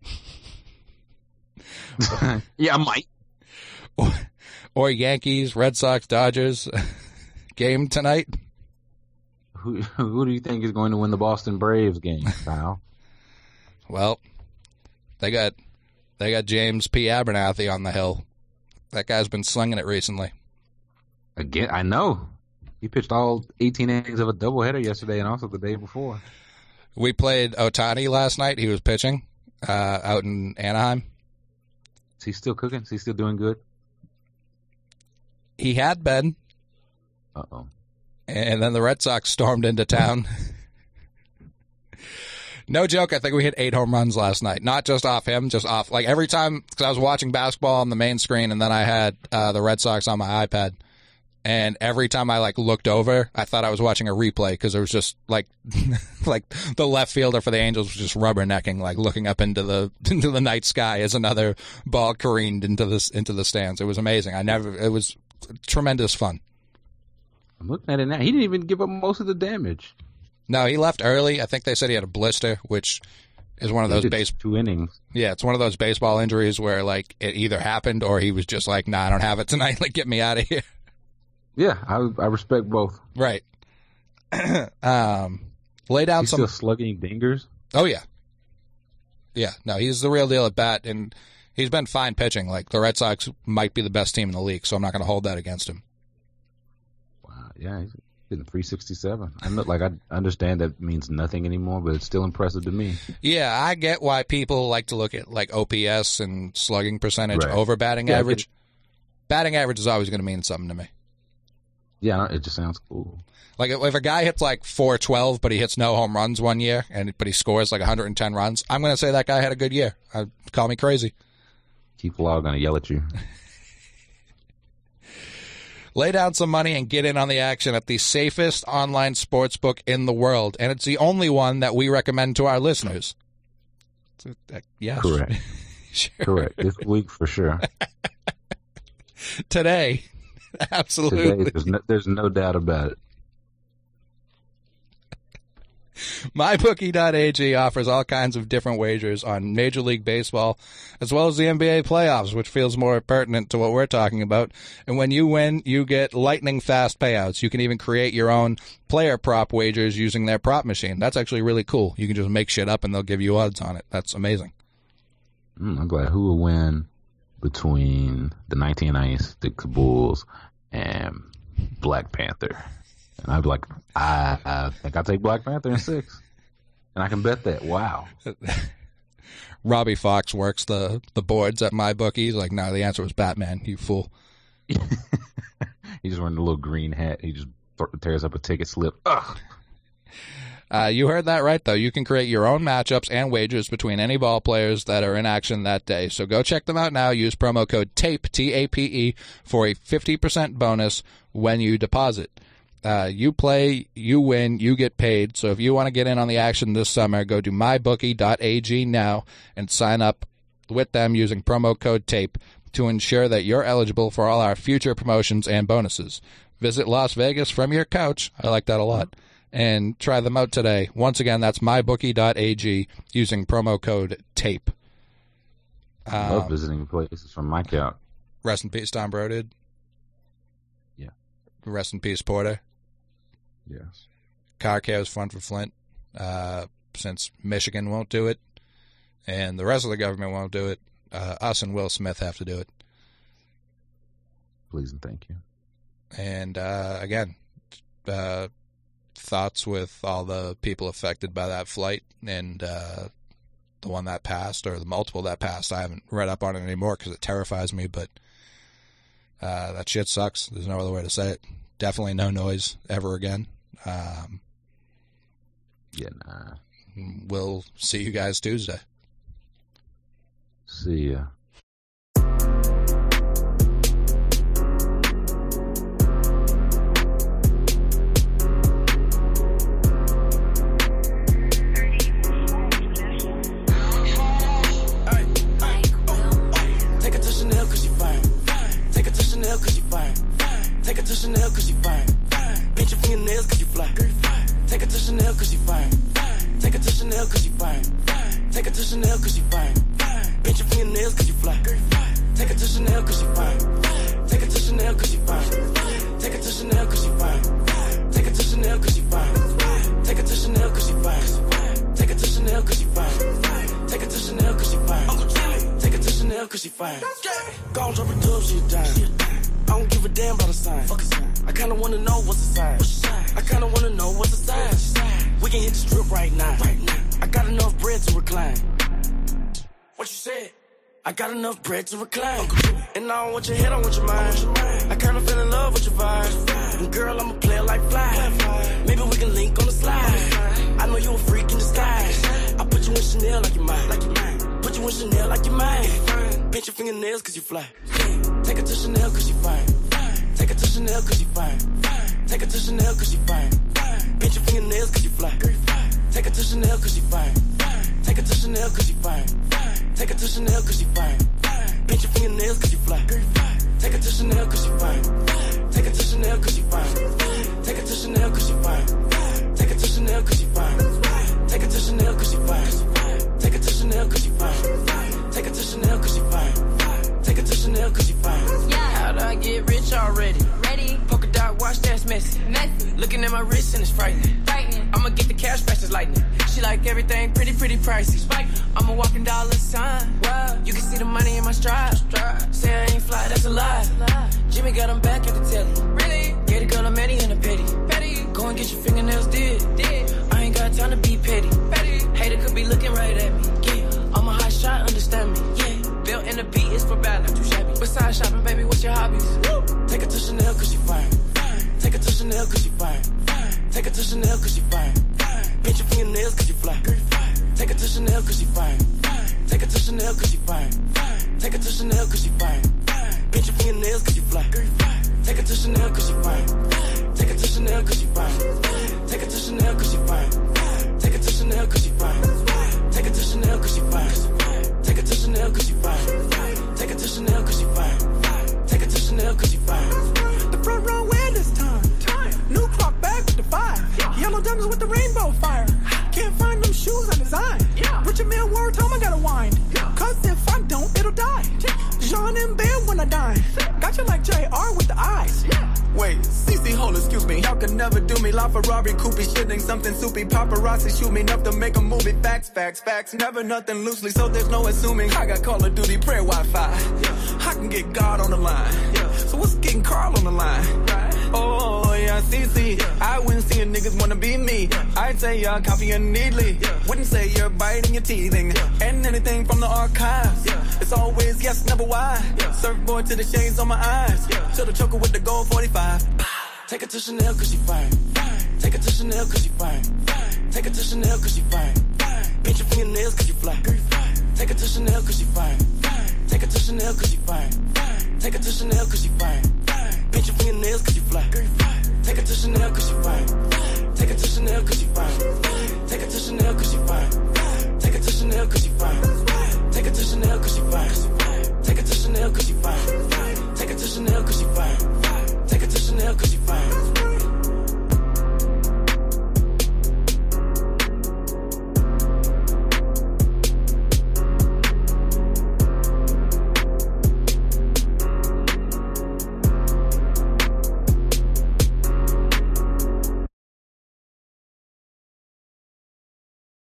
Yeah, I might. Or, or Yankees, Red Sox, Dodgers game tonight? Who who do you think is going to win the Boston Braves game, Kyle? Well, they got they got James P. Abernathy on the hill. That guy's been slinging it recently. Again, I know. He pitched all eighteen innings of a doubleheader yesterday and also the day before. We played Ohtani last night. He was pitching uh, out in Anaheim. Is he still cooking? Is he still doing good? He had been, Uh-oh. and then the Red Sox stormed into town. No joke, I think we hit eight home runs last night. Not just off him, just off. Like every time, because I was watching basketball on the main screen, and then I had uh, the Red Sox on my iPad. And every time I like looked over, I thought I was watching a replay because it was just like, like the left fielder for the Angels was just rubbernecking, like looking up into the into the night sky as another ball careened into this into the stands. It was amazing. I never. It was tremendous fun. I'm looking at it now. He didn't even give up most of the damage. No, he left early. I think they said he had a blister, which is one of He those did base. two innings. Yeah, it's one of those baseball injuries where like it either happened or he was just like, "Nah, I don't have it tonight. Like, get me out of here." Yeah, I I respect both. Right. um, lay down He's some. still slugging dingers. Oh yeah, yeah. No, he's the real deal at bat, and he's been fine pitching. Like the Red Sox might be the best team in the league, so I'm not going to hold that against him. Wow, yeah, he's hitting three sixty-seven. I'm not like I understand that means nothing anymore, but it's still impressive to me. Yeah, I get why people like to look at like O P S and slugging percentage Right. over batting Yeah, I average. get Batting average is always going to mean something to me. Yeah, it just sounds cool. Like if a guy hits like four twelve, but he hits no home runs one year, and but he scores like one hundred ten runs, I'm going to say that guy had a good year. Uh, call me crazy. People are going to yell at you. Lay down some money and get in on the action at the safest online sports book in the world, and it's the only one that we recommend to our listeners. So, uh, yes. Correct. Sure. Correct. This week for sure. Today. Absolutely. Today, there's no, there's no doubt about it. my bookie dot a g offers all kinds of different wagers on Major League Baseball, as well as the N B A playoffs, which feels more pertinent to what we're talking about. And when you win, you get lightning fast payouts. You can even create your own player prop wagers using their prop machine. That's actually really cool. You can just make shit up and they'll give you odds on it. That's amazing. Mm, I'm glad. Who will win between the nineteen ninety-six Bulls and Black Panther? And I'd be like, I, I think I'll take Black Panther in six. And I can bet that. Wow. Robbie Fox works the, the boards at MyBookie. He's like, no, the answer was Batman, you fool. He's just wearing a little green hat. He just tears up a ticket slip. Ugh. Uh, you heard that right, though. You can create your own matchups and wagers between any ball players that are in action that day. So go check them out now. Use promo code TAPE, T A P E, for a fifty percent bonus when you deposit. Uh, you play, you win, you get paid. So if you want to get in on the action this summer, go to my bookie dot a g now and sign up with them using promo code TAPE to ensure that you're eligible for all our future promotions and bonuses. Visit Las Vegas from your couch. I like that a lot. And try them out today. Once again, that's my bookie dot a g using promo code TAPE. I love Um, visiting places from my couch. rest in peace, Tom Brodid. Yeah. Rest in peace, Porter. Yes. Car care is fun for Flint, uh, since Michigan won't do it, and the rest of the government won't do it. Uh, us and Will Smith have to do it. Please and thank you. And uh, again, uh, thoughts with all the people affected by that flight and uh, the one that passed, or the multiple that passed. I haven't read up on it anymore because it terrifies me, but uh, that shit sucks. There's no other way to say it. Definitely no noise ever again. Um, Yeah, nah. we'll see you guys Tuesday. See ya. Chanel cause you fine. Take her to Chanel cause you fine. Pinch your fingernails cause you fly. Take her to Chanel cause you fine. Take her to Chanel cause you fine. Take her to Chanel cause you fine. Pinch your fingernails cause you fly. Take her to Chanel cause you fine. Take her to Chanel cause you fine. Take her to Chanel cause you fine. Take her to Chanel cause you fine. Take her to Chanel cause you fine. Take her to Chanel cause you fine. Take her to Chanel cause you fine. Take her to Chanel cause you fine. Gon' drop her dub, she a dime. I don't give a damn about a sign. I kinda wanna know what's the sign. I kinda wanna know what's the sign. We can hit the strip right now. I got enough bread to recline. What you said? I got enough bread to recline. And I don't want your head, I want your mind. I kinda fell in love with your vibe. And girl, I'm a player like fly. Maybe we can link on the slide. I know you a freak in disguise. I put you in Chanel like you mine. Put you in Chanel like you mine. Pinch your fingernails cause you fly. Take her to Chanel cause you fine. Take her to Chanel cause you fine. Take her to Chanel cause you fine. Pinch your fingernails cause you fly. Take her to Chanel cause you fine. Take her to Chanel cause you fine. Take her to Chanel cause you fine. Pinch your fingernails cause you fly. Take her to Chanel cause you fine. Take her to Chanel cause you fine. Take her to Chanel cause you fine. Take her to Chanel cause you fine. Take her to Chanel cause you fine. Take her to Chanel cause you fine. Take her to Chanel cause you fine. Take her to Chanel cause you fine. How'd I get rich already? Ready? Polka dot watch that's messy. Messy. Looking at my wrist and it's frightening. Frightening. I'ma get the cash fast as lightning. She like everything pretty, pretty pricey. Spike. I'm a walking dollar sign. Wow. You can see the money in my stride. stride. Say I ain't fly, that's a lie. lie. Jimmy got him back at the telly. Really? Get a girl a Manny and a petty. Petty. Go and get your fingernails did. Did. I ain't got time to be petty. Petty. Hater could be looking right at me. Yeah. I'm a hot shot, understand me. Yeah. Built in the beat is for balance. Too shabby. Besides shopping, baby, what's your hobbies? Woo. Take her to Chanel cause you fine. Take her to Chanel cause you fine. Take her to Chanel cause you fine. Pinch your fingernails cause you fly. Take her to Chanel cause you fine. Take her to Chanel cause you fine. Take her to Chanel cause you fine. Pinch your fingernails cause you fly. Take her to Chanel cause you fine. Take her to Chanel cause you fine. Take her to Chanel cause you fine. Take her to Chanel cause you fine. Take her to Chanel cause you fine. Take her to Chanel cause you fine. Take her to Chanel cause you fine. Take her to Chanel cause you fine. The front row win this time. New clock bag with the five. Yellow diamonds with the rainbow fire. Can't find them shoes I designed. Richard Mille word told me I gotta wind. Cause if I don't, it'll die. Jean in bed when I dine. Got you like J R with the eyes. Wait, Cece, hold, excuse me. Y'all can never do me. La Ferrari, Coopy, shitting something soupy. Paparazzi shoot me enough to make a movie. Facts, facts, facts. Never nothing loosely, so there's no assuming. I got Call of Duty, prayer Wi-Fi. I can get God on the line. So what's getting Carl on the line? Oh, yeah, Cece. I wouldn't see a niggas wanna be me. I'd say y'all copying neatly. Wouldn't say you're biting your teething. And anything from the archives. It's always yes, never why. Surfboard to the shades on my eyes. To the choker with the gold forty-five. Take her to Chanel cause you fine. Take her to Chanel cause you fine. Take her to Chanel cause you fine. Pinch your fingernails cause you fly. Take her to Chanel cause you fine. Take her to Chanel cause you fine. Take her to Chanel cause you fine.